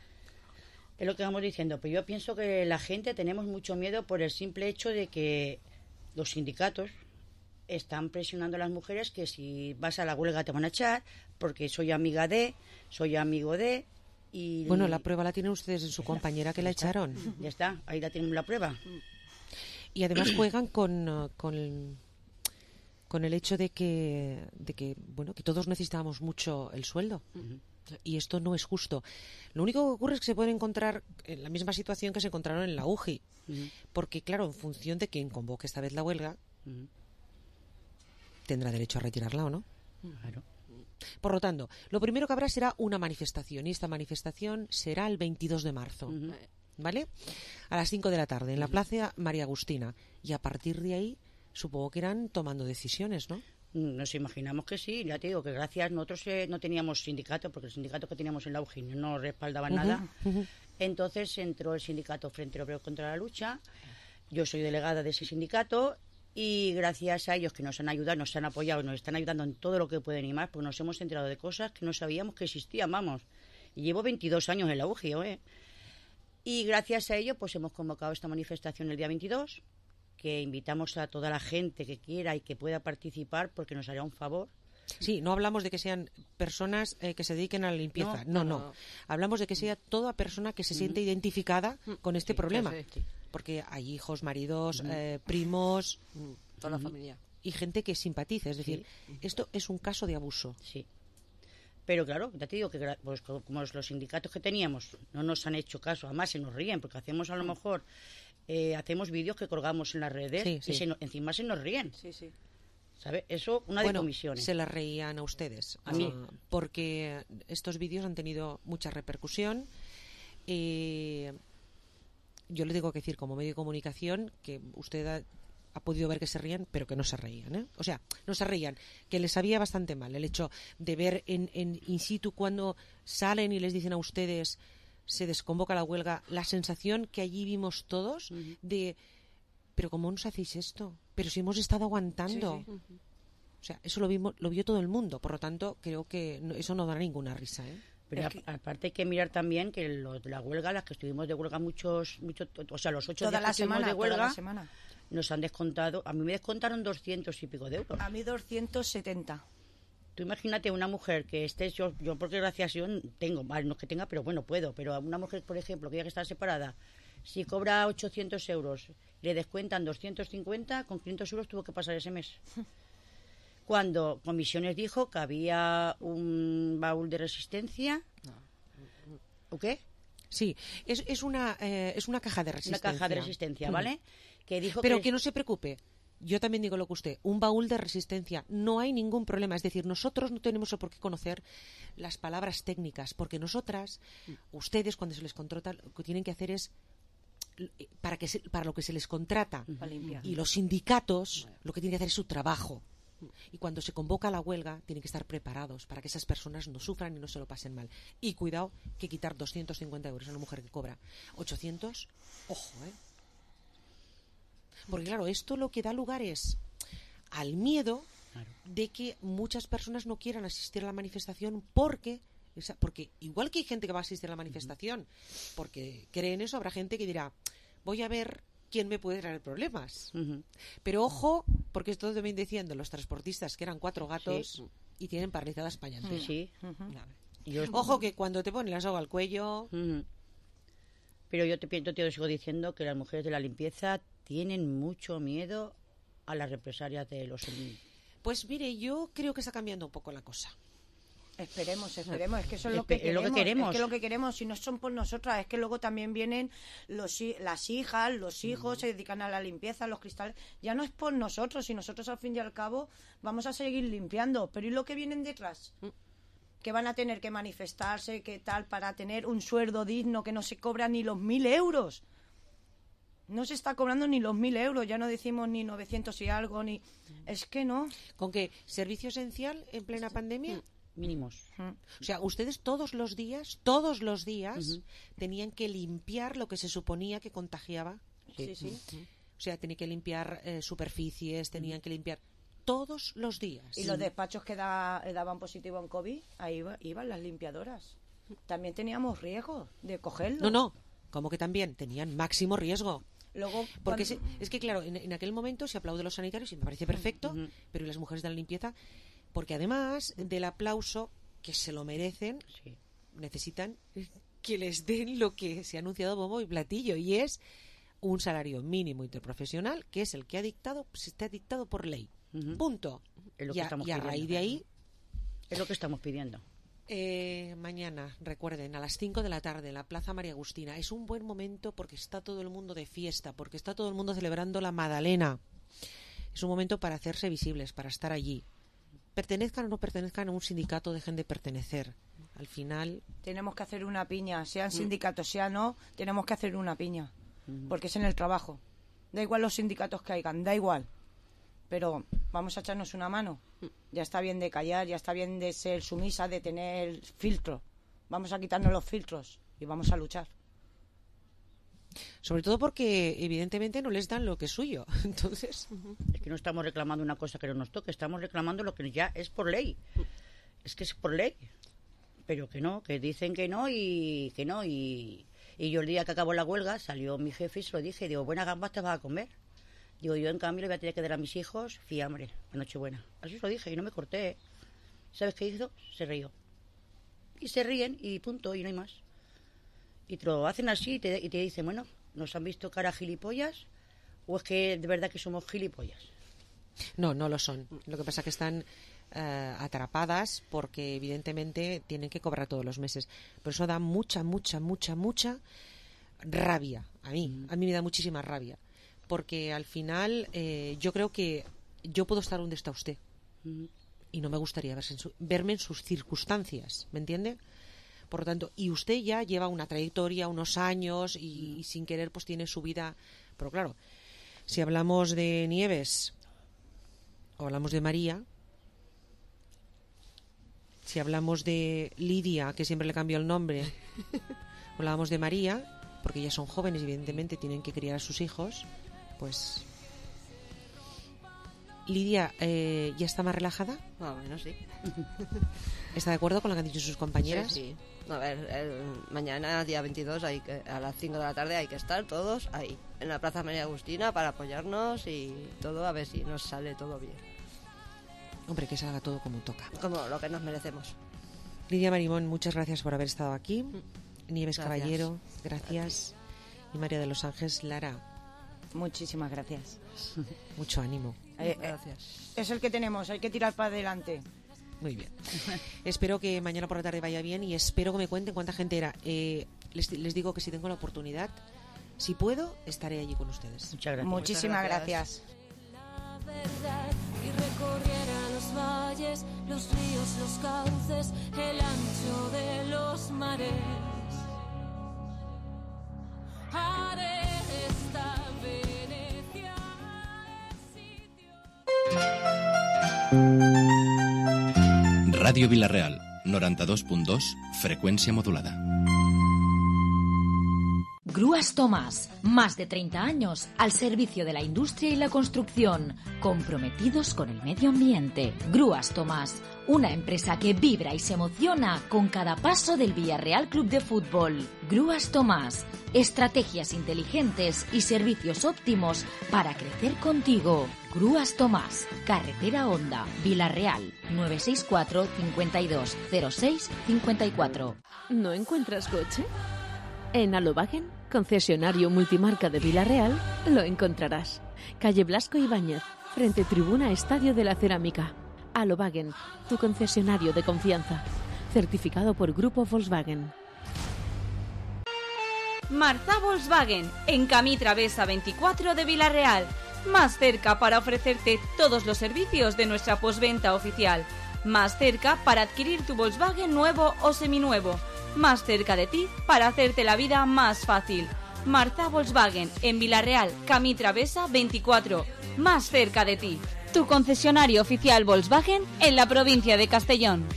Es lo que vamos diciendo, pero yo pienso que la gente tenemos mucho miedo por el simple hecho de que los sindicatos están presionando a las mujeres que si vas a la huelga te van a echar, porque soy amiga de, soy amigo de... Y bueno, la prueba la tienen ustedes en su compañera que la echaron. Ya está, ahí la tienen la prueba. Y además juegan con, con, con el hecho de que, de que, bueno, que todos necesitábamos mucho el sueldo. Uh-huh. Y esto no es justo. Lo único que ocurre es que se pueden encontrar en la misma situación que se encontraron en la U G I. Uh-huh. Porque, claro, en función de quién convoque esta vez la huelga, uh-huh. tendrá derecho a retirarla o no. Claro. Por lo tanto, lo primero que habrá será una manifestación, y esta manifestación será el veintidós de marzo. Uh-huh. ¿Vale? A las cinco de la tarde, en la Plaza María Agustina. Y a partir de ahí, supongo que irán tomando decisiones, ¿no? Nos imaginamos que sí, ya te digo que gracias, nosotros eh, no teníamos sindicato, porque el sindicato que teníamos en la U G I no nos respaldaba uh-huh, nada. Uh-huh. Entonces entró el sindicato Frente Obrero contra la Lucha. Yo soy delegada de ese sindicato y gracias a ellos que nos han ayudado, nos han apoyado, nos están ayudando en todo lo que pueden y más, porque nos hemos enterado de cosas que no sabíamos que existían, vamos. Y llevo veintidós años en la U G I, ¿eh? Y gracias a ello pues hemos convocado esta manifestación el día veintidós, que invitamos a toda la gente que quiera y que pueda participar porque nos hará un favor. Sí, no hablamos de que sean personas eh, que se dediquen a la limpieza, no no, no, no. Hablamos de que sea toda persona que se uh-huh. siente identificada uh-huh. con este sí, problema, sí, sí. Porque hay hijos, maridos, uh-huh. eh, primos, uh-huh. toda la uh-huh. familia. Y gente que simpatiza, es decir, sí. esto es un caso de abuso. Sí. Pero claro, ya te digo que pues, como los sindicatos que teníamos no nos han hecho caso, además se nos ríen, porque hacemos a lo mejor... Eh, hacemos vídeos que colgamos en las redes sí, sí. y se no, encima se nos ríen. Sí, sí. ¿Sabe? Eso, una bueno, de comisiones. Se las reían a ustedes. A uh, mí. Porque estos vídeos han tenido mucha repercusión. Eh, yo le tengo que decir, como medio de comunicación, que usted ha, ha podido ver que se rían, pero que no se reían, ¿eh? O sea, no se reían, que les sabía bastante mal el hecho de ver en, en in situ cuando salen y les dicen a ustedes... se desconvoca la huelga, la sensación que allí vimos todos uh-huh. de, pero ¿cómo nos hacéis esto? Pero si hemos estado aguantando. Sí, sí. Uh-huh. O sea, eso lo vimos, lo vio todo el mundo, por lo tanto, creo que no, eso no da ninguna risa, ¿eh? Pero a, que... aparte hay que mirar también que lo, la huelga, las que estuvimos de huelga muchos, muchos o sea, los ocho toda días la que estuvimos semana, de huelga, toda la semana. Nos han descontado, a mí me descontaron doscientos y pico de euros. A mí doscientos setenta. Tú imagínate una mujer que esté, yo, yo porque gracias yo tengo, no es que tenga, pero bueno, puedo, pero una mujer, por ejemplo, que ya que está separada, si cobra ochocientos euros, le descuentan doscientos cincuenta, con quinientos euros tuvo que pasar ese mes. Cuando Comisiones dijo que había un baúl de resistencia, ¿o qué? Sí, es, es, una, eh, es una caja de resistencia. Una caja de resistencia, ¿vale? Mm. Que dijo pero que, que no se preocupe. Yo también digo lo que usted, un baúl de resistencia, no hay ningún problema. Es decir, nosotros no tenemos por qué conocer las palabras técnicas, porque nosotras, ustedes cuando se les contrata, lo que tienen que hacer es, para, que se, para lo que se les contrata, y los sindicatos, lo que tienen que hacer es su trabajo. Y cuando se convoca a la huelga, tienen que estar preparados para que esas personas no sufran y no se lo pasen mal. Y cuidado, que quitar doscientos cincuenta euros a una mujer que cobra ochocientos, ojo, ¿eh? Porque claro, esto lo que da lugar es al miedo claro. de que muchas personas no quieran asistir a la manifestación porque, porque igual que hay gente que va a asistir a la manifestación uh-huh. porque creen eso, habrá gente que dirá, voy a ver quién me puede traer problemas. Uh-huh. Pero ojo, porque esto también decían de los transportistas que eran cuatro gatos sí. y tienen paralizada España entera. Sí, sí. Uh-huh. Yo... Ojo que cuando te ponen la soga al cuello... Uh-huh. Pero yo te, yo te sigo diciendo que las mujeres de la limpieza tienen mucho miedo a las represalias de los... Pues mire, yo creo que está cambiando un poco la cosa. Esperemos, esperemos, es que eso es lo que, queremos, lo que queremos. Es que lo que queremos, si no son por nosotras, es que luego también vienen los, las hijas, los hijos, mm. se dedican a la limpieza, los cristales. Ya no es por nosotros, y nosotros al fin y al cabo vamos a seguir limpiando, pero ¿y lo que vienen detrás? Mm. Que van a tener que manifestarse, que tal, para tener un sueldo digno que no se cobra ni los mil euros. No se está cobrando ni los mil euros, ya no decimos ni novecientos y algo, ni... Es que no. ¿Con qué? ¿Servicio esencial en plena pandemia? Mínimos. Uh-huh. O sea, ustedes todos los días, todos los días, uh-huh. tenían que limpiar lo que se suponía que contagiaba. Sí, sí. Uh-huh. O sea, tenían que limpiar eh, superficies, tenían uh-huh. que limpiar... todos los días. Y los despachos que da, daban positivo en COVID, ahí iba, iban las limpiadoras. También teníamos riesgo de cogerlo. No, no, como que también tenían máximo riesgo. Luego, porque cuando... se, es que claro, en, en aquel momento se aplaude a los sanitarios y me parece perfecto, uh-huh. pero ¿y las mujeres de la limpieza? Porque además del aplauso, que se lo merecen, sí. necesitan que les den lo que se ha anunciado bombo y platillo, y es un salario mínimo interprofesional, que es el que ha dictado, se está dictado por ley. Uh-huh. Punto. Es lo y, que a, estamos y a raíz de ahí es lo que estamos pidiendo. Eh, mañana, recuerden, a las cinco de la tarde en la Plaza María Agustina. Es un buen momento porque está todo el mundo de fiesta, porque está todo el mundo celebrando la Madalena. Es un momento para hacerse visibles, para estar allí. pertenezcan o no pertenezcan a un sindicato, dejen de pertenecer. Al final... Tenemos que hacer una piña, sean sindicatos, sea no, tenemos que hacer una piña, porque es en el trabajo. Da igual los sindicatos que hayan, da igual. Pero vamos a echarnos una mano. Ya está bien de callar, ya está bien de ser sumisa, de tener filtro. Vamos a quitarnos los filtros y vamos a luchar. Sobre todo porque evidentemente no les dan lo que es suyo. Entonces, es que no estamos reclamando una cosa que no nos toque, estamos reclamando lo que ya es por ley. Es que es por ley. Pero que no, que dicen que no y que no. Y, y yo el día que acabó la huelga salió mi jefe y se lo dije, digo, buenas gambas te vas a comer. Digo, yo en cambio le voy a tener que dar a mis hijos fiambre a Nochebuena. Así se lo dije y no me corté, ¿eh? ¿Sabes qué hizo? Se rió. Y se ríen y punto, y no hay más. Y te lo hacen así y te, y te dicen, bueno, ¿nos han visto cara gilipollas o es que de verdad que somos gilipollas? No, no lo son. Lo que pasa es que están uh, atrapadas porque evidentemente tienen que cobrar todos los meses. Por eso da mucha, mucha, mucha, mucha rabia. A mí, mm. a mí me da muchísima rabia. Porque al final eh, yo creo que yo puedo estar donde está usted. Mm. Y no me gustaría verse en su, verme en sus circunstancias, ¿me entiende? Por lo tanto, y usted ya lleva una trayectoria, unos años, y, y sin querer pues tiene su vida. Pero claro, si hablamos de Nieves o hablamos de María, si hablamos de Lidia, que siempre le cambió el nombre, o hablamos de María, porque ya son jóvenes y evidentemente tienen que criar a sus hijos, pues... Lidia, eh, ¿ya está más relajada? Más o menos, sí. ¿Está de acuerdo con lo que han dicho sus compañeras? Sí, sí. A ver, el, mañana, día veintidós, hay que, a las cinco de la tarde hay que estar todos ahí, en la Plaza María Agustina, para apoyarnos y todo, a ver si nos sale todo bien. Hombre, que salga todo como toca. Como lo que nos merecemos. Lidia Marimón, muchas gracias por haber estado aquí. Nieves Gracias. Caballero, gracias. Y María de los Ángeles Lara. Muchísimas gracias. Mucho ánimo. Eh, gracias. Es el que tenemos, hay que tirar para adelante. Muy bien. Espero que mañana por la tarde vaya bien y espero que me cuenten cuánta gente era. Eh, les, les digo que si tengo la oportunidad, si puedo, estaré allí con ustedes. Muchas gracias. Muchísimas Muchas gracias. La verdad, y recorriera los valles, los ríos, los cauces, el ancho de los mares. Haré esta Venecia Radio Vila-real, noranta-dos punt dos, frecuencia modulada. Grúas Tomás, más de treinta años al servicio de la industria y la construcción, comprometidos con el medio ambiente. Grúas Tomás, una empresa que vibra y se emociona con cada paso del Villarreal Club de Fútbol. Grúas Tomás, estrategias inteligentes y servicios óptimos para crecer contigo. Grúas Tomás, Carretera Honda, Vila-real, nueve seis cuatro, cincuenta y dos, cero seis, cincuenta y cuatro. ¿No encuentras coche? En Alobagen, concesionario multimarca de Vila-real, lo encontrarás. Calle Blasco Ibáñez, frente Tribuna Estadio de la Cerámica. Alobagen, tu concesionario de confianza. Certificado por Grupo Volkswagen. Marza Volkswagen, en Camí Travesa veinticuatro de Vila-real. Más cerca para ofrecerte todos los servicios de nuestra postventa oficial. Más cerca para adquirir tu Volkswagen nuevo o seminuevo. Más cerca de ti para hacerte la vida más fácil. Marza Volkswagen, en Vila-real, Camí Travesa veinticuatro. Más cerca de ti. Tu concesionario oficial Volkswagen en la provincia de Castellón.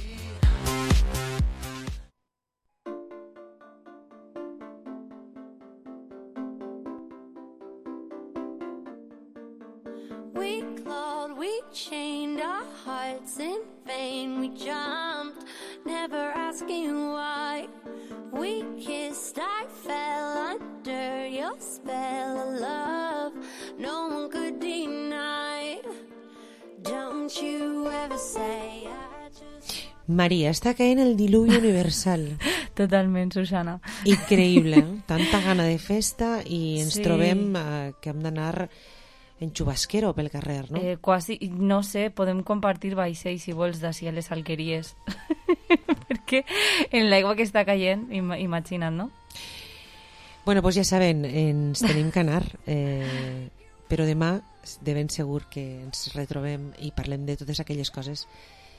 We clawed, we chained our hearts in vain. We jumped, never asking why. We kissed, I fell under your spell of love. No one could deny. Don't you ever say I just... María, està caent el diluvio universal. Totalment, Susana. Increïble, eh? Tanta gana de festa i ens Sí. trobem eh, que hem d'anar en xubasquero pel carrer, no? Eh, quasi, no sé, podem compartir vaixells si vols d'ací a les alqueries. Perquè en l'aigua que està caient, im imagina't, no? Bueno, pues ja saben, ens tenim que anar, eh, però demà de ben segur que ens retrobem i parlem de totes aquelles coses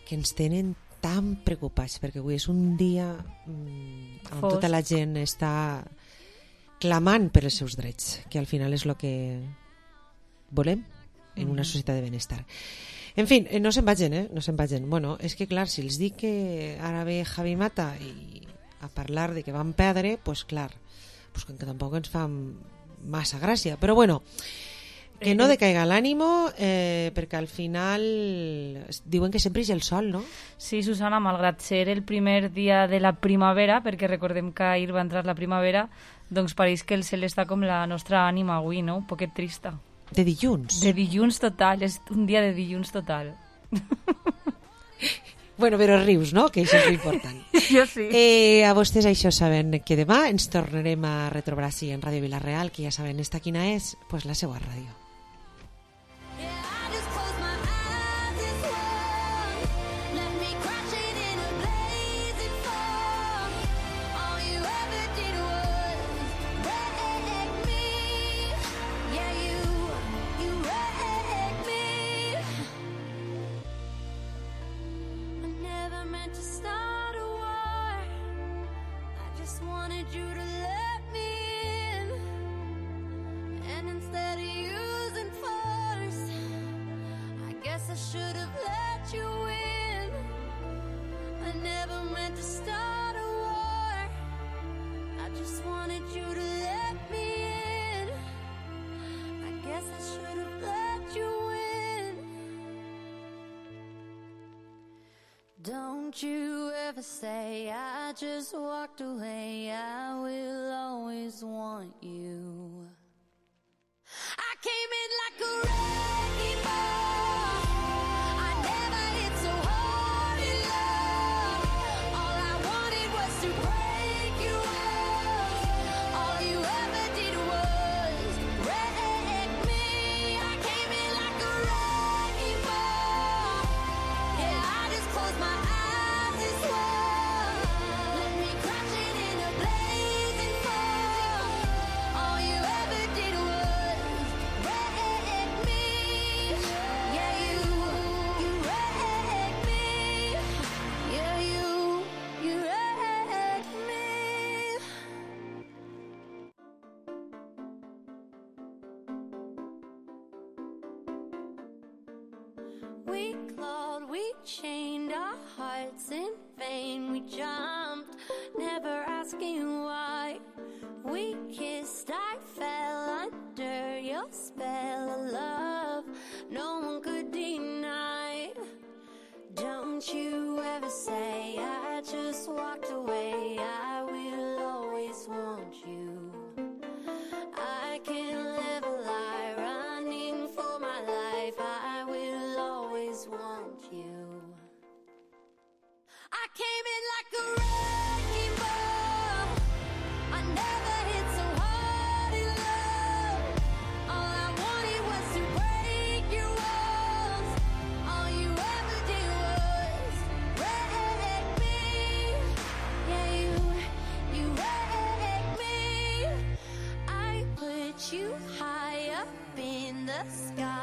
que ens tenen tan preocupats, perquè avui és un dia mm, on Fosc. tota la gent està clamant per els seus drets, que al final és el que volem en una societat de benestar. En fi, no se'n vagin, eh? No se'n vagin. Bueno, és que clar, si els dic que ara ve Javi Mata i a parlar de que van perdre, pues clar, pues que tampoc ens fa massa gràcia. Però bueno, que no decaiga l'ànimo, eh, perquè al final diuen que sempre és el sol, no? Sí, Susana, malgrat ser el primer dia de la primavera, perquè recordem que ahir va entrar la primavera, doncs pareix que el cel està com la nostra ànima avui, no? Un poquet trista. De dilluns? De dilluns total, és un dia de dilluns total. Bueno, però rius, no? Que això és important. Jo sí. Eh, a vostès això saben que demà ens tornarem a retrobar així en Ràdio Vila-real, que ja saben esta quina és, pues la seva ràdio. Don't you ever say I just walked away. I will always want you. I came in like a wrecking ball. I never hit so hard in love. All I wanted was to break you off. All you ever did was wreck me. I came in like a wrecking ball. Yeah, I just closed my eyes and swore. Let me crash it in a blazing fall. All you ever did was wreck me. Yeah, you, you wrecked me. Yeah, you, you wrecked me. We clawed, we chained our hearts in vain. We jumped, never asking why. We kissed, I fell under your spell of love. No one could deny. Don't you ever say I just walked away. I will always want you. I can't live a lie running for my life. I will always want you. I came in like a wrecking ball. I never hit so hard in love. All I wanted was to break your walls. All you ever did was wreck me. Yeah, you, you wrecked me. I put you high up in the sky.